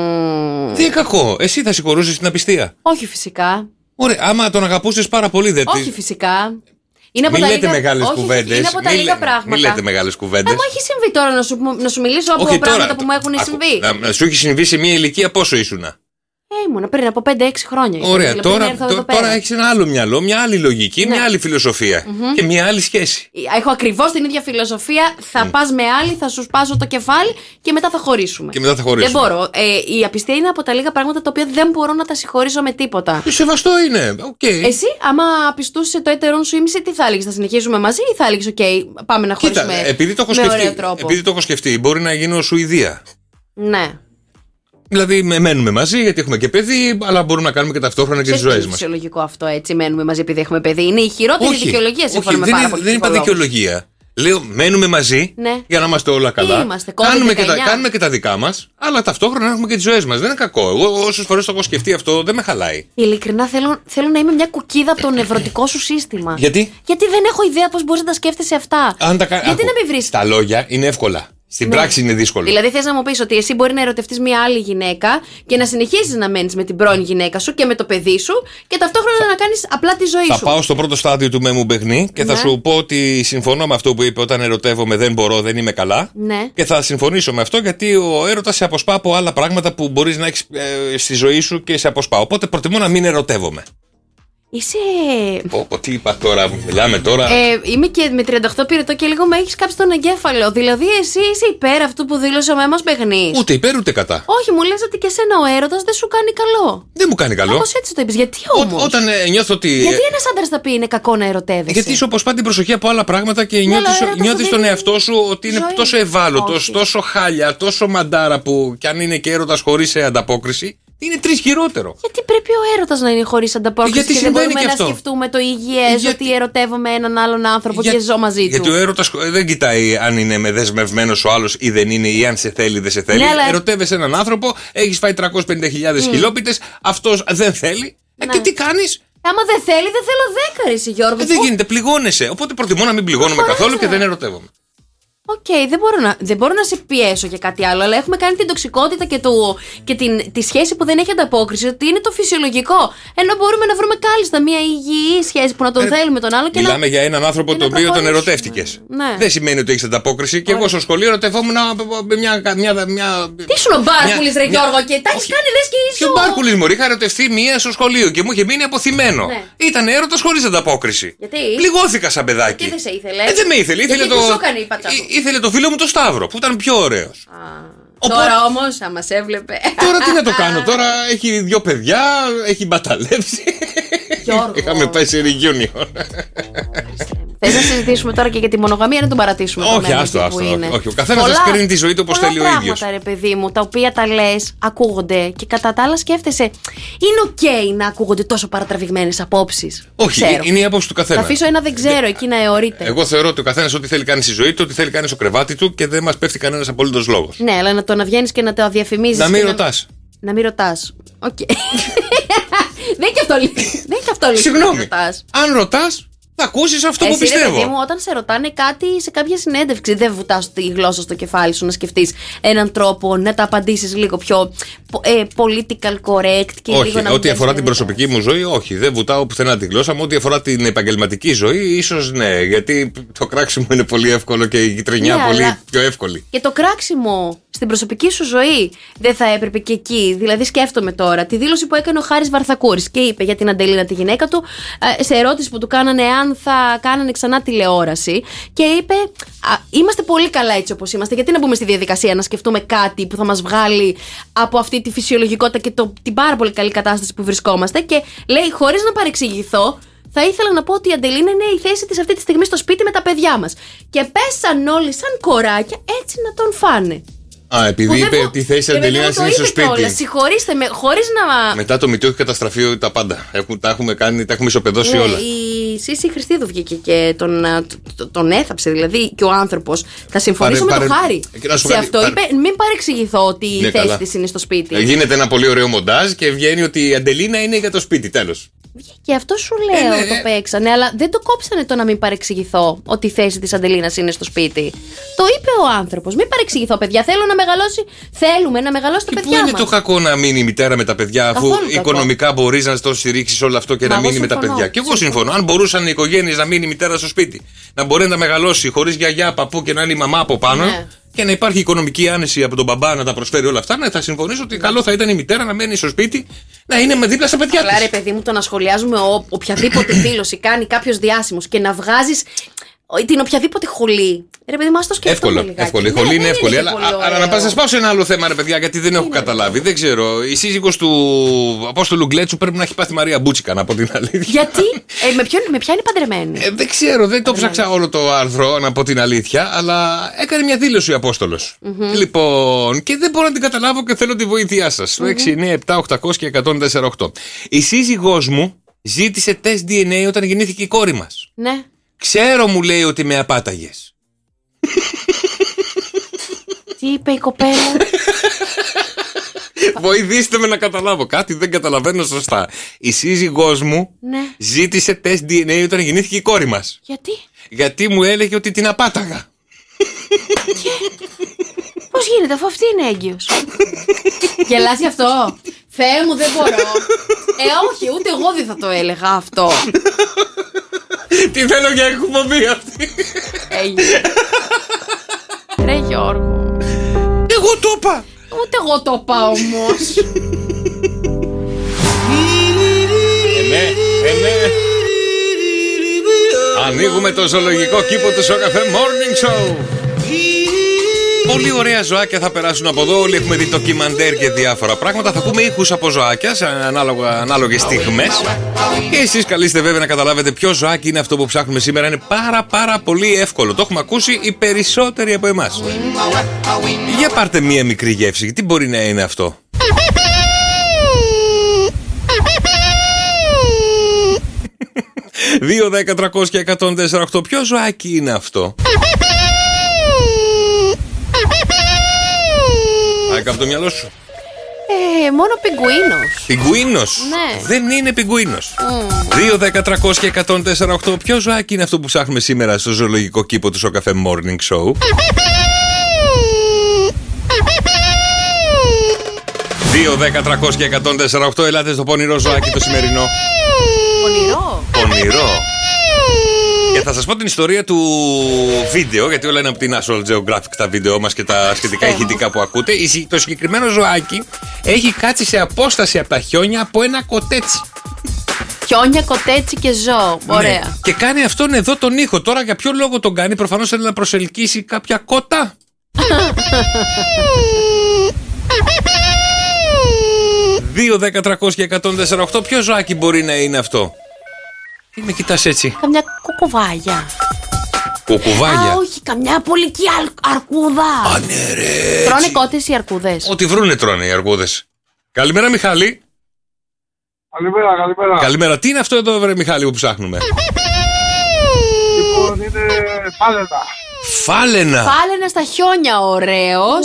Mm. Τι είναι κακό. Εσύ θα συγχωρούσες την απιστία? Όχι φυσικά. Ωραία, άμα τον αγαπούσες πάρα πολύ δεν. Όχι φυσικά. Είναι από μην τα λέτε λίγα... μεγάλες Όχι, κουβέντες. Είναι από τα μην λίγα λέ... πράγματα. Μην λέτε μεγάλες κουβέντες. Ε, μου έχει συμβεί τώρα να σου, να σου μιλήσω από Όχι, πράγματα τώρα, που μου έχουν ακου... συμβεί. Να, να σου έχει συμβεί σε μια ηλικία πόσο ήσουνα? Ε, ήμουνα πριν από πέντε έξι χρόνια. Ωραία, τώρα, τώρα, τώρα έχεις ένα άλλο μυαλό, μια άλλη λογική, ναι. μια άλλη φιλοσοφία mm-hmm. και μια άλλη σχέση. Έχω ακριβώς την ίδια φιλοσοφία. Θα mm. πας με άλλη, θα σου σπάσω το κεφάλι και μετά θα χωρίσουμε. Και μετά θα χωρίσουμε. Δεν μπορώ. Ε, η απιστία είναι από τα λίγα πράγματα τα οποία δεν μπορώ να τα συγχωρήσω με τίποτα. Σεβαστό είναι. Okay. Εσύ, άμα απιστούσε το έτερον σου ήμιση, τι θα έλεγες? Θα συνεχίσουμε μαζί ή θα έλεγες, OK, πάμε να χωρίσουμε? Κοίτα, επειδή το έχω με σκεφτεί, ωραίο τρόπο. επειδή το έχω σκεφτεί, μπορεί να γίνω Σουηδία. Ναι. Δηλαδή, μένουμε μαζί γιατί έχουμε και παιδί, αλλά μπορούμε να κάνουμε και ταυτόχρονα και τις ζωές μας. Είναι φυσιολογικό αυτό, έτσι. Μένουμε μαζί επειδή έχουμε παιδί. Είναι η χειρότερη όχι, δικαιολογία σύμφωνα με δεν πάρα είναι, πολλούς δεν είπα δικαιολογία. Λέω, μένουμε μαζί ναι. για να είμαστε όλα καλά. Είμαστε, κάνουμε, και τα, κάνουμε και τα δικά μας, αλλά ταυτόχρονα έχουμε και τις ζωές μας. Δεν είναι κακό. Εγώ όσες φορές το έχω σκεφτεί αυτό, δεν με χαλάει. Ειλικρινά θέλω, θέλω να είμαι μια κουκίδα από το νευρωτικό σου σύστημα. Γιατί? Γιατί δεν έχω ιδέα πώς μπορείς να τα σκέφτεσαι αυτά. Αν τα... Γιατί Άκου, να μην βρεις. Τα λόγια είναι εύκολα. Στην ναι. πράξη είναι δύσκολο. Δηλαδή θες να μου πεις ότι εσύ μπορεί να ερωτευτείς μια άλλη γυναίκα και να συνεχίσεις να μένεις με την πρώην γυναίκα σου και με το παιδί σου και ταυτόχρονα θα... να κάνεις απλά τη ζωή θα σου. Θα πάω στο πρώτο στάδιο του με μου παιχνί και ναι. θα σου πω ότι συμφωνώ με αυτό που είπε: όταν ερωτεύομαι δεν μπορώ, δεν είμαι καλά. Ναι. Και θα συμφωνήσω με αυτό γιατί ο έρωτας σε αποσπά από άλλα πράγματα που μπορείς να έχεις ε, στη ζωή σου και σε αποσπά. Οπότε προτιμώ να μην ερωτεύομαι. Είσαι. Πω, πω, τι είπα τώρα, μιλάμε τώρα. Ε, είμαι και με τριάντα οκτώ πυρετό και λίγο με έχεις κάψει τον εγκέφαλο. Δηλαδή, εσύ είσαι υπέρ αυτού που δήλωσε ο Μέμος Μπεγνής? Ούτε υπέρ ούτε κατά. Όχι, μου λες ότι και σένα ο έρωτας δεν σου κάνει καλό. Δεν μου κάνει καλό. Όπως έτσι το είπες. Γιατί όμως? Ό, όταν ε, νιώθω ότι. Γιατί ένας άντρας θα πει είναι κακό να ερωτεύεσαι? Γιατί σου αποσπά την προσοχή από άλλα πράγματα και νιώθεις τον εαυτό σου ότι είναι ζωή. Τόσο ευάλωτος, τόσο χάλια, τόσο μαντάρα που κι αν είναι και έρωτας χωρίς ανταπόκριση. Είναι τρεις χειρότερο. Γιατί πρέπει ο έρωτας να είναι χωρίς ανταπόκριση? Γιατί και δεν μπορούμε και να αυτό. σκεφτούμε το υγιές, γιατί... ότι ερωτεύομαι έναν άλλον άνθρωπο Για... και ζω μαζί του? Γιατί ο έρωτας δεν κοιτάει αν είναι με δεσμευμένος ο άλλος ή δεν είναι, ή αν σε θέλει ή δεν σε θέλει. Ναι, αλλά... Ερωτεύεσαι έναν άνθρωπο, έχεις φάει τριακόσιες πενήντα χιλιάδες mm. χιλόπιτες, αυτός δεν θέλει. Ναι. Ε, και τι κάνεις? Άμα δεν θέλει, δεν θέλω δέκα, εσύ Γιώργο. Ε, δεν γίνεται, πληγώνεσαι. Οπότε προτιμώ να μην πληγώνομαι καθόλου και δεν ερωτεύομαι. Οκ, okay, δεν, μπορώ να, δεν μπορώ να σε πιέσω για κάτι άλλο, αλλά έχουμε κάνει την τοξικότητα και, το, και την, τη σχέση που δεν έχει ανταπόκριση, ότι είναι το φυσιολογικό. Ενώ μπορούμε να βρούμε κάλλιστα μια υγιή σχέση που να τον ε, θέλουμε τον άλλο και μιλάμε να. για έναν άνθρωπο τον οποίο τον ερωτεύτηκες. Ναι. Δεν σημαίνει ότι έχεις ανταπόκριση. Και εγώ στο σχολείο ερωτευόμουν με μια. μια, μια Τι σου ο Μπάρκουλης, ρε Γιώργο, και τα έχεις κάνει λες και ίσως. Και ο Μπάρκουλης μου είχα ερωτευτεί μία στο σχολείο και μου είχε μείνει αποθυμένο. Ναι. Ήταν έρωτας χωρίς ανταπόκριση. Γιατί? Πληγώθηκα σαν παιδάκι. Τι δεν σε ήθελε? Ε, δεν με ήθελε. Ήθελε το, ήθελε το φίλο μου το Σταύρο που ήταν πιο ωραίος. Οπότε... Τώρα όμως, άμα μας έβλεπε. Τώρα τι να το κάνω, τώρα έχει δύο παιδιά, έχει μπαταλέψει. Γιώργο. Είχαμε πάει σε reunion. Θες να συζητήσουμε τώρα και για τη μονογαμία, να τον παρατήσουμε? Όχι, άστο, άστο. Όχι, ο καθένας θα κρίνει τη ζωή του όπως θέλει ο ίδιος. Πολλά πράγματα, ρε παιδί μου, τα οποία τα λες, ακούγονται και κατά τα άλλα σκέφτεσαι. Είναι οκ okay να ακούγονται τόσο παρατραβηγμένες απόψεις? Όχι, ξέρω. Είναι η άποψη του καθένα. Θα αφήσω ένα δεν ξέρω, εκεί να αιωρείται. Εγώ θεωρώ ότι ο καθένας ό,τι θέλει κάνει στη ζωή του, ό,τι θέλει κάνει στο κρεβάτι του και δεν μας πέφτει κανένας απολύτως λόγος. Ναι, αλλά να το να βγαίνεις και να το διαφημίζεις. Να μην ρωτάς. Να μην ρωτάς. Οκ. Δεν είναι και αυτό λίγο. Δεν είναι και αυτό λίγο. Συγγνώμη. Αν ρωτάς, θα ακούσεις αυτό Εσύ, που πιστεύω. Ρε παιδί μου, όταν σε ρωτάνε κάτι σε κάποια συνέντευξη, δεν βουτάς τη γλώσσα στο κεφάλι σου να σκεφτείς έναν τρόπο να τα απαντήσεις λίγο πιο ε, political correct και όχι, λίγο να ό,τι αφορά την προσωπική μου ζωή, όχι. Δεν βουτάω πουθενά τη γλώσσα μου. Ό,τι αφορά την επαγγελματική ζωή, ίσως ναι. Γιατί το κράξιμο είναι πολύ εύκολο και η γειτονιά ναι, πολύ πιο εύκολη. Και το κράξιμο στην προσωπική σου ζωή δεν θα έπρεπε και εκεί? Δηλαδή, σκέφτομαι τώρα τη δήλωση που έκανε ο Χάρης Βαρθακούρης και είπε για την Αντελίνα τη γυναίκα του, σε ερώτηση που του κάνανε αν θα κάνανε ξανά τηλεόραση. Και είπε: α, είμαστε πολύ καλά έτσι όπως είμαστε. Γιατί να μπούμε στη διαδικασία να σκεφτούμε κάτι που θα μας βγάλει από αυτή τη φυσιολογικότητα και το, την πάρα πολύ καλή κατάσταση που βρισκόμαστε? Και λέει, χωρίς να παρεξηγηθώ, θα ήθελα να πω ότι η Αντελίνα είναι η θέση της αυτή τη στιγμή στο σπίτι με τα παιδιά μας. Και πέσαν όλοι σαν κοράκια έτσι να τον φάνε. Α, επειδή είπε ότι η θέση Αντελίνα είναι στο σπίτι. Συγχωρήστε με, χωρίς να. Μετά το μητού έχει καταστραφεί τα πάντα. Έχουμε, τα έχουμε κάνει, τα έχουμε ισοπεδώσει ναι, όλα. Η Σύση Χριστίδου βγήκε και τον, τον, τον έθαψε, δηλαδή και ο άνθρωπος. Θα συμφωνήσω πάρε, με πάρε, το Χάρη. Σε πάρε, αυτό πάρε. είπε, μην παρεξηγηθώ ότι ναι, η θέση της είναι στο σπίτι. Γίνεται ένα πολύ ωραίο μοντάζ και βγαίνει ότι η Αντελίνα είναι για το σπίτι, τέλος. Και αυτό σου λέω, ε, ναι. το παίξανε, αλλά δεν το κόψανε το να μην παρεξηγηθώ ότι η θέση της Αντελίνας είναι στο σπίτι. Το είπε ο άνθρωπος. Μην παρεξηγηθώ, παιδιά. Θέλω να μεγαλώσει. Θέλουμε να μεγαλώσει τα παιδιά μας. Πού είναι το κακό να μείνει η μητέρα με τα παιδιά, αφού καθόλου οικονομικά κακό. Μπορείς να το στηρίξεις όλο αυτό και Μα να μείνει με τα παιδιά. Και εγώ συμφωνώ. Αν μπορούσαν οι οικογένειες να μείνει η μητέρα στο σπίτι, να μπορεί να μεγαλώσει χωρίς γιαγιά, παππού και να είναι η μαμά από πάνω. Ναι. Και να υπάρχει οικονομική άνεση από τον μπαμπά να τα προσφέρει όλα αυτά, να θα συμφωνήσω ότι καλό θα ήταν η μητέρα να μένει στο σπίτι, να είναι με δίπλα στα παιδιά της. Καλά, ρε παιδί μου, το να σχολιάζουμε ο, οποιαδήποτε δήλωση κάνει κάποιος διάσημος και να βγάζεις την οποιαδήποτε χολή. Ρε παιδί μου, ας το σκεφτούμε εύκολο, λιγάκι. Εύκολο, η χολή είναι εύκολη. Αλλά, αλλά να πας, σας πάω σε ένα άλλο θέμα, ρε παιδιά, γιατί δεν έχω καταλάβει. Δεν ξέρω. Η σύζυγος του Απόστολου Γκλέτσου πρέπει να έχει πάθει Μαρία Μπούτσικα, να πω την αλήθεια. Γιατί, ε, με, ποιον, με ποια είναι παντρεμένη. Ε, δεν ξέρω, δεν το ψάξα όλο το άρθρο, να πω την αλήθεια, αλλά έκανε μια δήλωση ο Απόστολος. Mm-hmm. Λοιπόν, και δεν μπορώ να την καταλάβω και θέλω τη βοήθειά σας. Το έξι εννιά επτά οκτακόσια και εκατόν τέσσερα οκτώ. Η σύζυγός μου ζήτησε τεστ ντι εν έι όταν γεννήθηκε η κόρη μας. Ναι. Ξέρω, μου λέει, ότι με απάταγες. Τι είπε η κοπέλα. Βοηθήστε με να καταλάβω. Κάτι δεν καταλαβαίνω σωστά. Η σύζυγός μου ναι. ζήτησε τεστ ντι εν έι όταν γεννήθηκε η κόρη μας. Γιατί? Γιατί μου έλεγε ότι την απάταγα. Και... Πώς γίνεται αφού αυτή είναι έγκυος. Γελάς γι' αυτό. Θεέ μου, δεν μπορώ. Ε, όχι, ούτε εγώ δεν θα το έλεγα αυτό. Τι θέλω για εκπομπή αυτή. Έγινε. Ρε Γιώργο. Εγώ το είπα. Ούτε εγώ το είπα όμως. Ε, ναι, ε, ναι. Ανοίγουμε το ζωολογικό κήπο του Σοκαφέ Morning Show. Πολύ ωραία ζωάκια θα περάσουν από εδώ. Όλοι έχουμε δει ντοκιμαντέρ και διάφορα πράγματα. Θα πούμε ήχους από ζωάκια σε ανάλογες στιγμές. Και εσείς καλείστε βέβαια να καταλάβετε ποιο ζωάκι είναι αυτό που ψάχνουμε σήμερα. Είναι πάρα πάρα πολύ εύκολο. Το έχουμε ακούσει οι περισσότεροι από εμάς. Για πάρτε μία μικρή γεύση. Τι μπορεί να είναι αυτό? δύο, δέκα, τριακόσια, εκατόν τέσσερα οκτώ. Ποιο ζωάκι είναι αυτό? Άκα από το μυαλό σου. Ε, μόνο πιγκουίνος. Πιγκουίνος? Ναι. Δεν είναι πιγκουίνος. Mm. δύο, δέκα, τριακόσια, εκατόν τέσσερα οκτώ. Ποιο ζωάκι είναι αυτό που ψάχνουμε σήμερα στο ζωολογικό κήπο του Σοκαφέ Morning Show? δύο, δέκα, τριακόσια, εκατόν τέσσερα οκτώ. Ελάτε στο πονηρό ζωάκι το σημερινό. Πονηρό. Πονηρό. Και θα σας πω την ιστορία του βίντεο, γιατί όλα είναι από την National Geographic τα βίντεο μας και τα σχετικά ηχητικά που ακούτε. Το συγκεκριμένο ζωάκι έχει κάτσει σε απόσταση από τα χιόνια από ένα κοτέτσι. Χιόνια, κοτέτσι και ζώο. Ωραία. Ναι. Και κάνει αυτόν εδώ τον ήχο. Τώρα για ποιο λόγο τον κάνει? Προφανώς θέλει να προσελκύσει κάποια κότα. δύο, δέκα, τριακόσια, εκατόν τέσσερα οκτώ. Ποιο ζωάκι μπορεί να είναι αυτό? Τι με κοιτάς έτσι? Καμιά κουκουβάγια. Κουκουβάγια? Α, όχι, καμιά πολική αρκούδα. Α, ναι, ρε. Τρώνε κότες οι αρκούδες. Ό,τι βρούνε τρώνε οι αρκούδες. Καλημέρα, Μιχάλη. Καλημέρα, καλημέρα. Καλημέρα. Τι είναι αυτό εδώ, βρε Μιχάλη, που ψάχνουμε? Λοιπόν, είναι φάλαινα. Φάλαινα. Φάλαινα στα χιόνια, ωραίος.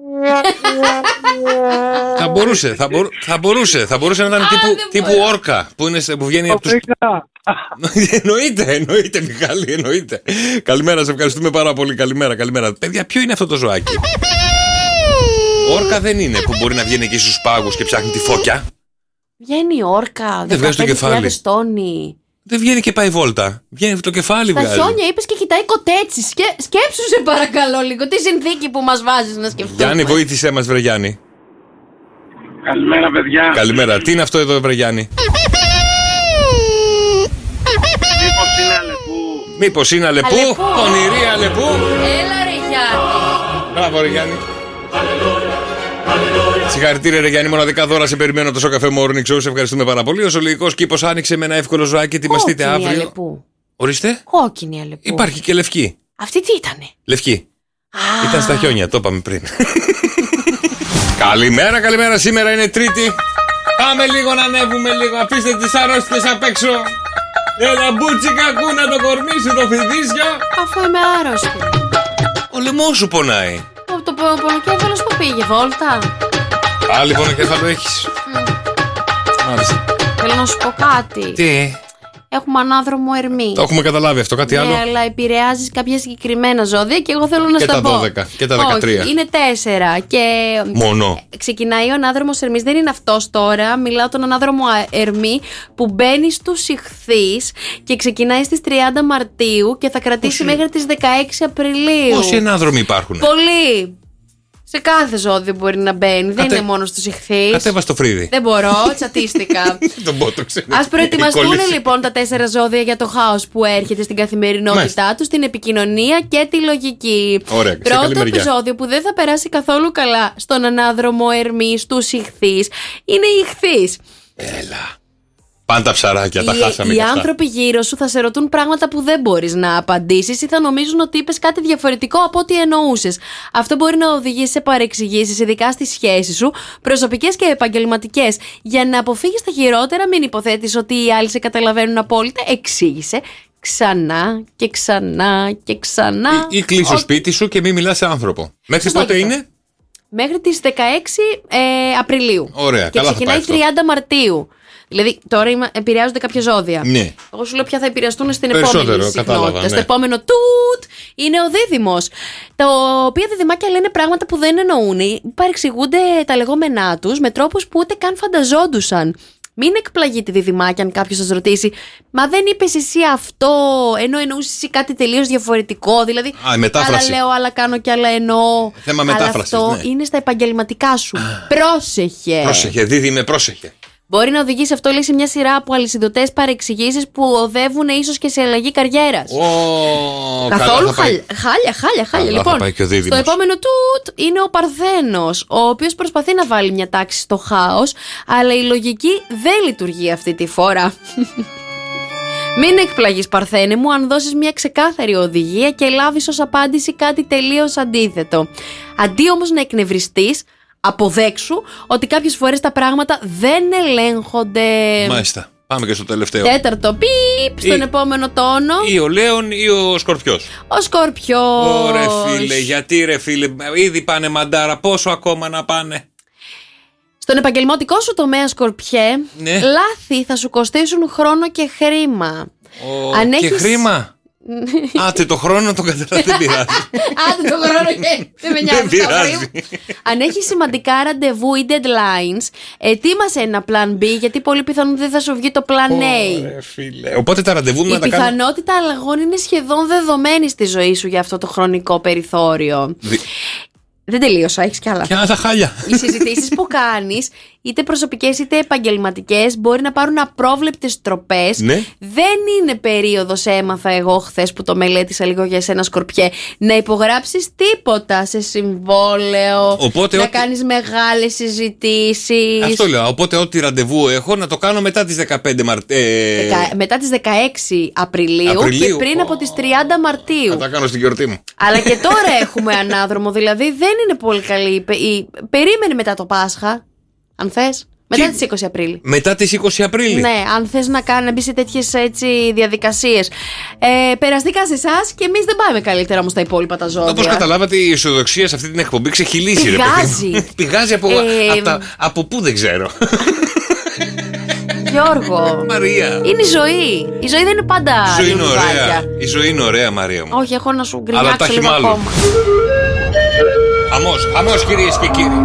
Θα μπορούσε, θα, μπορού, θα μπορούσε, θα μπορούσε να ήταν τύπου, τύπου όρκα που, είναι, που βγαίνει από τους... Εννοείται, εννοείται Μιχάλη, εννοείται. Καλημέρα, σε ευχαριστούμε πάρα πολύ, καλημέρα, καλημέρα. Παιδιά, ποιο είναι αυτό το ζωάκι? Όρκα δεν είναι που μπορεί να βγαίνει εκεί στους πάγους και ψάχνει τη φώκια. Βγαίνει η όρκα, δεν βγάζει το κεφάλι. Τόνι. Δεν βγαίνει και πάει βόλτα. Βγαίνει το κεφάλι, στα βγάζει. Στα χιόνια είπες και κοιτάει κοτέτσι. Σκέ... Σκέψου σε παρακαλώ λίγο. Τι συνθήκη που μας βάζεις να σκεφτούμε. Γιάννη, βοήθησέ μας, βρε Γιάννη. Καλημέρα, παιδιά. Καλημέρα. Τι είναι αυτό εδώ, βρε Γιάννη? Μήπως είναι Αλεπού? Μήπως είναι Αλεπού? Αλεπού. Πονηρή Αλεπού. Έλα, ρε Γιάννη. Μπράβο, ρε Γιάννη. Συγχαρητήρια, ρε Γιάννη, μοναδικά δώρα σε περιμένω το Σοκαφέ Morning Show. Σε ευχαριστούμε πάρα πολύ. Ο ζωολογικός κήπος άνοιξε με ένα εύκολο ζωάκι. Ετοιμαστείτε αύριο. Αλεπού. Ορίστε. Κόκκινη Αλεπού. Υπάρχει και λευκή. Αυτή τι ήτανε? Λευκή. Ήταν στα χιόνια, το είπαμε πριν. Καλημέρα, καλημέρα. Σήμερα είναι Τρίτη. Πάμε λίγο να ανέβουμε λίγο. Αφήστε τις αρρώστιες απ' έξω. Έλα μπούτσικα, κούνα το κορμί σου, το φιδίσιο. Αφού είμαι άρρωστη. Ο λαιμός σου πονάει. Το, το πονοκέφαλος που πήγε, βόλτα. Πάλι πονοκέφαλο έχεις. Μάλιστα. Θέλω να σου πω κάτι. Τι? Έχουμε ανάδρομο Ερμή. Το έχουμε καταλάβει αυτό, κάτι ναι, άλλο. Ναι, αλλά επηρεάζει κάποια συγκεκριμένα ζώδια και εγώ θέλω να και στα πω. Και τα δώδεκα και τα δεκατρία. Όχι, είναι τέσσερα. Και μόνο. Ξεκινάει ο ανάδρομος Ερμής. Δεν είναι αυτός τώρα. Μιλάω τον ανάδρομο Ερμή που μπαίνει στους Ιχθύς και ξεκινάει στις τριάντα Μαρτίου και θα κρατήσει Πόσοι... μέχρι τις δεκαέξι Απριλίου. Πόσοι ανάδρομοι υπάρχουν? Πολλοί. Σε κάθε ζώδιο μπορεί να μπαίνει. Κατε... Δεν είναι μόνο στους Ιχθύς. Κατέβα το φρύδι. Δεν μπορώ, τσατίστηκα. Τον πότο, ξέρω. Ας προετοιμαστούν λοιπόν τα τέσσερα ζώδια για το χάος που έρχεται στην καθημερινότητά τους, την επικοινωνία και τη λογική. Ωραία, πρώτο επεισόδιο που δεν θα περάσει καθόλου καλά στον ανάδρομο Ερμή, στους Ιχθύς, είναι οι Ιχθύς. Έλα. Πάντα ψαράκια, τα οι, χάσαμε. Οι άνθρωποι γύρω σου θα σε ρωτούν πράγματα που δεν μπορείς να απαντήσεις ή θα νομίζουν ότι είπες κάτι διαφορετικό από ό,τι εννοούσες. Αυτό μπορεί να οδηγήσει σε παρεξηγήσεις, ειδικά στις σχέσεις σου, προσωπικές και επαγγελματικές. Για να αποφύγεις τα χειρότερα, μην υποθέτεις ότι οι άλλοι σε καταλαβαίνουν απόλυτα. Εξήγησε ξανά και ξανά και ξανά. Ή, ή κλείσω ο... σπίτι σου και μην μιλάς σε άνθρωπο. Μέχρι πότε είναι? Μέχρι τις δεκαέξι ε, Απριλίου. Ωραία, και καλά ξεκινάει τριάντα Μαρτίου. Δηλαδή, τώρα επηρεάζονται κάποια ζώδια. Ναι. Εγώ σου λέω ποια θα επηρεαστούν στην Περισσότερο, επόμενη συχνότητα. Ναι. Στο επόμενο τούτ είναι ο Δίδυμος. Τα οποία διδυμάκια λένε πράγματα που δεν εννοούν. Παρεξηγούνται τα λεγόμενά τους με τρόπους που ούτε καν φανταζόντουσαν. Μην εκπλαγείτε διδυμάκια αν κάποιος σας ρωτήσει, μα δεν είπες εσύ αυτό, ενώ εννοούσες εσύ κάτι τελείως διαφορετικό. Δηλαδή, Α, μετάφραση. άλλα λέω, άλλα κάνω και άλλα εννοώ. Θέμα μετάφρασης. Αυτό ναι. είναι στα επαγγελματικά σου. Πρόσεχε. Πρόσεχε, δίδυμε, πρόσεχε. Μπορεί να οδηγήσει αυτό λέει, σε μια σειρά από αλυσιδωτές παρεξηγήσεις που οδεύουν ίσως και σε αλλαγή καριέρας. Oh, Καθόλου χάλια, χάλια, χάλια, χάλια. Λοιπόν, στο επόμενο τούτ είναι ο Παρθένος, ο οποίος προσπαθεί να βάλει μια τάξη στο χάος, αλλά η λογική δεν λειτουργεί αυτή τη φορά. Μην εκπλαγείς Παρθένε μου αν δώσεις μια ξεκάθαρη οδηγία και λάβεις ως απάντηση κάτι τελείως αντίθετο. Αντί όμως να εκνευριστείς, αποδέξου ότι κάποιες φορές τα πράγματα δεν ελέγχονται. Μάλιστα. Πάμε και στο τελευταίο. Τέταρτο πιπ στον ή, επόμενο τόνο. Ή ο Λέων ή ο Σκορπιός. Ο Σκορπιός. Ωρε φίλε, γιατί ρε φίλε, ήδη πάνε μαντάρα, πόσο ακόμα να πάνε? Στον επαγγελματικό σου τομέα Σκορπιέ, ναι. Λάθη θα σου κοστίσουν χρόνο και χρήμα. Ο... Αν και έχεις... χρήμα. Άτε το χρόνο το καταλάβει, δεν πειράζει. Άτε το χρόνο και δεν με νοιάζει. Αν έχει σημαντικά ραντεβού ή deadlines, ετοίμασε ένα plan B, γιατί πολύ πιθανόν δεν θα σου βγει το plan A. Οπότε τα ραντεβού να τα κάνουμε. Η πιθανότητα αλλαγών είναι σχεδόν δεδομένη στη ζωή σου για αυτό το χρονικό περιθώριο. Δεν τελείωσα, έχεις κι άλλα. Κι άλλα τα χάλια. Οι συζητήσεις που κάνεις, είτε προσωπικές είτε επαγγελματικές, μπορεί να πάρουν απρόβλεπτες τροπές. Ναι. Δεν είναι περίοδος, έμαθα εγώ χθες που το μελέτησα λίγο για εσένα Σκορπιέ, να υπογράψεις τίποτα σε συμβόλαιο, οπότε, να ό,τι... κάνεις μεγάλες συζητήσεις. Αυτό λέω. Οπότε ό,τι ραντεβού έχω να το κάνω μετά τις δεκαπέντε Μαρτίου. Ε... Δεκα... Μετά τις δεκαέξι Απριλίου, Απριλίου και πριν oh. από τις τριάντα Μαρτίου. Θα τα κάνω στην γιορτή μου. Αλλά και τώρα έχουμε ανάδρομο, δηλαδή δεν είναι πολύ καλή. Η... Περίμενε μετά το Πάσχα, αν θες. Μετά τις είκοσι Απρίλη. Μετά τις είκοσι Απρίλη. Ναι, αν θες να, κάνει, να μπει σε τέτοιες έτσι, διαδικασίες. Ε, περαστικά σε εσάς και εμείς δεν πάμε καλύτερα όμως τα υπόλοιπα τα ζώδια. Όπως καταλάβατε, η αισιοδοξία σε αυτή την εκπομπή ξεχυλήσει. Πηγάζει. Πηγάζει από, ε... από, τα, από πού δεν ξέρω. Γιώργο. Μαρία. Είναι η ζωή. Η ζωή δεν είναι πάντα. Η ζωή είναι ωραία. Η ζωή είναι ωραία, Μαρία μου. Όχι, έχω να σου γκρινιάξω λίγο ακόμα. Χαμός, χαμός κυρίες και κύριοι.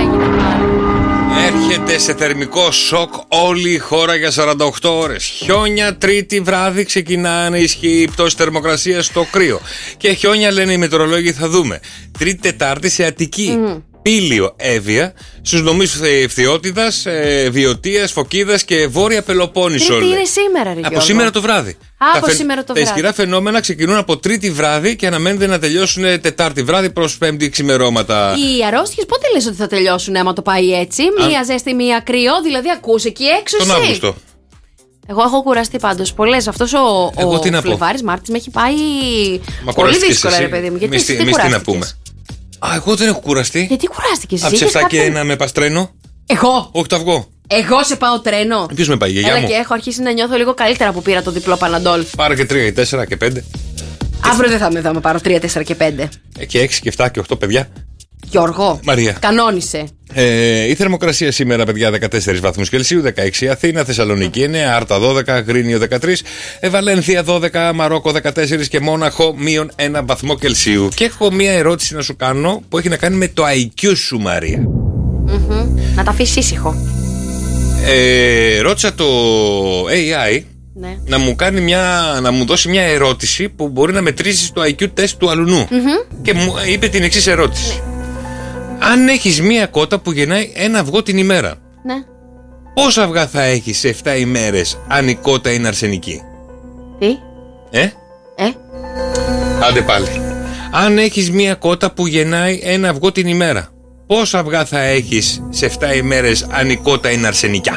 Έρχεται σε θερμικό σοκ όλη η χώρα για σαράντα οκτώ ώρες. Χιόνια Τρίτη βράδυ ξεκινά να ισχύει η πτώση θερμοκρασίας στο κρύο. Και χιόνια λένε οι μετεωρολόγοι, θα δούμε. Τρίτη Τετάρτη σε Αττική. Mm. Πήλιο Εύβοια, στους νομούς Φθιώτιδας, ε, Βιωτίας, Φωκίδας και Βόρεια Πελοπόννησο. Τρίτη είναι σήμερα, ρε Από Γιώργο. σήμερα το βράδυ. Α, τα από φε... σήμερα το βράδυ. Τα ισχυρά φαινόμενα ξεκινούν από Τρίτη βράδυ και αναμένεται να τελειώσουν Τετάρτη βράδυ προς Πέμπτη ξημερώματα. Οι αρρώστιες πότε λες ότι θα τελειώσουν, άμα το πάει έτσι? Α... Μία ζέστη, μία κρύο, δηλαδή ακούς εκεί έξω. Τον εσύ. Αύγουστο. Εγώ έχω κουραστεί πάντως πολλές. Αυτός ο, ο Φλεβάρης Μάρτης με έχει πάει. Μα πολύ δύσκολα, ρε παιδί μου. Γιατί εσύ τι κουράστηκες? Α, εγώ δεν έχω κουραστεί. Γιατί κουράστηκες? Από εφτά και ένα με πας τρένο. Εγώ. Όχι, το αυγό. Εγώ σε πάω τρένο. Ποιος με πάει, η γιαγιά μου? Και έχω αρχίσει να νιώθω λίγο καλύτερα που πήρα το διπλό Παναντόλ. Πάρε και τρία, τέσσερα και πέντε. Αύριο δεν θα με δω, με πάρω τρία, τέσσερα και πέντε. Και έξι και εφτά και οκτώ, παιδιά. Γιώργο. Μαρία. Κανόνισε. Ε, η θερμοκρασία σήμερα, παιδιά, δεκατέσσερις βαθμούς Κελσίου, δεκαέξι Αθήνα, Θεσσαλονίκη εννέα, Άρτα δώδεκα, Γρίνιο δεκατρία, ε, Βαλένθια δώδεκα, Μαρόκο δεκατέσσερα και Μόναχο μείον ένα βαθμό Κελσίου. Και έχω μία ερώτηση να σου κάνω που έχει να κάνει με το άι κιου σου, Μαρία. Mm-hmm. Να τα αφήσει ήσυχο. Ε, ρώτησα το έι άι ναι. να μου, κάνει μια, να μου δώσει μια ερώτηση που μπορεί να μετρήσει το άι κιου τεστ του αλουνού. Mm-hmm. Και μου είπε την εξής ερώτηση. Ναι. Αν έχεις μια κότα που γεννάει ένα αυγό την ημέρα, ναι. πόσα αυγά θα έχεις σε εφτά ημέρες αν η κότα είναι αρσενική? Τι? Ε? Ε? Άντε πάλι. Αν έχεις μια κότα που γεννάει ένα αυγό την ημέρα, πόσα αυγά θα έχεις σε εφτά ημέρες αν η κότα είναι αρσενικιά?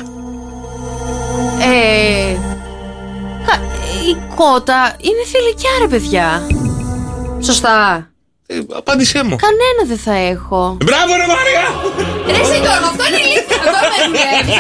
Ε... Η κότα είναι θηλυκιά, ρε παιδιά. Σωστά. Ε, απάντησέ μου. Κανένα δεν θα έχω. Μπράβο, ρε Μαρία! Ρε σε Γιώργο, αυτό είναι ηλίθιο. Αυτό με δουλεύει.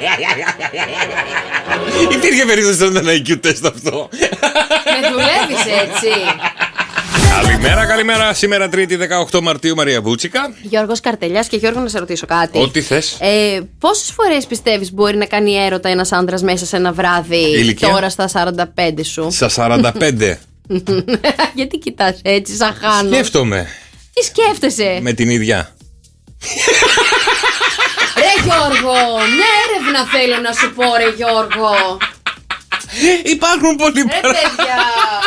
Υπήρχε περίπτωση να ήταν άι κιου τεστ αυτό. Με δουλεύεις έτσι. Καλημέρα, καλημέρα. Σήμερα Τρίτη δεκαοκτώ Μαρτίου, Μαρία Μπούτσικα. Γιώργος Καρτελιάς. Και Γιώργο, να σε ρωτήσω κάτι. Ό,τι θες. Ε, πόσες φορές πιστεύεις μπορεί να κάνει έρωτα ένας άντρας μέσα σε ένα βράδυ? Ηλικία? Τώρα στα σαράντα πέντε σου. Στα σαράντα πέντε. Γιατί κοιτάς έτσι, σαν χάνω? Σκέφτομαι. Τι σκέφτεσαι? Με την ίδια. Ρε Γιώργο, μια έρευνα θέλω να σου πω, ρε Γιώργο. Υπάρχουν πολλοί ρε παιδιά.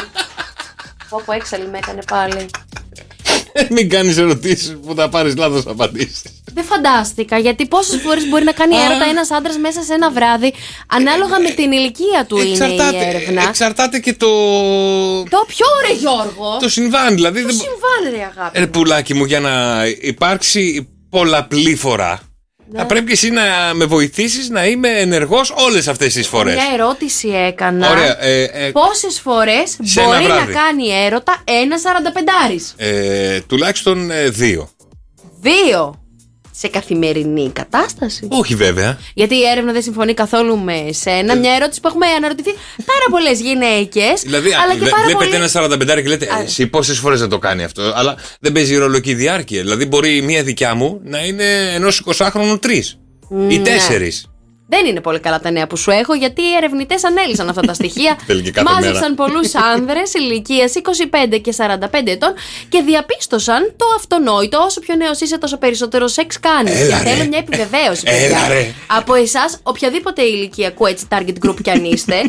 Πω έξαλλη με έκανε πάλι. Μην κάνεις ερωτήσεις που θα πάρεις λάθος απαντήσεις. Δεν φαντάστηκα, γιατί πόσες φορές μπορεί να κάνει έρωτα ένας άντρας μέσα σε ένα βράδυ? Ανάλογα με την ηλικία του εξαρτάται, είναι η έρευνα. Εξαρτάται και το... Το ποιο, ρε Γιώργο? Το συμβάν, δηλαδή. Το συμβάν, ρε αγάπη. Ρε πουλάκι μου, για να υπάρξει πολλαπλή φορά, ναι, θα πρέπει και εσύ να με βοηθήσεις να είμαι ενεργός όλες αυτές τις φορές. Μια ερώτηση έκανα. Ωραία, ε, ε, πόσες φορές μπορεί να κάνει έρωτα ένα σαρανταπεντάρης? Ε, τουλάχιστον ε, δύο. Δύο? Σε καθημερινή κατάσταση? Όχι βέβαια. Γιατί η έρευνα δεν συμφωνεί καθόλου με σένα. Μια ερώτηση που έχουμε αναρωτηθεί πάρα πολλές γυναίκες. Δηλαδή, αλλά και δε, πάρα βλέπετε πολλοί... ένα σαρανταπεντάρι και λέτε Α... εσύ πόσες φορές θα το κάνει αυτό? Αλλά δεν παίζει ρολογική διάρκεια. Δηλαδή, μπορεί μία δικιά μου να είναι ενός εικοσάχρονου τρεις ή ναι. τέσσερις. Δεν είναι πολύ καλά τα νέα που σου έχω, γιατί οι ερευνητές ανέλυσαν αυτά τα στοιχεία. Μάζεψαν πολλούς άνδρες ηλικίας είκοσι πέντε και σαράντα πέντε ετών και διαπίστωσαν το αυτονόητο: όσο πιο νέος είσαι, τόσο περισσότερο σεξ κάνεις. Και θέλω μια επιβεβαίωση, παιδιά. Από εσάς, οποιαδήποτε ηλικιακού έτσι target group κι αν είστε.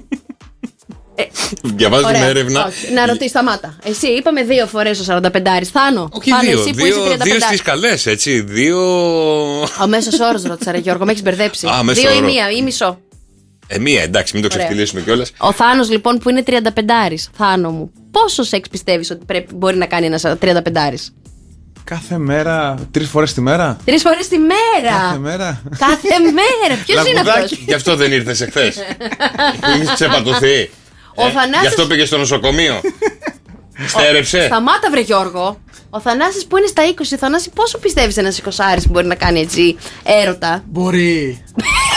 Ε, Διαβάζω την έρευνα. Όχι. Να ρωτήσω, σταμάτα. Εσύ είπαμε δύο φορές ο σαρανταπεντάρης. Θάνο. Όχι, Θάνο, δύο. Εσύ που δύο, είσαι τριάντα πέντε. Δύο στις καλές, έτσι. Δύο. Ο μέσος όρος ρώτησα, ρε Γιώργο, με έχεις μπερδέψει. Α, δύο όρο. ή μία ή μισό. Ε, μία, εντάξει, μην το ξεφτυλίσουμε κιόλας. Ο Θάνος λοιπόν που είναι τριανταπεντάρης. Θάνο μου, πόσο σεξ πιστεύεις ότι πρέπει, μπορεί να κάνει ένας τριανταπεντάρης? Κάθε μέρα, τρεις φορές τη μέρα. Τρεις φορές τη μέρα. Κάθε μέρα. Κάθε μέρα. Ποιος είναι αυτός? Γι' αυτό δεν ήρθες εχθές. Έχεις ξεπατωθεί. Ο ε, Θανάσης... Γι' αυτό πήγε στο νοσοκομείο. Στέρεψε. Σταμάτα, βρε Γιώργο. Ο Θανάσης που είναι στα είκοσι, Θανάση, πόσο πιστεύεις ένας εικοσάρης που μπορεί να κάνει έτσι έρωτα? Μπορεί.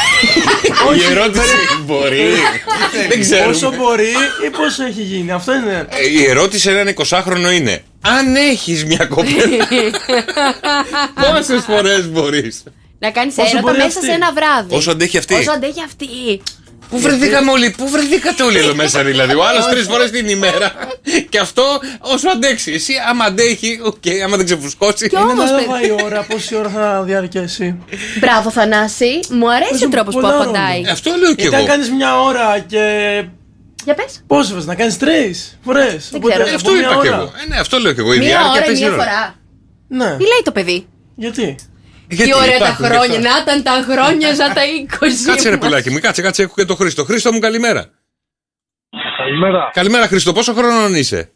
Η ερώτηση μπορεί. Δεν ξέρω. Πόσο μπορεί ή πόσο έχει γίνει? Αυτό είναι. Η ερώτηση έναν εικοσάχρονο είναι: αν έχεις μια κοπέλα, πόσες φορές μπορείς να κάνεις έρωτα μέσα αυτή? Σε ένα βράδυ. Όσο αντέχει αυτή. Όσο αντέχει αυτή. Πού βρεθήκαμε όλοι, πού βρεθήκατε όλοι εδώ μέσα δηλαδή? Ο άλλος τρεις φορές την ημέρα. Και αυτό όσο αντέξει. Εσύ άμα αντέχει, οκ, okay, άμα δεν ξεφουσκώσει. Είναι ανάλογα η ώρα, πόση ώρα θα διαρκέσει. Μπράβο Θανάση, μου αρέσει ο τρόπος που απαντάει. Αυτό λέω και εγώ. Γιατί αν κάνεις μια ώρα και... Για πες. Πόσες φορές, να κάνεις τρεις φορές? Δεν ξέρω. Αυτό είπα και εγώ. Ε, ναι, αυτό λέω και εγώ. Η μία ώρα ή μία φορά. Ναι. Τι λέει το παιδί? Γιατί? Γιατί τι ωραία τα χρόνια, να ήταν τα χρόνια σαν τα είκοσι. Κάτσε ρε πουλάκι μου, κάτσε, κάτσε, έχω και το Χρήστο. Χρήστο μου, καλημέρα. Καλημέρα. Καλημέρα Χρήστο, πόσο χρόνο είσαι?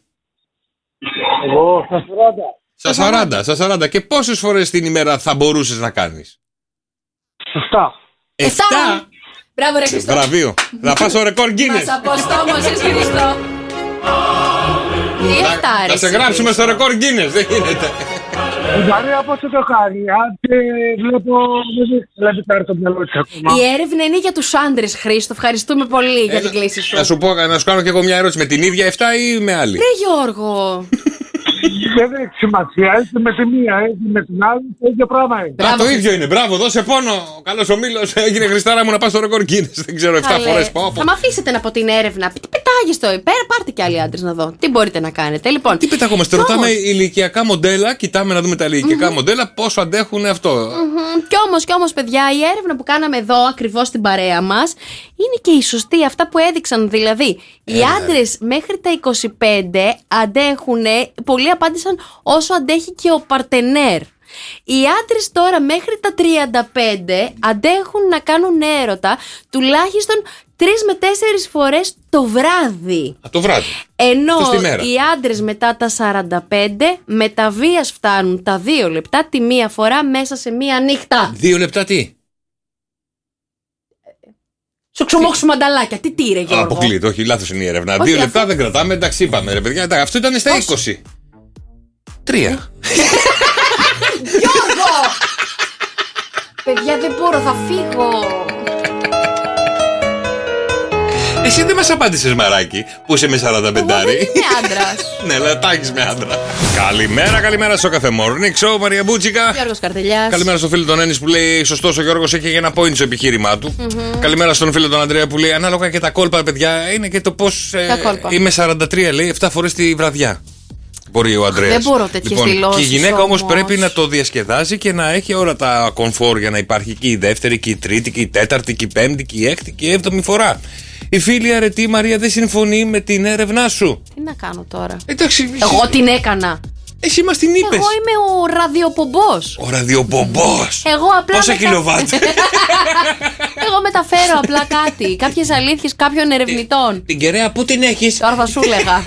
Εγώ στα σαράντα. Στα σαράντα, στα σαράντα. Και πόσες φορές την ημέρα θα μπορούσες να κάνεις? Εφτά. Εφτά? Μπράβο, ρε Χριστό. Βραβείο. Θα πας στο ρεκόρ Guinness. Μας αποστόμωσες, Χριστό. Τι εφτάρεσαι. Θα σε γράψουμε στο ρεκόρ Guinness. Δεν γίνεται. Η Μαρία πόσο το κάνει, αν και βλέπω δεν βλέπει πάρει το μυαλό της ακόμα. Η έρευνα είναι για τους άντρες, Χρήστο. Ευχαριστούμε πολύ για την κλίση σου. Να σου πω, να σου κάνω και εγώ μια ερώτηση. Με την ίδια εφτά ή με άλλη? Ρε Γιώργο. Δεν έχει σημασία, έτσι με τη μία, έτσι με την άλλη, το ίδιο πράγμα είναι. Α, το ίδιο είναι, μπράβο, δώσε πόνο. Ο καλός ο Μήλος έγινε, Χριστάρα μου, να πας στο ρεκόρ Guinness. Δεν ξέρω, εφτά φορές πάω. Θα με αφήσετε να πω την έρευνα. Τι πετάγεστε εδώ πέρα, πάρτε και άλλοι άντρες να δω. Τι μπορείτε να κάνετε, λοιπόν. Τι πεταγόμαστε, ρωτάμε ηλικιακά μοντέλα, κοιτάμε να δούμε τα ηλικιακά mm-hmm. μοντέλα, πόσο αντέχουν αυτό. Mm-hmm. Κι όμως, κι όμως, παιδιά, η έρευνα που κάναμε εδώ ακριβώς στην παρέα μας είναι και η σωστή, αυτά που έδειξαν. Δηλαδή, ε, οι άντρες μέχρι τα είκοσι πέντε αντέχουν, πολλοί απάντησαν όσο αντέχει και ο παρτενέρ. Οι άντρες τώρα μέχρι τα τριάντα πέντε αντέχουν να κάνουν έρωτα τουλάχιστον τρεις με τέσσερις φορές το βράδυ. Α, το βράδυ. Ενώ οι άντρες μετά τα σαράντα πέντε με τα βίας φτάνουν τα δύο λεπτά τη μία φορά μέσα σε μία νύχτα. Δύο λεπτά τι? Σου ξομόξου μανταλάκια. Τι τι ρε Γιώργο? Αποκλείται, όχι, λάθος είναι η έρευνα. Όχι, δύο λεπτά αυτό... δεν κρατάμε, εντάξει είπαμε ρε παιδιά. Αυτό ήταν στα είκοσι. Τρία. Γιώργο! Παιδιά δεν μπορώ, θα φύγω. Εσύ δεν μας απάντησες μαράκι που είσαι με σαράντα πέντε. Εγώ δεν είμαι άντρας. Ναι, αλλά τα έχεις με άντρα. Καλημέρα, καλημέρα στο Cafe Morning Show, Μαρία Μπούτσικα. Γιώργος Καρτελιάς. Καλημέρα στον φίλο τον Έννης που λέει σωστός ο Γιώργος έχει ένα point στο επιχείρημά του. Mm-hmm. Καλημέρα στον φίλο τον Ανδρέα που λέει ανάλογα και τα κόλπα, παιδιά, είναι και το πώς. Ε, είμαι σαράντα τρία, λέει, επτά φορές τη βραδιά. Μπορεί ο Ανδρέας. Δεν μπορώ τέτοιες λοιπόν, δηλώσεις. Και η γυναίκα όμως όμως πρέπει να το διασκεδάζει και να έχει όλα τα κομφόρ για να υπάρχει και η δεύτερη, και η τρίτη, και η τέταρτη, και η πέμπτη, και η έκτη, και η έβδομη φορά. Η φίλη αρετή Μαρία δεν συμφωνεί με την έρευνά σου. Τι να κάνω τώρα? Εντάξει, εγώ την έκανα. Εσύ μας την είπες. Εγώ είμαι ο ραδιοπομπός. Ο ραδιοπομπός. Εγώ απλά. Πόσα μετα... κιλοβάτ. Εγώ μεταφέρω απλά κάτι. Κάποιες αλήθειες κάποιων ερευνητών. Την κεραία που την έχεις? Τώρα θα σου λέγα.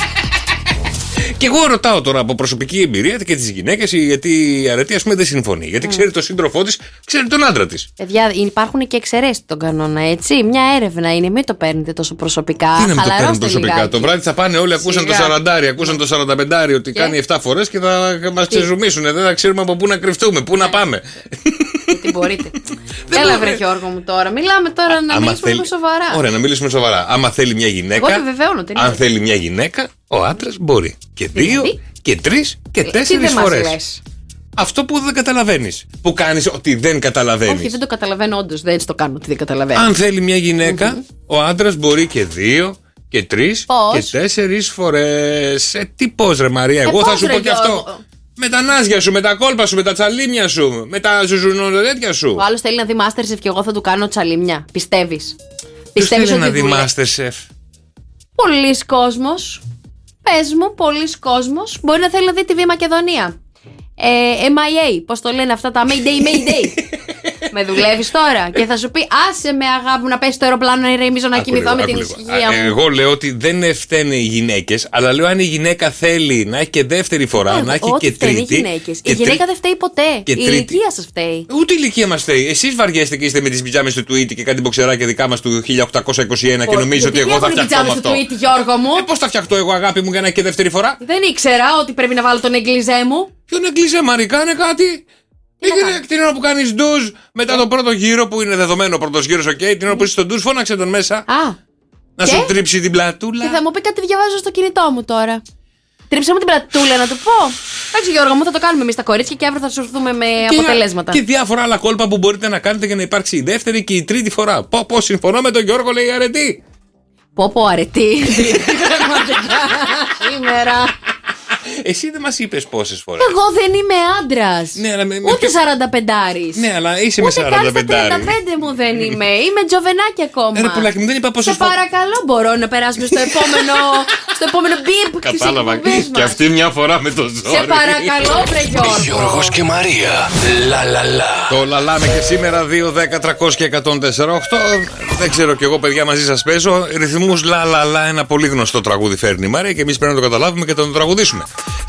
Και εγώ ρωτάω τώρα από προσωπική εμπειρία και τις γυναίκες, γιατί η αρετή ας πούμε δεν συμφωνεί. Γιατί mm. ξέρει τον σύντροφό της, ξέρει τον άντρα της. Παιδιά, υπάρχουν και εξαιρέσεις τον κανόνα, έτσι. Μια έρευνα είναι, μην το παίρνετε τόσο προσωπικά. Τι να μην το παίρνουν προσωπικά. Λιγάκι. Το βράδυ θα πάνε όλοι, ακούσαν το σαραντάρι, ακούσαν το σαρανταπεντάρι ότι και? κάνει επτά φορές και θα μας ξεζουμίσουν. Δεν θα ξέρουμε από πού να κρυφτούμε, πού να πάμε. Τι μπορείτε. Έλα βρε Γιώργο μου τώρα. Μιλάμε τώρα να μιλήσουμε σοβαρά. Ωραία, να μιλήσουμε σοβαρά. Άμα θέλει μια γυναίκα. Αν θέλει μια γυναίκα, ο άντρας μπορεί. Και δύο, και τρεις, και τέσσερις φορές. Αυτό που δεν καταλαβαίνεις. Που κάνεις ότι δεν καταλαβαίνεις. Όχι, δεν το καταλαβαίνω, όντως. Δεν το κάνω ότι δεν καταλαβαίνω. Αν θέλει μια γυναίκα, mm-hmm. ο άντρας μπορεί και δύο, και τρεις, και τέσσερις φορές. Ε, τι πώς ρε Μαρία, εγώ ε, θα σου πω και αυτό. Με τα νάζια σου, με τα κόλπα σου, με τα τσαλίμια σου, με τα ζουζουνοδέτια σου. Ο άλλος θέλει να δει Masterchef και εγώ θα του κάνω τσαλίμια. Πιστεύεις? Πιστεύεις ότι να δει Masterchef? Πολλής κόσμος. Πες μου, πολλής κόσμος μπορεί να θέλει να δει τη Β' Μακεδονία. Ε, εμ άι έι, πώς το λένε αυτά τα Mayday, Mayday. Με δουλεύεις τώρα και θα σου πει άσε με αγάπη μου να πέσει το αεροπλάνο να ηρεμίζω να κοιμηθώ με την ησυχία μου. Εγώ λέω ότι δεν φταίνε οι γυναίκες, αλλά λέω αν η γυναίκα θέλει να έχει και δεύτερη φορά, ε, να έχει και τρίτη. Η γυναίκα δεν φταίει ποτέ. Η ηλικία σας φταίει. Ούτε η ηλικία μας φταίει. Εσείς βαριέστε και είστε με τις πιτζάμες του Tweety και κάτι μποξεράκια δικά μας του χίλια οκτακόσια είκοσι ένα και νομίζω ότι εγώ θα φτιαχτώ με αυτό. Ε, πώς θα φτιαχτώ εγώ αγάπη μου για να έχει και δεύτερη φορά? Δεν ήξερα ότι πρέπει να βάλω τον εγκλιζέ μου. Ποιον εγκλιζέ, Μαρή, κάνε κάτι. Ή την ώρα που κάνεις ντουζ μετά τον πρώτο γύρο που είναι δεδομένο ο πρώτος γύρος, οκ. Την ώρα που είσαι στον ντουζ, φώναξε τον μέσα. Α, να και? σου τρίψει την πλατούλα. Και θα μου πει κάτι διαβάζω στο κινητό μου τώρα. Τρίψε μου την πλατούλα να του πω. Εντάξει Γιώργο μου, θα το κάνουμε εμείς τα κορίτσια και αύριο θα σου έρθουμε με και αποτελέσματα. Και διάφορα άλλα κόλπα που μπορείτε να κάνετε για να υπάρξει η δεύτερη και η τρίτη φορά. Πω πω, συμφωνώ με τον Γιώργο, λέει αρετή. Πω πω αρετή. Σήμερα. Εσύ δεν μας είπες πόσες φορές. Εγώ δεν είμαι άντρας. Ναι, αλλά με, ούτε με... σαρανταπεντάρης. Ναι, αλλά είσαι με σαρανταπεντάρη. Ούτε τριάντα πέντε μου δεν είμαι. Είμαι τζοβενάκι ακόμα. Ρε πουλάκι μου, δεν είπα πόσες φορές. Σε παρακαλώ, μπορώ να περάσουμε στο επόμενο, στο επόμενο μπιπ. Κατάλαβα. Και αυτή μια φορά με το ζόρι. Σε παρακαλώ, βρε Γιώργο. Γιώργος και Μαρία. Λα λα λα. Το λαλάμε και σήμερα δύο, δέκα, τριακόσια και εκατόν τέσσερα οκτώ. Δεν ξέρω κι εγώ, παιδιά, μαζί σας παίζω. Ρυθμούς λα λα λα. Ένα πολύ γνωστό τραγούδι φέρνει η Μαρία και εμείς πρέπει να το καταλάβουμε και να το τραγουδήσουμε.